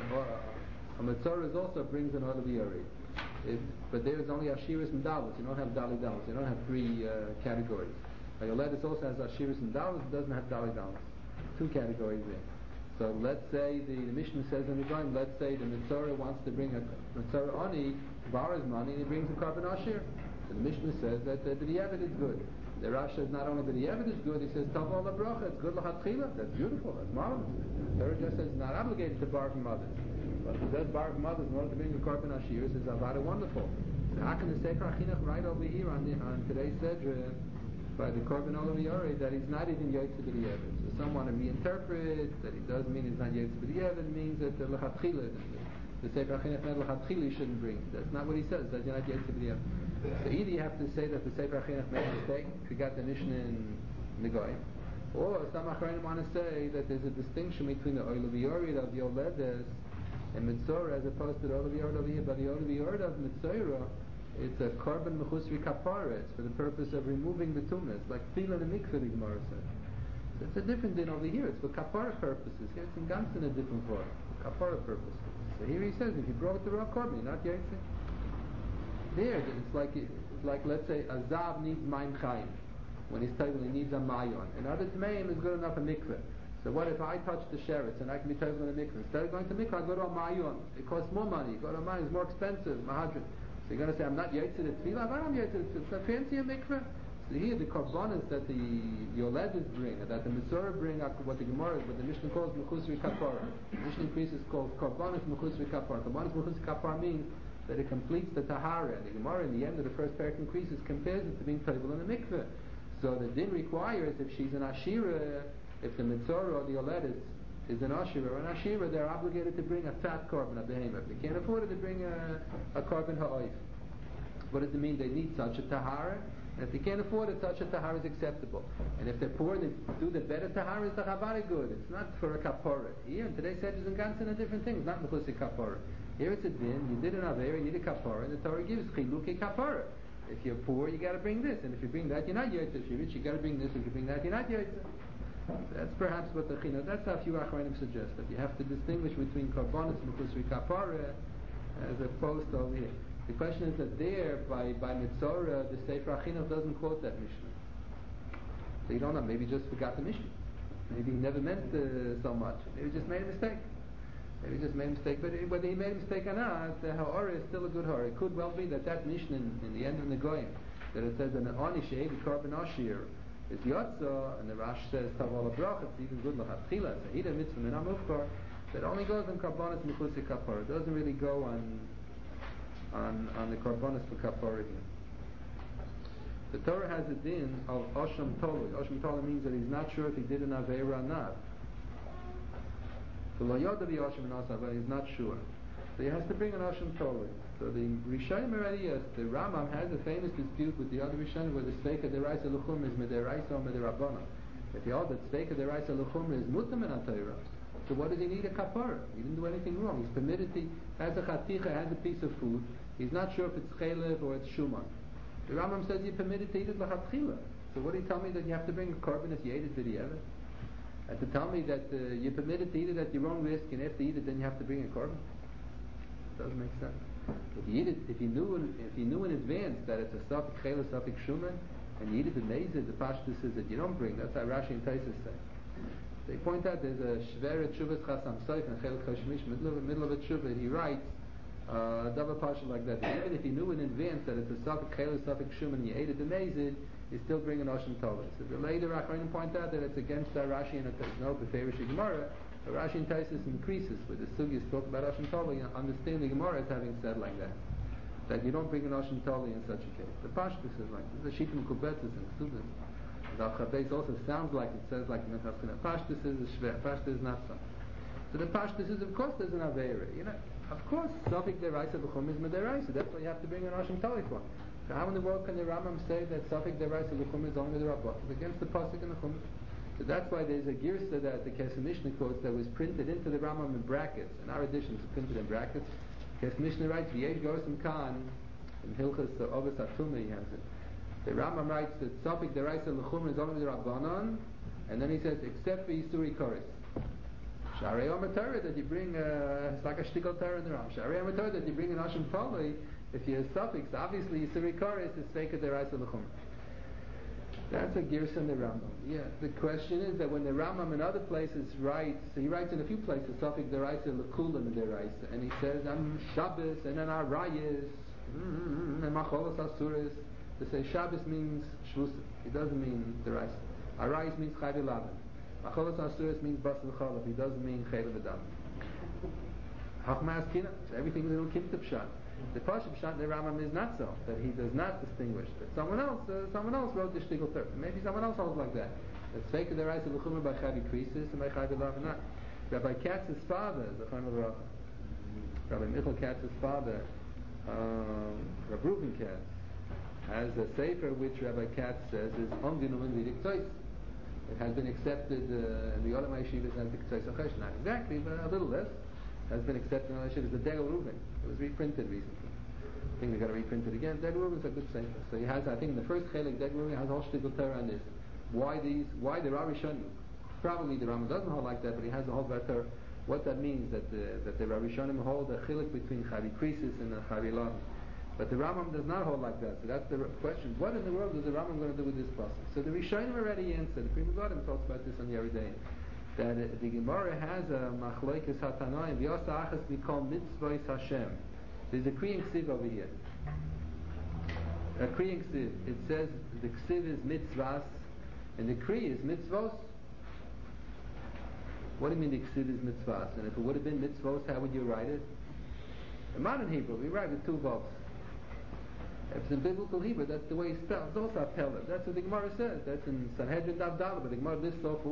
a Metzora also brings an olav yoreh. But there is only Ashiris and Dalas. You don't have Dali Dalas. You don't have three categories. Yoledis also has Ashiris and Dalas. It doesn't have Dali Dalas. Two categories there. So let's say the Mishnah says in the Goyim, let's say the Metzora wants to bring a Metzora Ani, borrows money, and he brings a korban ashir. So the Mishnah says that the B'diavad is good. The Rashi says not only the B'diavad is good, he says Tov Ola Bracha, it's good l'chatchila. That's beautiful. That's marvelous. The Torah just says he's not obligated to borrow from others. But if he does borrow from others in order to bring a korban ashir, he says Avada wonderful. So how can the Sefer HaChinuch right over here on today's Sedra by the korban olav yoreh that he's not even yotze b'diavad? So some want to reinterpret that it doesn't mean he's not yotze b'diavad. It means that the lechatchila, the Sefer HaChinuch meant lechatchila he shouldn't bring. That's not what he says. That you're not yotze b'diavad. So either you have to say that the Sefer HaChinuch made a mistake if you got the Mishnah in Negoim, or some Achronim want to say that there's a distinction between the olav yoreh of Yoledes and Metzora as opposed to the olav yoreh over here. But the olav yoreh of Metzora, it's a korban mechusri kapara. It's for the purpose of removing the tumas, like tefillah and mikveh, the Gemara says. So it's a different din over here. It's for kapara purposes. Here it's in Gansen a different form, for kapara purposes. So here he says, if you brought the raw korban, you're not yotze. There, it's like let's say a zav needs mayim chayim. When he's told he needs a mayon. Another tmeim is good enough a mikveh. So what if I touch the sheretz and I can be told in a mikveh? Instead of going to mikveh, I go to a mayon. It costs more money. Go to a mayon, it's more expensive. Mahadrin. So you're going to say, I'm not yotze the tefillah, but I'm yotze the tefillah. It's not fancy a mikveh. So here the korbanos that the Yoledes bring, that the Metzora bring, what the Gemara, what the Mishnah calls mechusri kapara. The Mishnah increases called korbanos mechusri kapara. Korbanos mechusri kapara means that it completes the tahara. And the Gemara in the end of the first parak increases compares it to being tovel in a mikveh. So the din requires if she's an ashira, if the Metzora or the Yoledes is an ashira or an ashira, they're obligated to bring a fat korban, a behemoth. They can't afford it to bring a korban ha'oif. What does it mean? They need such a tahara, and if they can't afford it, such a tahara is acceptable. And if they're poor, they do the better tahara is the chavare good. It's not for a kapora. Here, in today's Sedges and Gansen are different things, not mechusik kapora. Here it's a din, you did an aver, you need a kapora, and the Torah gives chiluke kapora. If you're poor, you got to bring this, and if you bring that, you're not yotze. If you're rich, you got to bring this. If you bring that, you're not yotze. So that's perhaps what the Chinuch. That's how few Achronim suggest that you have to distinguish between korbanos mechusri kapara as opposed to over here. The question is that there by Metzora the Sefer HaChinuch doesn't quote that Mishnah. So you don't know. Maybe he just forgot the Mishnah. Maybe he never meant so much. Maybe he just made a mistake. But whether he made a mistake or not, the ha'ara is still a good ha'ara. It could well be that Mishnah in the end of the Goyim, that it says an ani she'ed korban ashir is yotza, and the Rash says tav ola bracha, it's even good l'chatchila, it's a hida mitzvah min ha'mufkar, that only goes on korbanos mechusik kapara. It doesn't really go on the korbanos for kapara here. The Torah has a din of osham tolui. Osham tolui means that he's not sure if he did an aveira or not. So lo yoda b'yoshim and asa, but he's not sure. So he has to bring an osham tolui. So the Rishonim already, the Rambam has a famous dispute with the other Rishonim where the sveika deraisa l'chum is mederaisa or mederabana. If you hold that sveika deraisa l'chum is mutam in Torah, so what does he need a kapara? He didn't do anything wrong. He's permitted to, has a chaticha, has a piece of food. He's not sure if it's chelev or it's shuman. The Rambam says you're permitted to eat it l'chatchila. So what do you tell me that you have to bring a korban if you ate it b'diavad? And to tell me that you're permitted to eat it at your own risk, and if you eat it, then you have to bring a korban? It doesn't make sense. If you eat it, if you knew in advance that it's a safik chelev, safik shuman, and you eat it in nezid, the pashtus says that you don't bring. That's how Rashi and Taisus say. They point out there's a shveret shuvas chasam soif and chelik chashmish middle of a shuvah. He writes double parsha like that. Even if you knew in advance that it's a safik chelev, safik shuman, and you ate it in nezid, you still bring an osham tova. So the later Achronim point out that it's against Rashi and there's no beferish Gemara Rashi and Taisus increases with the sugis talk about Ashim Toli, understanding Gemara as having said like that you don't bring an Ashim Toli in such a case. The Pashtus is like this. The Shittim Kubetzis and Ksubim. The Al-Chabez also sounds like it says like Mechaskina. Pashtus is a Shver. Pashtus is not so. So the Pashtus is, of course, there's an Aveira. Of course, Safik Deraisa B'chum is Mederaisa. That's why you have to bring an Ashim Toli for. So how in the world can the Rambam say that Safik Deraisa B'chum is only the Rabbah? It's against the Pasuk and the Chum. So that's why there's a girsa that the Kesef Mishnah quotes that was printed into the Rambam in brackets. In our edition, it's printed in brackets. Kesef Mishnah writes, V'yesh Gosim Khan, in Hilchas Ovis Atuma he has it. The Rambam writes that Safik Deraisa L'chum is only the Rabbanon, and then he says, except for Yisuri Koris. Sharei Omer Torah that you bring, it's like a shtickle Torah in the Rambam. Sharei Omer Torah that you bring an Ashim Toli, if you're a suffix, obviously Yisuri Koris is Safik Deraisa L'chum. That's a girsa in the Rambam. Yeah. The question is that when the Rambam in other places writes, he writes in a few places, Safik Deraisa L'kulam Deraisa, and he says, I'm Shabbos, and then Arayis, and Macholos Asuris. To say Shabbos means Shvusa. It doesn't mean Deraisa. Arayis means Chayv Elavan. Macholos Asuris means Bas V'chalav. It doesn't mean Chayv V'dam. Hachmas Kina. So everything is a little Kimta Pshat. The Pasha Pshat in the Rambam is not so, that he does not distinguish. That someone else wrote the Shtigl Torah. Maybe someone else holds like that. That Sveika Deraisa L'chumah by Chavi Krisis and by Chavi Lav not. Rabbi Katz's father, Zechon L'Vracha, Rabbi Michal Katz's father, Rabbi Reuben Katz, has a sefer which Rabbi Katz says is Onginum Vidik Tzois. It has been accepted in the Olam Yeshivas and the Tzois HaChesh. Not exactly, but a little less. Has been accepted in the the Degel Reuben. It was reprinted recently. I think they got to reprint it again. Degel Reuben is a good sefer. So he has, I think, in the first chelik, Degel Reuben has a whole shtickle Torah on this. Why the Rarishonim? Probably the Rambam doesn't hold like that, but he has a whole Torah. What that means that the Rarishonim hold a chilik between Chavi Krisis and Chavi Lav. But the Rambam does not hold like that. So that's the question. What in the world is the Rambam going to do with this process? So the Rishonim already answered. The Pri Megadim talks about this on the Yeridayim. That the Gemara has a machlokes hatanoim v'yasa achas we call mitzvos Hashem. There's a kriying ksiv over here. A kriying ksiv. It says the ksiv is mitzvahs and the kri is mitzvos. What do you mean the ksiv is mitzvahs? And if it would have been mitzvos, how would you write it? In modern Hebrew, we write with two vowels. If it's in biblical Hebrew, that's the way it's spelled. It's also appellative. That's what the Gemara says. That's in Sanhedrin Dav Daled, but the Gemara lists off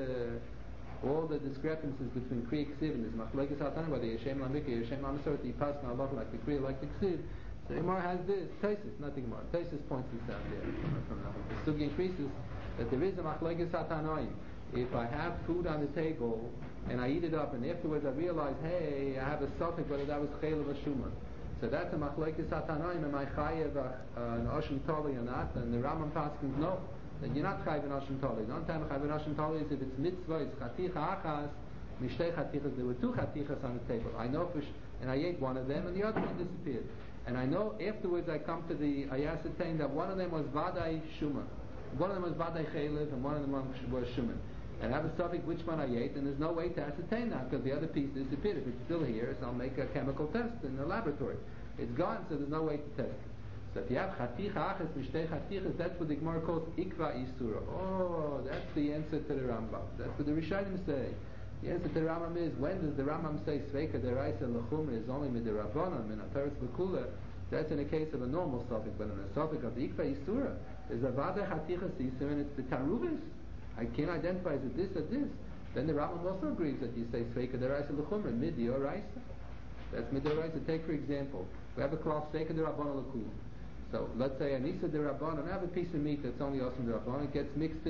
all the discrepancies between Kriya Ksiv and this Machlokes Hatanoim, whether Yeshem Lamikah, Yeshem Lamesor, the Pasna Allah like the Kriya, like the Ksiv. So the Gemara has this. Taisus, not the Gemara. Taisus points this out there. The Sugi increases that there is a Machlokes Hatanoim. If I have food on the table and I eat it up, and afterwards I realize, hey, I have a suffix whether that was Chayil or Shuman. So that's a Machlokes Hatanoim. Am I Chayev an Ashim Toli or not? And the Rambam Paskins no. That you're not Chayev an Ashim Toli. The only time Chayev an Ashim Toli is if it's mitzvah, it's Chaticha Achas, Mishtei Chatichas. There were two Chatichas on the table. I know and I ate one of them, and the other one disappeared. And I know afterwards I ascertained that one of them was Vadai Shuman. One of them was Vadai Chaylev, and one of them was Shuman. And I have a suffix which one I ate, and there's no way to ascertain that because the other piece disappeared. If it's still here, so I'll make a chemical test in the laboratory. It's gone, so there's no way to test it. So if you have chaticha achas, mishtei chatichas, that's what the Gemara calls ikva isura. Oh, that's the answer to the Rambam. That's what the Rishonim say. The answer to the Rambam is, when does the Rambam say sveika deraisa l'chumra is only midirabanan min ateretz l'kula? That's in a case of a normal suffix, but in a suffix of the ikva isura, is a vada chatichas isur, and it's the tarubis. I can't identify is it this or this. Then the Rambam also agrees that you say sveika deraisa l'chumra midi or raisa. That's midi or raisa. Take for example, we have a cloth sveika derabanan l'kula. So let's say anisa derabanan, I have a piece of meat that's only awesome derabanan. It gets mixed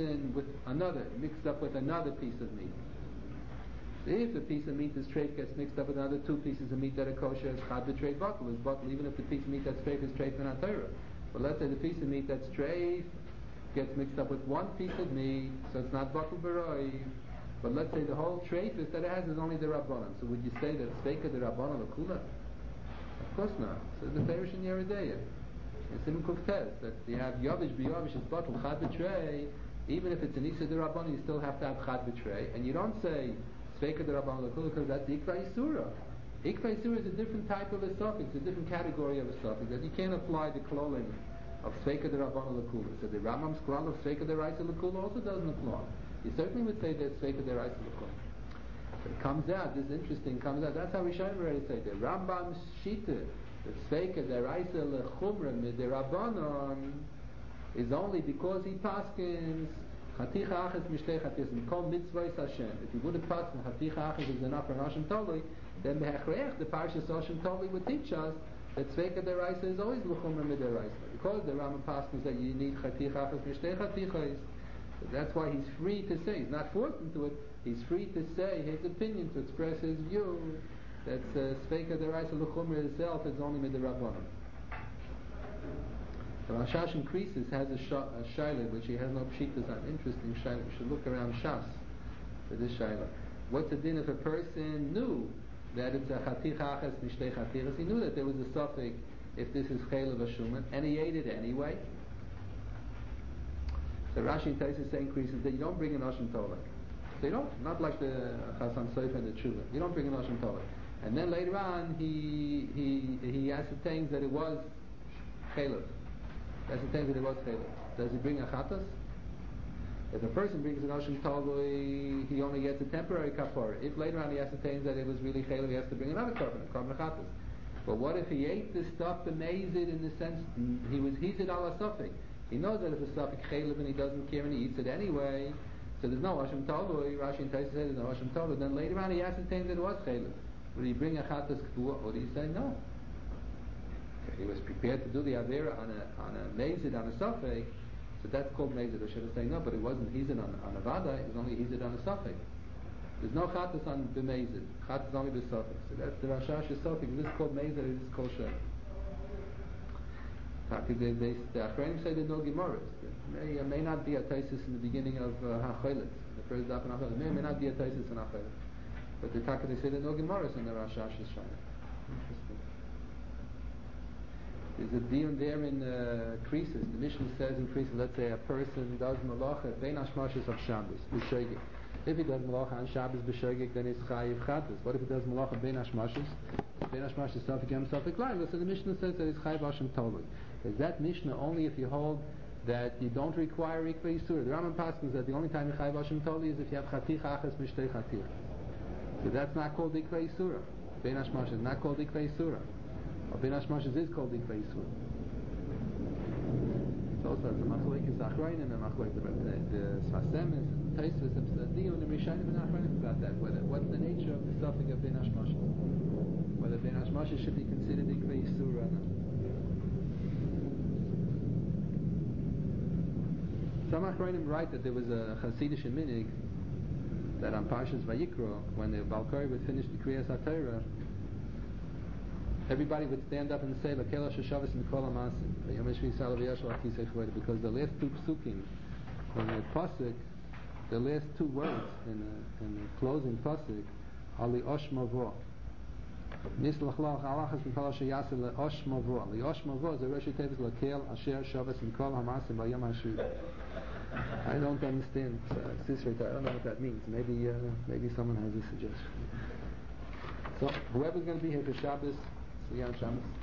up with another piece of meat. So if a piece of meat is treif gets mixed up with another two pieces of meat that are kosher, it's chad b'treif batel, is batel, even if the piece of meat that's treif is treif and atayra. But let's say the piece of meat that's treif gets mixed up with one piece of meat, so it's not batel b'roi. But let's say the whole treifus that it has is only the rabbanon. So would you say that sveika the rabbanon l'kula? Of course not. So the Perish in Yeridayah. And Simon Cook says that you have yavish b'yavish is batel chad b'trei. Even if it's an isa de rabbanon, you still have to have chad b'trei. And you don't say sveika de rabbanon l'kula because that's ikva isura. Ikva isura is a different type of a suffix, a different category of a suffix that you can't apply the klolim of sveika de rabbanon l'kula. So the Rambam's klal of sveika de raisa l'kula also doesn't apply. You certainly would say that sveika de raisa l'kula. It comes out, this interesting comes out. That's how we should already say the Rambam's Shita, the Tzveika deraisa lechumra midirabanon, is only because he paskins Chaticha Achas Mishtei Chatis and Kol Mitzvahs Hashem. If he wouldn't paskin Chaticha Achas is enough for Hashem Toli, then the Parshas Hashem Toli would teach us that Tzveika deraisa is always lechumra midiraisa. Because the Rambam paskins that you need Chaticha Achas Mishtei Chatichas. So that's why he's free to say, he's not forced into it, he's free to say his opinion, to express his view that Tzveika deraisa l'chumra itself is only midrabanan. The Rashash increases, has a shaila which he has no pshitas on. Interesting shaila. We should look around Shas for this shaila. What's the din if a person knew that it's a chaticha achas mishtei chatichas? He knew that there was a suffix if this is chaylev ashuman, and he ate it anyway. So Rashi in Taisus increases that you don't bring an Asham Tolek. So you don't, not like the Chasam Sofer and the Tshuva. You don't bring an Asham Tolek. And then later on, he ascertains that it was Chaylev. He ascertains that it was Chaylev. Does he bring a Chatas? If a person brings an Asham Tolek, he only gets a temporary kapara. If later on he ascertains that it was really Chaylev, he has to bring another korban Chatas. But what if he ate the stuff b'meizid in the sense he was hizid ala safek? He knows that it's a safek chaylev and he doesn't care and he eats it anyway. So there's no Hashem Tolui. Rashi and Taisa say there's no Hashem Tolui. Then later on he ascertains that it was chaylev. Would he bring a chatas k'vuah or do you say no? Okay, he was prepared to do the avera on a meizid on a safek, so that's called meizid. I should have said no, but it wasn't hizid on a vada. It was only hizid on a safek. There's no chatas on b'meizid. Chatas only b'safek. So that's the Rashash safek. This is called meizid. This is called shem. The Achronim say there are no Gemaras. There may not be a Taisis in the beginning of HaCholet, the first daf in HaCholet. There may not be a Taisis in HaCholet. But they say there are no Gemaras in the Rashash Shana. Interesting. There's a dion there in Krisis. The Mishnah says in Krisis, let's say a person does Malacha Bein Hashmashis of Shabbos, B'Shogeg. If he does Malacha on Shabbos B'Shogeg, then it's Chayiv Chatas. What if he does Malacha Bein Hashmashis? Bein Hashmashis Safek Yom Safek Laila. So the Mishnah says that it's Chayiv Hashem Tolui. Is that Mishnah only if you hold that you don't require Rikvei Yisura? The Rambam Paschal that the only time you Chayiv Hashem Tolui is if you have Chaticha Achas Mishtei Chaticha. So that's not called Rikvei Yisura. Bein Hashmashis is not called Rikvei Yisura. Or Bein Hashmashis is called Rikvei Yisura. So also that's a Machlekes Achronim and Machlekes the Sfasemis and Taisvis and the Dion and Rishonim and Achronim about that. What's the nature of the suffix of Bein Hashmashis? Whether Bein Hashmashis should be considered Rikvei Yisura or not. Some Achronim write that there was a Hasidic minig that on Parshas Vayikra, when the Balkari would finish the Kriyas HaTorah, everybody would stand up and say Lakel HaShavas Mikol HaMasim, because the last two psukim in the pasuk, the last two words in the closing pasuk, Ali Osh Mavo. Nislachlach Alachas Mikol HaShayasa Le Osh Mavo. Le Osh Mavo is the Rosh Tevis Lakel Asher Shavas Mikol HaMasim Vayom HaShu. I don't understand Sisrita. I don't know what that means. Maybe someone has a suggestion. So whoever's going to be here for Shabbos, see you on Shabbos.